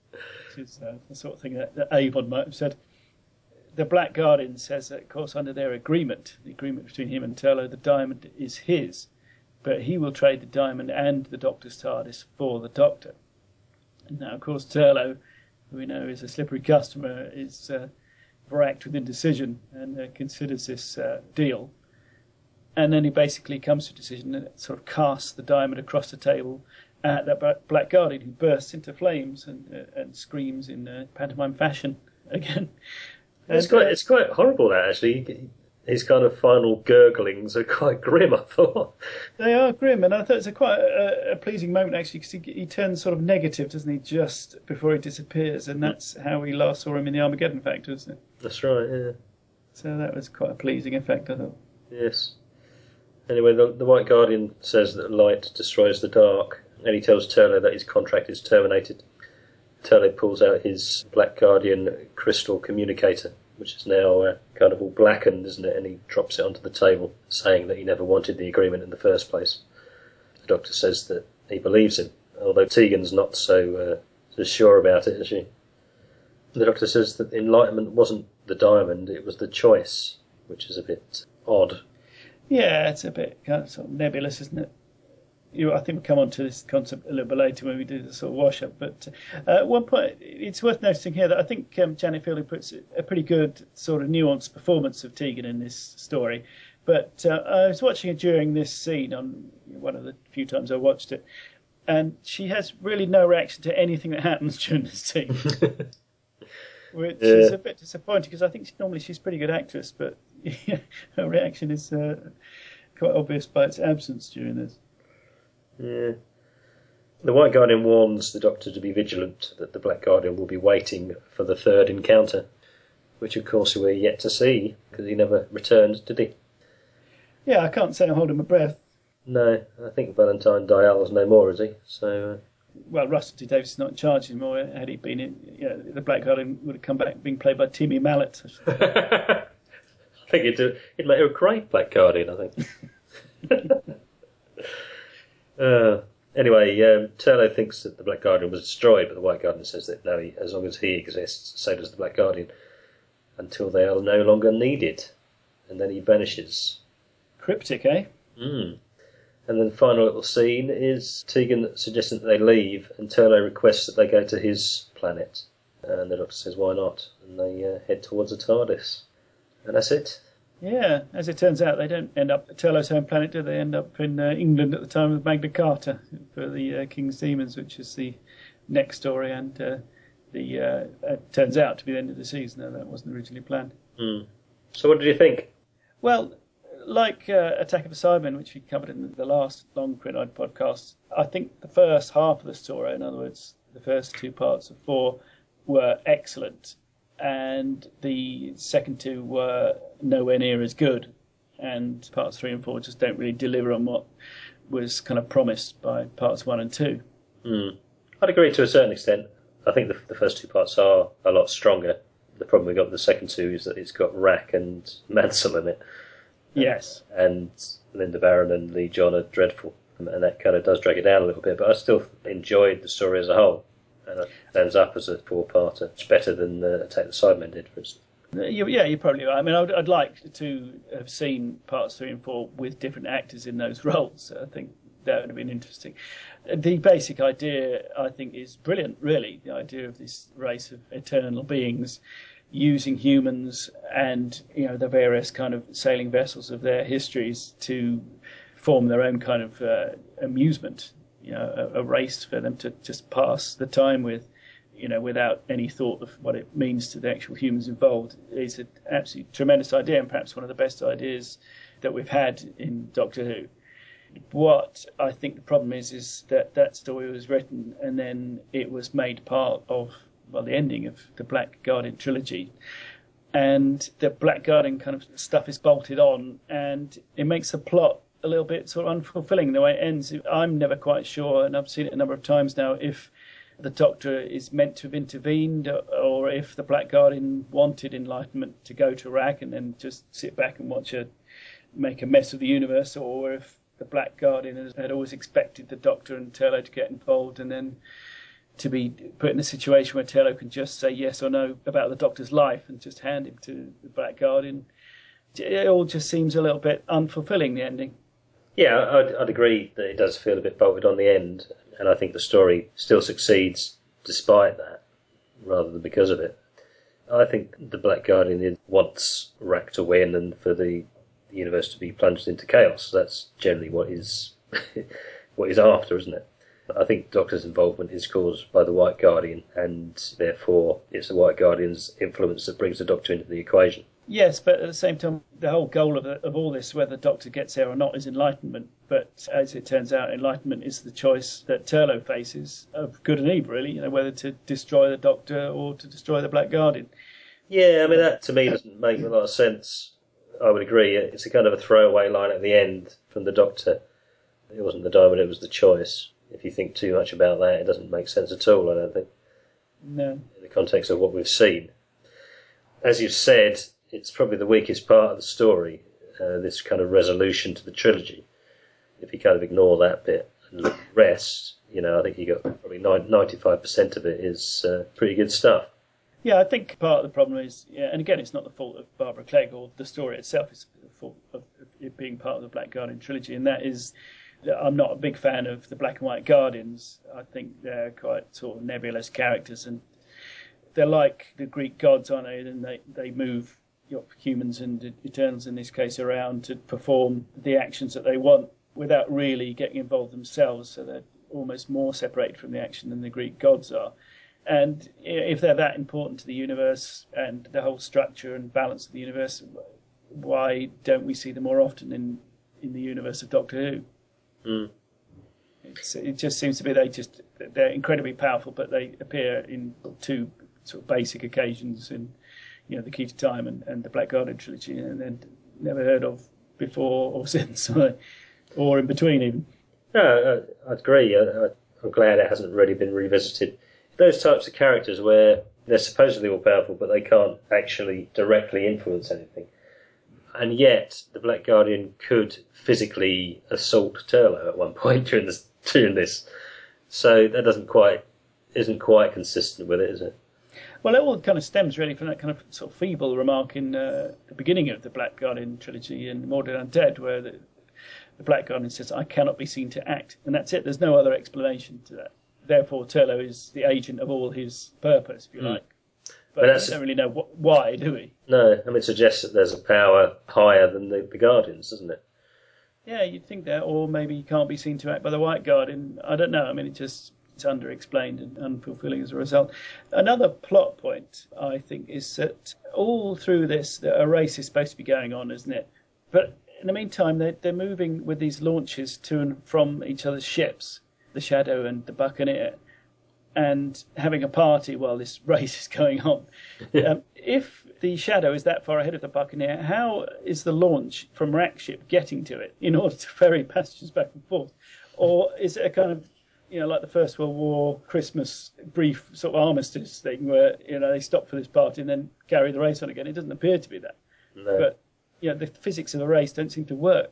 Speaker 1: is uh, the sort of thing that, that Avon might have said. The Black Guardian says that, of course, under their agreement, the agreement between him and Turlough, the diamond is his, but he will trade the diamond and the Doctor's TARDIS for the Doctor. And now, of course, Turlough, who we know is a slippery customer, is uh, racked with indecision and uh, considers this uh, deal. And then he basically comes to a decision and sort of casts the diamond across the table at that Black Guardian, who bursts into flames and, uh, and screams in uh, pantomime fashion again.
Speaker 2: It's
Speaker 1: And,
Speaker 2: quite,
Speaker 1: uh,
Speaker 2: it's quite horrible, that, actually. His kind of final gurglings are quite grim, I thought.
Speaker 1: They are grim, and I thought it's a quite a, a pleasing moment, actually, because he, he turns sort of negative, doesn't he, just before he disappears, and that's how we last saw him in the Armageddon Factor, isn't it?
Speaker 2: That's right, yeah.
Speaker 1: So that was quite a pleasing effect, I thought.
Speaker 2: Yes. Anyway, the, the White Guardian says that light destroys the dark, and he tells Turlough that his contract is terminated. Turlough pulls out his Black Guardian crystal communicator, which is now uh, kind of all blackened, isn't it? And he drops it onto the table, saying that he never wanted the agreement in the first place. The Doctor says that he believes him, although Tegan's not so, uh, so sure about it, is she? The Doctor says that enlightenment wasn't the diamond, it was the choice, which is a bit odd.
Speaker 1: Yeah, it's a bit kind of, sort of nebulous, isn't it? You, I think we'll come on to this concept a little bit later when we do the sort of wash-up. But uh, at one point, it's worth noticing here that I think um, Janet Fielding puts a pretty good sort of nuanced performance of Tegan in this story. But uh, I was watching it during this scene on one of the few times I watched it, and she has really no reaction to anything that happens during this scene. which
Speaker 2: Yeah.
Speaker 1: is a bit disappointing because I think she, normally she's a pretty good actress, but her reaction is uh, quite obvious by its absence during this.
Speaker 2: Yeah. The White Guardian warns the Doctor to be vigilant, that the Black Guardian will be waiting for the third encounter, which of course we're yet to see, because he never returned, did he?
Speaker 1: Yeah, I can't say I'm holding my breath.
Speaker 2: No, I think Valentine Dial's no more, is he? So, uh...
Speaker 1: Well, Russell T Davies is not in charge anymore. Had he been in, you know, the Black Guardian would have come back being played by Timmy Mallet.
Speaker 2: I think he'd, do, he'd make a great Black Guardian, I think. uh, anyway, um, Turlough thinks that the Black Guardian was destroyed, but the White Guardian says that no, he, as long as he exists, so does the Black Guardian, until they are no longer needed. And then he vanishes.
Speaker 1: Cryptic, eh?
Speaker 2: Mm. And then the final little scene is Tegan suggesting that they leave, and Turlough requests that they go to his planet. And the Doctor says, why not? And they uh, head towards a TARDIS. And that's it.
Speaker 1: Yeah, as it turns out, they don't end up at Turlough's home planet, do they? End up in uh, England at the time of Magna Carta for the uh, King's Demons, which is the next story, and uh, the uh, it turns out to be the end of the season, though that wasn't originally planned.
Speaker 2: Mm. So what did you think?
Speaker 1: Well, like uh, Attack of the Cybermen, which we covered in the last Long Printed podcast, I think the first half of the story, in other words, the first two parts of four, were excellent, and the second two were nowhere near as good, and parts three and four just don't really deliver on what was kind of promised by parts one and two.
Speaker 2: Mm. I'd agree to a certain extent. I think the, the first two parts are a lot stronger. The problem we got with the second two is that it's got Rack and Mansell in it.
Speaker 1: Yes.
Speaker 2: And Linda Barron and Lee John are dreadful, and that kind of does drag it down a little bit, but I still enjoyed the story as a whole, and it stands up as a four-parter. It's better than uh, Attack the Cybermen did, for instance.
Speaker 1: You, yeah, you're probably right. I mean, I'd, I'd like to have seen parts three and four with different actors in those roles. I think that would have been interesting. The basic idea, I think, is brilliant, really. The idea of this race of eternal beings using humans and, you know, the various kind of sailing vessels of their histories to form their own kind of uh, amusement, you know, a, a race for them to just pass the time with, you know, without any thought of what it means to the actual humans involved. It's an absolutely tremendous idea, and perhaps one of the best ideas that we've had in Doctor Who. What I think the problem is, is that that story was written and then it was made part of, well, the ending of the Black Guardian trilogy. And the Black Guardian kind of stuff is bolted on, and it makes the plot a little bit sort of unfulfilling the way it ends. I'm never quite sure, and I've seen it a number of times now, if the Doctor is meant to have intervened, or if the Black Guardian wanted Enlightenment to go to Rack and then just sit back and watch her make a mess of the universe, or if the Black Guardian had always expected the Doctor and Turlough to get involved, and then to be put in a situation where Turlough can just say yes or no about the Doctor's life and just hand him to the Black Guardian. It all just seems a little bit unfulfilling, the ending.
Speaker 2: Yeah, I'd, I'd agree that it does feel a bit bolted on the end, and I think the story still succeeds despite that, rather than because of it. I think the Black Guardian wants Rack to win and for the universe to be plunged into chaos. That's generally what he's what he's after, isn't it? I think Doctor's involvement is caused by the White Guardian, and therefore it's the White Guardian's influence that brings the Doctor into the equation.
Speaker 1: Yes, but at the same time, the whole goal of, of all this, whether the Doctor gets there or not, is enlightenment. But as it turns out, enlightenment is the choice that Turlough faces of good and evil, really, you know, whether to destroy the Doctor or to destroy the Black Guardian.
Speaker 2: Yeah, I mean, that to me doesn't make a lot of sense. I would agree. It's a kind of a throwaway line at the end from the Doctor. It wasn't the diamond, it was the choice. If you think too much about that, it doesn't make sense at all, I don't think.
Speaker 1: No.
Speaker 2: In the context of what we've seen. As you've said, it's probably the weakest part of the story, uh, this kind of resolution to the trilogy. If you kind of ignore that bit and look at the rest, you know, I think you got probably ninety-five percent of it is uh, pretty good stuff.
Speaker 1: Yeah, I think part of the problem is, yeah, and again, it's not the fault of Barbara Clegg or the story itself, it's the fault of it being part of the Black Guardian trilogy, and that is, I'm not a big fan of the Black and White Guardians. I think they're quite sort of nebulous characters, and they're like the Greek gods, aren't they? And they, they move humans and Eternals in this case around to perform the actions that they want without really getting involved themselves, so they're almost more separated from the action than the Greek gods are. And if they're that important to the universe and the whole structure and balance of the universe, why don't we see them more often in, in the universe of Doctor Who?
Speaker 2: Mm.
Speaker 1: It's, it just seems to be they just they're incredibly powerful, but they appear in two sort of basic occasions in, you know, the Key to Time and, and the Black Guardian trilogy, and then never heard of before or since, or in between even.
Speaker 2: No, I, I agree. I, I'm glad it hasn't really been revisited. Those types of characters where they're supposedly all powerful, but they can't actually directly influence anything. And yet, the Black Guardian could physically assault Turlough at one point during this. During this. So that doesn't quite, isn't quite consistent with it, is it?
Speaker 1: Well, it all kind of stems really from that kind of sort of feeble remark in uh, the beginning of the Black Guardian trilogy in Mordred Undead, where the, the Black Guardian says, "I cannot be seen to act," and that's it. There's no other explanation to that. Therefore, Turlough is the agent of all his purpose, if you
Speaker 2: Mm.
Speaker 1: like. But,
Speaker 2: But
Speaker 1: we don't really know wh- why, do we?
Speaker 2: No, I mean, it suggests that there's a power higher than the, the Guardians, doesn't it?
Speaker 1: Yeah, you'd think that, or maybe he can't be seen to act by the White Guardian. I don't know. I mean, it just it's underexplained and unfulfilling as a result. Another plot point, I think, is that all through this, a race is supposed to be going on, isn't it? But in the meantime, they're, they're moving with these launches to and from each other's ships, the Shadow and the Buccaneer, and having a party while this race is going on. um, if the Shadow is that far ahead of the Buccaneer, how is the launch from Rackship getting to it in order to ferry passengers back and forth? Or is it a kind of, you know, like the First World War Christmas brief sort of armistice thing where, you know, they stop for this party and then carry the race on again? It doesn't appear to be that.
Speaker 2: No.
Speaker 1: But, you know, the physics of the race don't seem to work.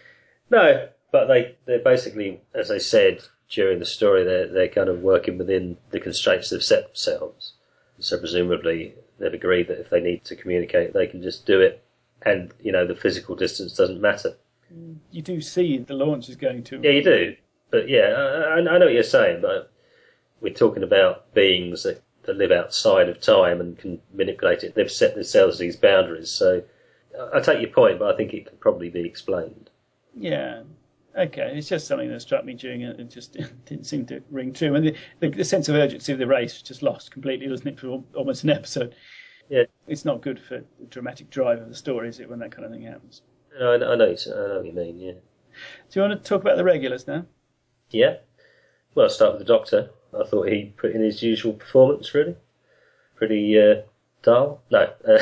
Speaker 2: No, but they, they're basically, as they said during the story, they're, they're kind of working within the constraints they've set themselves. So presumably they've agreed that if they need to communicate, they can just do it, and, you know, the physical distance doesn't matter.
Speaker 1: You do see the launch is going to...
Speaker 2: Yeah, you do. But, yeah, I, I know what you're saying, but we're talking about beings that, that live outside of time and can manipulate it. They've set themselves these boundaries, so I take your point, but I think it can probably be explained.
Speaker 1: Yeah. Okay, it's just something that struck me during it. It just didn't seem to ring true. And the, the, the sense of urgency of the race was just lost completely, wasn't it, for almost an episode?
Speaker 2: Yeah.
Speaker 1: It's not good for the dramatic drive of the story, is it, when that kind of thing happens?
Speaker 2: No, I, I know, I know what you mean, yeah.
Speaker 1: Do you want to talk about the regulars now?
Speaker 2: Yeah. Well, I'll start with the Doctor. I thought he put in his usual performance, really. Pretty uh, dull. No. Uh,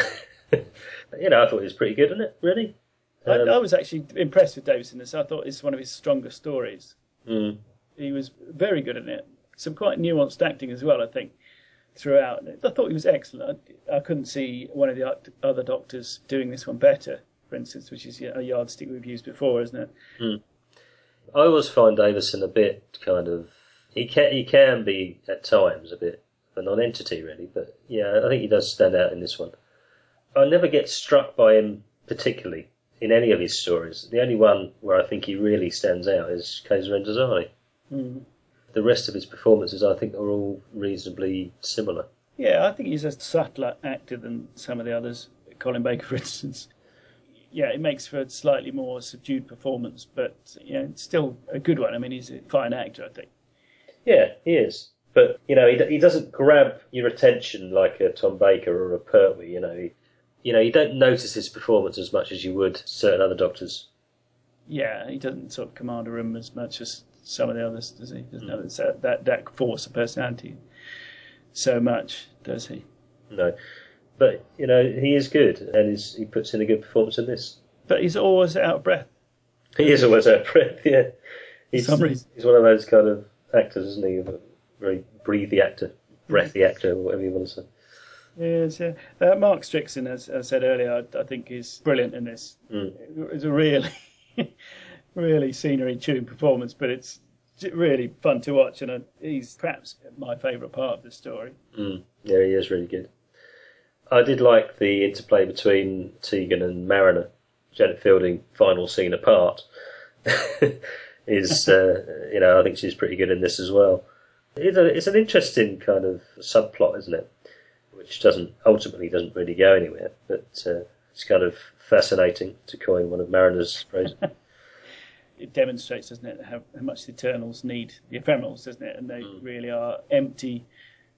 Speaker 2: you know, I thought he was pretty good, wasn't it, really?
Speaker 1: I,
Speaker 2: Um,
Speaker 1: I was actually impressed with Davison. This I thought it's one of his stronger stories.
Speaker 2: mm.
Speaker 1: He was very good in it. Some quite nuanced acting as well, I think, throughout. I thought he was excellent. I, I couldn't see one of the other Doctors doing this one better, for instance, which is a yardstick we've used before, isn't it?
Speaker 2: Mm. I always find Davison a bit kind of... He can, he can be, at times, a bit of a non-entity, really. But, yeah, I think he does stand out in this one. I never get struck by him particularly in any of his stories. The only one where I think he really stands out is Kaiser Endazari.
Speaker 1: Mm.
Speaker 2: The rest of his performances, I think, are all reasonably similar.
Speaker 1: Yeah, I think he's a subtler actor than some of the others. Colin Baker, for instance. Yeah, it makes for a slightly more subdued performance, but yeah, it's still a good one. I mean, he's a fine actor, I think.
Speaker 2: Yeah, he is. But, you know, he, he doesn't grab your attention like a Tom Baker or a Pertwee, you know. He, you know, you don't notice his performance as much as you would certain other Doctors.
Speaker 1: Yeah, he doesn't sort of command a room as much as some of the others, does he? Doesn't have that, that, that force of personality so much, does he?
Speaker 2: No. But, you know, he is good, and he's, he puts in a good performance in this.
Speaker 1: But he's always out of breath.
Speaker 2: He is always out of breath, yeah. He's,
Speaker 1: For some reason.
Speaker 2: he's one of those kind of actors, isn't he? A very breathy actor, breathy actor, or whatever you want to say.
Speaker 1: Yes, yeah. Uh, Mark Strickson, as I said earlier, I, I think is brilliant in this.
Speaker 2: Mm.
Speaker 1: It's a really, really scenery-tuned performance, but it's really fun to watch, and uh, he's perhaps my favourite part of the story.
Speaker 2: Mm. Yeah, he is really good. I did like the interplay between Tegan and Mariner. Janet Fielding, final scene apart, is, uh, you know, I think she's pretty good in this as well. It's, a, it's an interesting kind of subplot, isn't it? Which doesn't ultimately doesn't really go anywhere, but uh, it's kind of fascinating, to coin one of Mariner's phrases.
Speaker 1: It demonstrates, doesn't it, how, how much the Eternals need the Ephemerals, doesn't it? And they
Speaker 2: Mm.
Speaker 1: really are empty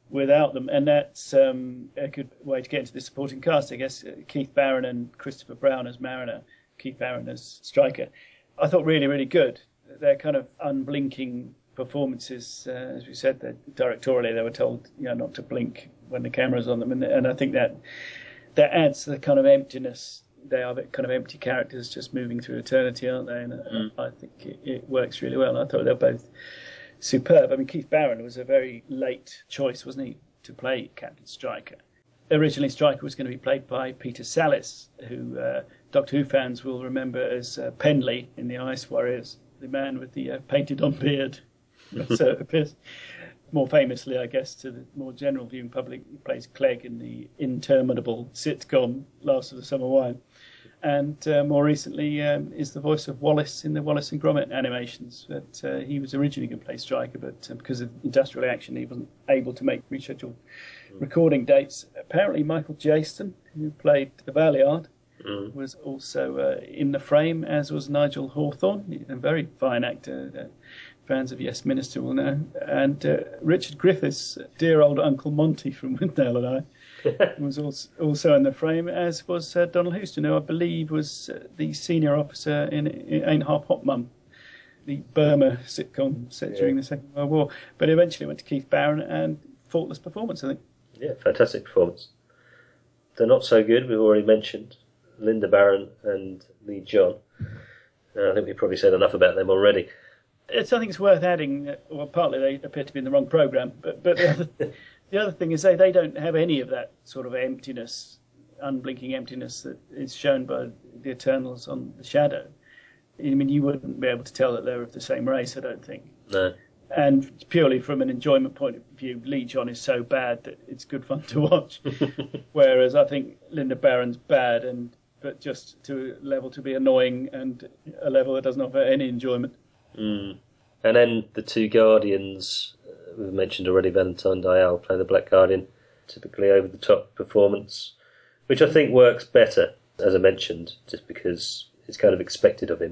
Speaker 1: without them, and that's um, a good way to get into the supporting cast, I guess. Keith Barron and Christopher Brown as Mariner, Keith Barron as Stryker. I thought really, really good. They're kind of unblinking performances, uh, as we said. That directorially, they were told, you know, not to blink when the camera's on them, and, and I think that that adds to the kind of emptiness. They are kind of empty characters just moving through eternity, aren't they? And mm. I think it, it works really well. I thought they were both superb. I mean, Keith Barron was a very late choice, wasn't he, to play Captain Stryker. Originally, Stryker was going to be played by Peter Sallis, who uh, Doctor Who fans will remember as uh, Penley in the Ice Warriors, the man with the uh, painted-on beard. So it appears more famously, I guess, to the more general viewing public, he plays Clegg in the interminable sitcom Last of the Summer Wine. And uh, more recently um, is the voice of Wallace in the Wallace and Gromit animations. But uh, he was originally going to play Stryker, but uh, because of industrial action, he wasn't able to make rescheduled mm. recording dates. Apparently, Michael Jaston, who played the Valeyard, mm. was also uh, in the frame, as was Nigel Hawthorne, a very fine actor. Uh, fans of Yes Minister will know. And uh, Richard Griffiths, dear old Uncle Monty from Withnail and I, was also, also in the frame, as was uh, Donald Houston, who I believe was uh, the senior officer in, in Ain't Half Hot Mum, the Burma sitcom set yeah. during the Second World War. But eventually went to Keith Barron, and faultless performance, I think.
Speaker 2: Yeah, fantastic performance. They're not so good, we've already mentioned Linda Barron and Lee John. Uh, I think we've probably said enough about them already.
Speaker 1: It's, I think it's worth adding, well, partly they appear to be in the wrong programme, but, but the, other, the other thing is they, they don't have any of that sort of emptiness, unblinking emptiness that is shown by the Eternals on The Shadow. I mean, you wouldn't be able to tell that they're of the same race, I don't think.
Speaker 2: No.
Speaker 1: And purely from an enjoyment point of view, Lee John is so bad that it's good fun to watch. Whereas I think Linda Barron's bad, and but just to a level to be annoying, and a level that doesn't offer any enjoyment.
Speaker 2: Mm. And then the two Guardians, uh, we've mentioned already, Valentine Dyal playing the Black Guardian, typically over-the-top performance, which I think works better, as I mentioned, just because it's kind of expected of him.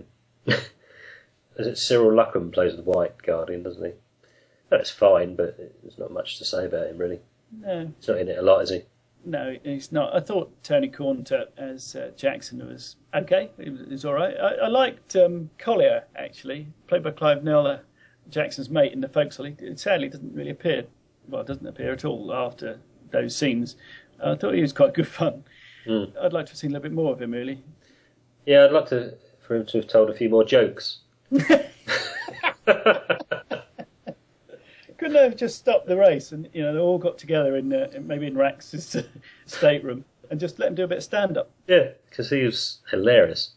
Speaker 2: Is it Cyril Luckham plays the White Guardian, doesn't he? That's fine, but there's not much to say about him, really.
Speaker 1: No.
Speaker 2: He's not in it a lot, is he?
Speaker 1: No, he's not. I thought Tony Cornter as uh, Jackson was okay. He was, he was all right. I, I liked um, Collier, actually, played by Clive Neller, Jackson's mate in the Forecastle. He sadly doesn't really appear, well, doesn't appear at all after those scenes. Uh, I thought he was quite good fun. Mm. I'd like to have seen a little bit more of him, really.
Speaker 2: Yeah, I'd like to for him to have told a few more jokes.
Speaker 1: Couldn't they have just stopped the race and, you know, they all got together in uh, maybe in Rax's stateroom and just let him do a bit of stand-up?
Speaker 2: Yeah, because he was hilarious.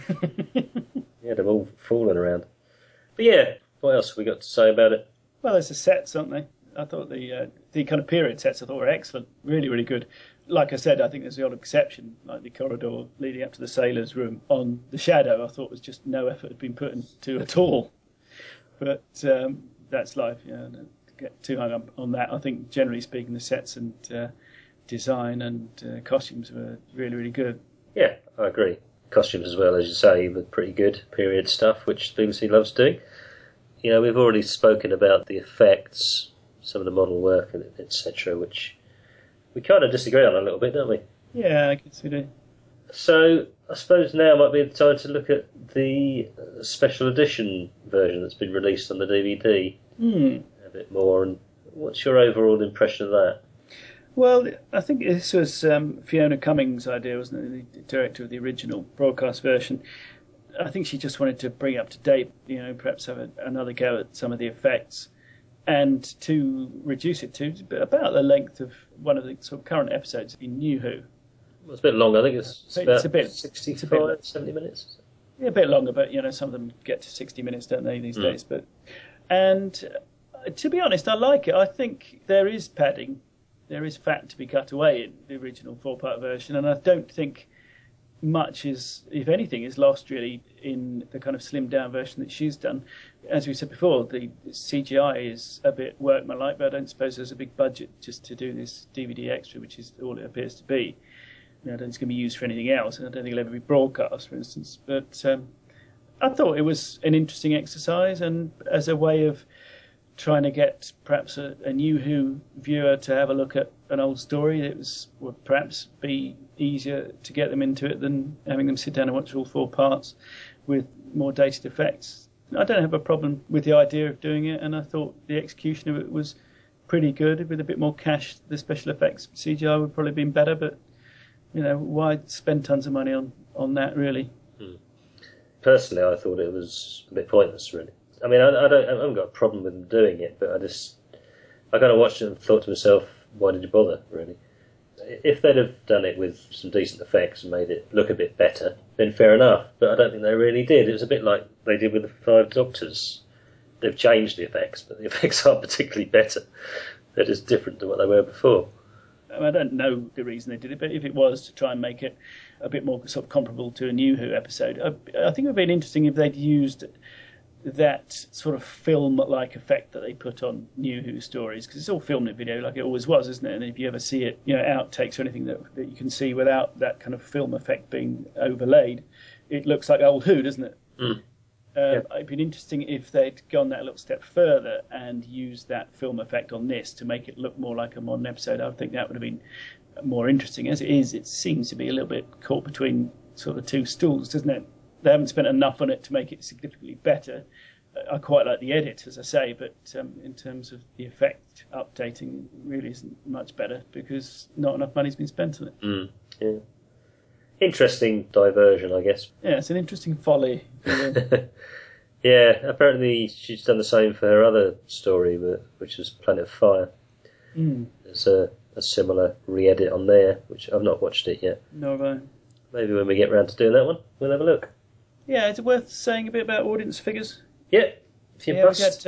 Speaker 2: He had them all falling around. But yeah, what else have we got to say about it?
Speaker 1: Well, there's the sets, aren't they? I thought the uh, the kind of period sets I thought were excellent, really, really good. Like I said, I think there's the odd exception, like the corridor leading up to the sailors' room on The Shadow. I thought was just no effort had been put into at all. But um, that's life, you know. Don't get too hung up on that. I think generally speaking, the sets and uh, design and uh, costumes were really, really good.
Speaker 2: Yeah, I agree. Costumes as well, as you say, were pretty good. Period stuff, which B B C loves doing. You know, we've already spoken about the effects, some of the model work, et cetera, which we kind of disagree on a little bit, don't we?
Speaker 1: Yeah, I guess we do.
Speaker 2: So I suppose now might be the time to look at the special edition version that's been released on the D V D
Speaker 1: mm.
Speaker 2: a bit more. And what's your overall impression of that?
Speaker 1: Well, I think this was um, Fiona Cummings' idea, wasn't it? The director of the original broadcast version. I think she just wanted to bring it up to date, you know, perhaps have a, another go at some of the effects, and to reduce it to about the length of one of the sort of current episodes in New Who.
Speaker 2: Well, it's a bit longer. I think it's, it's, about
Speaker 1: it's a bit
Speaker 2: sixty-five,
Speaker 1: it's a bit,
Speaker 2: seventy minutes.
Speaker 1: Yeah, a bit longer, but you know, some of them get to sixty minutes, don't they, these mm. days? But and uh, to be honest, I like it. I think there is padding, there is fat to be cut away in the original four-part version, and I don't think much is, if anything, is lost really in the kind of slimmed-down version that she's done. As we said before, the C G I is a bit workmanlike, but I don't suppose there's a big budget just to do this D V D extra, which is all it appears to be. You know, I don't think it's going to be used for anything else, and I don't think it'll ever be broadcast, for instance. But um, I thought it was an interesting exercise, and as a way of trying to get perhaps a, a new Who viewer to have a look at an old story. It was would perhaps be easier to get them into it than having them sit down and watch all four parts with more dated effects. I don't have a problem with the idea of doing it, and I thought the execution of it was pretty good. With a bit more cash, the special effects C G I would probably have been better, but you know, why spend tons of money on, on that, really?
Speaker 2: Hmm. Personally, I thought it was a bit pointless, really. I mean, I, I don't, I haven't got a problem with them doing it, but I just, I kind of watched it and thought to myself, why did you bother, really? If they'd have done it with some decent effects and made it look a bit better, then fair enough. But I don't think they really did. It was a bit like they did with the Five Doctors. They've changed the effects, but the effects aren't particularly better. They're just different to what they were before.
Speaker 1: I don't know the reason they did it, but if it was to try and make it a bit more sort of comparable to a New Who episode, I, I think it would have been interesting if they'd used that sort of film-like effect that they put on New Who stories, because it's all filmed in video like it always was, isn't it? And if you ever see it, you know, outtakes or anything that, that you can see without that kind of film effect being overlaid, it looks like old Who, doesn't it?
Speaker 2: Mm.
Speaker 1: Um,
Speaker 2: Yeah.
Speaker 1: It'd been interesting if they'd gone that little step further and used that film effect on this to make it look more like a modern episode. I would think that would have been more interesting. As it is, it seems to be a little bit caught between sort of two stools, doesn't it? They haven't spent enough on it to make it significantly better. I quite like the edit, as I say, but um, in terms of the effect updating, it really isn't much better because not enough money's been spent on it.
Speaker 2: Mm. Yeah. Interesting diversion, I guess.
Speaker 1: Yeah, it's an interesting folly.
Speaker 2: Yeah, apparently she's done the same for her other story, which was Planet of Fire.
Speaker 1: Mm.
Speaker 2: There's a, a similar re-edit on there, which I've not watched it yet.
Speaker 1: No, have I.
Speaker 2: Maybe when we get round to doing that one, we'll have a look.
Speaker 1: Yeah, is it worth saying a bit about audience figures?
Speaker 2: Yeah, if you
Speaker 1: Yeah,
Speaker 2: must.
Speaker 1: we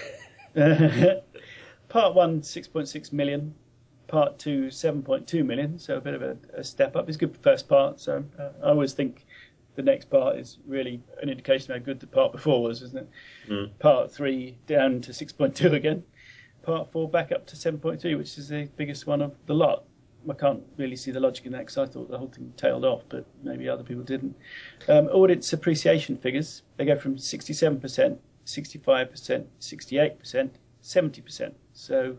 Speaker 1: had, uh, part one, six point six million. Part two, seven point two million. So a bit of a, a step up. It's good for the first part. So uh, I always think the next part is really an indication of how good the part before was, isn't it?
Speaker 2: Mm.
Speaker 1: Part three down to six point two again. Part four back up to seven point three, which is the biggest one of the lot. I can't really see the logic in that because I thought the whole thing tailed off, but maybe other people didn't. Um, audience appreciation figures, they go from sixty-seven percent, sixty-five percent, sixty-eight percent, seventy percent. So,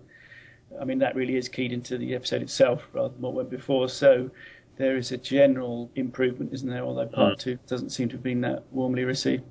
Speaker 1: I mean, that really is keyed into the episode itself rather than what went before. So there is a general improvement, isn't there? Although part mm. two doesn't seem to have been that warmly received.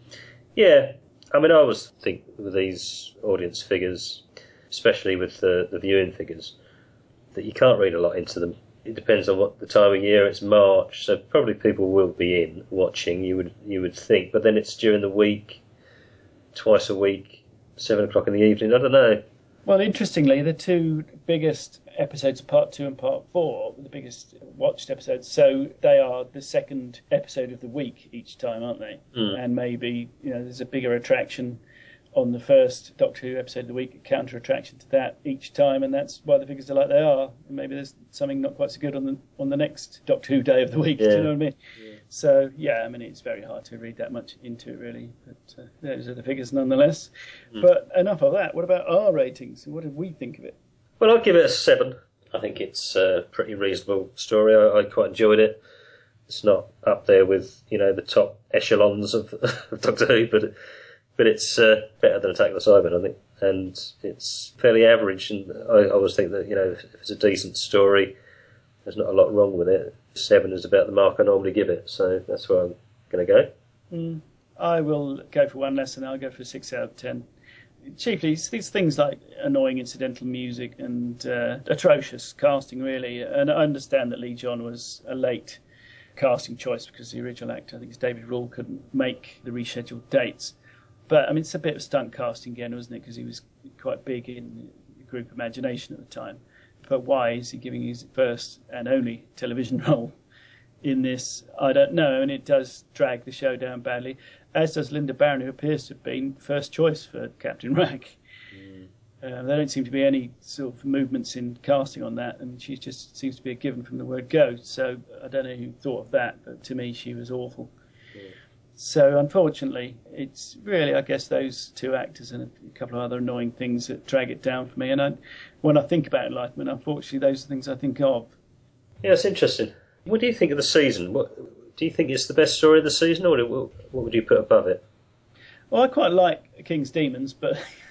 Speaker 2: Yeah, I mean, I always think with these audience figures, especially with the, the viewing figures, that you can't read a lot into them. It depends on what the time of year. It's March, so probably people will be in watching. You would you would think, but then it's during the week, twice a week, seven o'clock in the evening. I don't know.
Speaker 1: Well, interestingly, the two biggest episodes of part two and part four, the biggest watched episodes, so they are the second episode of the week each time, aren't they?
Speaker 2: Mm.
Speaker 1: And maybe, you know, there's a bigger attraction on the first Doctor Who episode of the week, a counter attraction to that each time, and that's why the figures are like they are. And maybe there's something not quite so good on the on the next Doctor Who day of the week. Yeah. Do you know what I mean? Yeah. So yeah, I mean it's very hard to read that much into it really, but uh, those are the figures nonetheless. Mm. But enough of that. What about our ratings? What did we think of it?
Speaker 2: Well, I'll give it a seven. I think it's a pretty reasonable story. I, I quite enjoyed it. It's not up there with you know the top echelons of, of Doctor Who, but. But it's uh, better than Attack of the Cybermen, I think, and it's fairly average. And I always think that you know if, if it's a decent story, there's not a lot wrong with it. Seven is about the mark I normally give it, so that's where I'm going to go.
Speaker 1: Mm, I will go for one less, and I'll go for a six out of ten. Chiefly, these things like annoying incidental music and uh, atrocious casting, really. And I understand that Lee John was a late casting choice because the original actor, I think it's David Rule, couldn't make the rescheduled dates. But, I mean, it's a bit of stunt casting again, wasn't it? Because he was quite big in the group Imagination at the time. But why is he giving his first and only television role in this? I don't know. And it does drag the show down badly, as does Linda Barron, who appears to have been first choice for Captain Rack. Mm. Uh, there don't seem to be any sort of movements in casting on that, and she just seems to be a given from the word go. So I don't know who thought of that, but to me she was awful. Yeah. So, unfortunately, it's really, I guess, those two actors and a couple of other annoying things that drag it down for me. And I, when I think about Enlightenment, unfortunately, those are things I think of.
Speaker 2: Yeah, it's interesting. What do you think of the season? What do you think it's the best story of the season, or what would you put above it?
Speaker 1: Well, I quite like King's Demons, but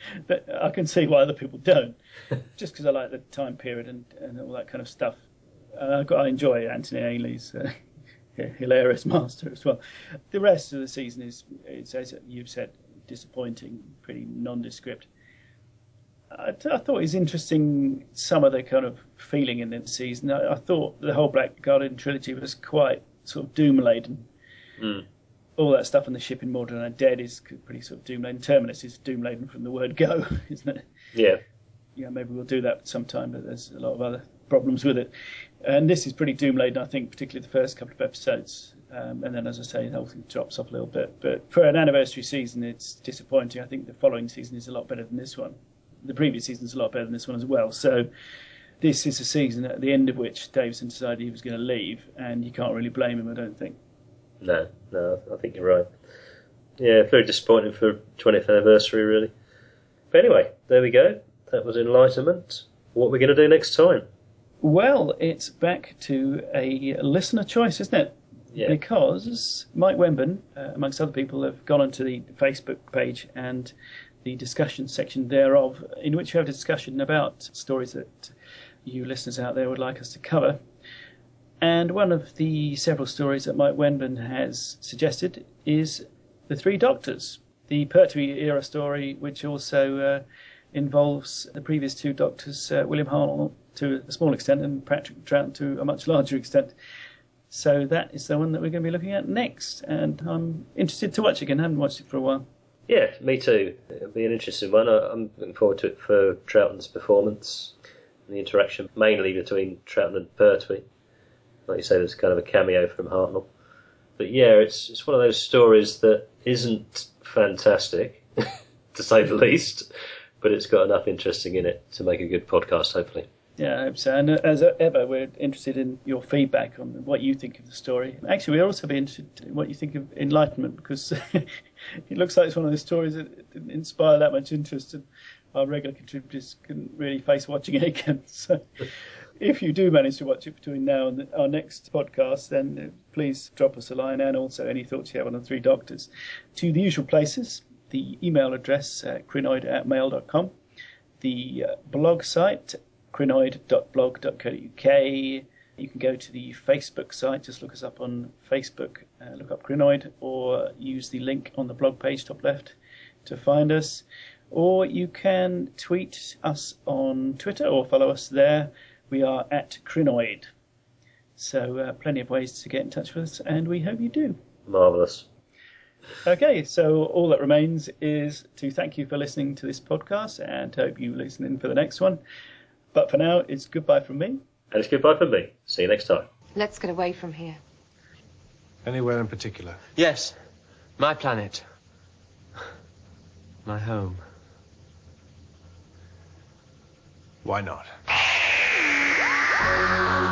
Speaker 1: but I can see why other people don't, just because I like the time period and, and all that kind of stuff. Uh, I enjoy Anthony Ainley's uh, hilarious master as well. The rest of the season is, is, as you've said, disappointing, pretty nondescript. I, I thought it was interesting, some of the kind of feeling in the season. I, I thought the whole Black Guardian trilogy was quite sort of doom-laden.
Speaker 2: Mm.
Speaker 1: All that stuff on the ship in Mordor Undead is pretty sort of doom-laden. Terminus is doom-laden from the word go, isn't it?
Speaker 2: Yeah.
Speaker 1: Yeah, maybe we'll do that sometime, but there's a lot of other problems with it. And this is pretty doom-laden, I think, particularly the first couple of episodes. Um, and then, as I say, the whole thing drops off a little bit. But for an anniversary season, it's disappointing. I think the following season is a lot better than this one. The previous season is a lot better than this one as well. So this is a season at the end of which Davison decided he was going to leave, and you can't really blame him, I don't think.
Speaker 2: No, no, I think you're right. Yeah, very disappointing for twentieth anniversary, really. But anyway, there we go. That was Enlightenment. What are we going to do next time?
Speaker 1: Well, it's back to a listener choice, isn't it?
Speaker 2: Yeah.
Speaker 1: Because Mike Wemben, uh, amongst other people, have gone onto the Facebook page and the discussion section thereof, in which we have a discussion about stories that you listeners out there would like us to cover. And one of the several stories that Mike Wemben has suggested is The Three Doctors, the Pertwee era story, which also uh, involves the previous two Doctors, uh, William Hartnell to a small extent and Patrick Troughton to a much larger extent. So that is the one that we're going to be looking at next, and I'm interested to watch it again. I haven't watched it for a while.
Speaker 2: Yeah, me too. It'll be an interesting one. I'm looking forward to it for Troughton's performance and the interaction mainly between Troughton and Pertwee. Like you say, there's kind of a cameo from Hartnell. But yeah, it's it's one of those stories that isn't fantastic, to say the least, but it's got enough interesting in it to make a good podcast, hopefully.
Speaker 1: Yeah, I hope so. And as ever, we're interested in your feedback on what you think of the story. Actually, we'll also be interested in what you think of Enlightenment, because it looks like it's one of those stories that didn't inspire that much interest, and our regular contributors couldn't really face watching it again. So if you do manage to watch it between now and our next podcast, then please drop us a line, and also any thoughts you have on the Three Doctors, to the usual places. The email address, uh, crinoid at mail dot com. The uh, blog site, crinoid dot blog dot co dot uk. You can go to the Facebook site, just look us up on Facebook, uh, look up Crinoid, or use the link on the blog page, top left, to find us. Or you can tweet us on Twitter or follow us there. We are at Crinoid. So uh, plenty of ways to get in touch with us, and we hope you do.
Speaker 2: Marvellous.
Speaker 1: Okay, so all that remains is to thank you for listening to this podcast, and hope you listen in for the next one. But for now, it's goodbye from me.
Speaker 2: And it's goodbye from me. See you next time.
Speaker 6: Let's get away from here.
Speaker 5: Anywhere in particular?
Speaker 4: Yes, my planet. My home.
Speaker 5: Why not?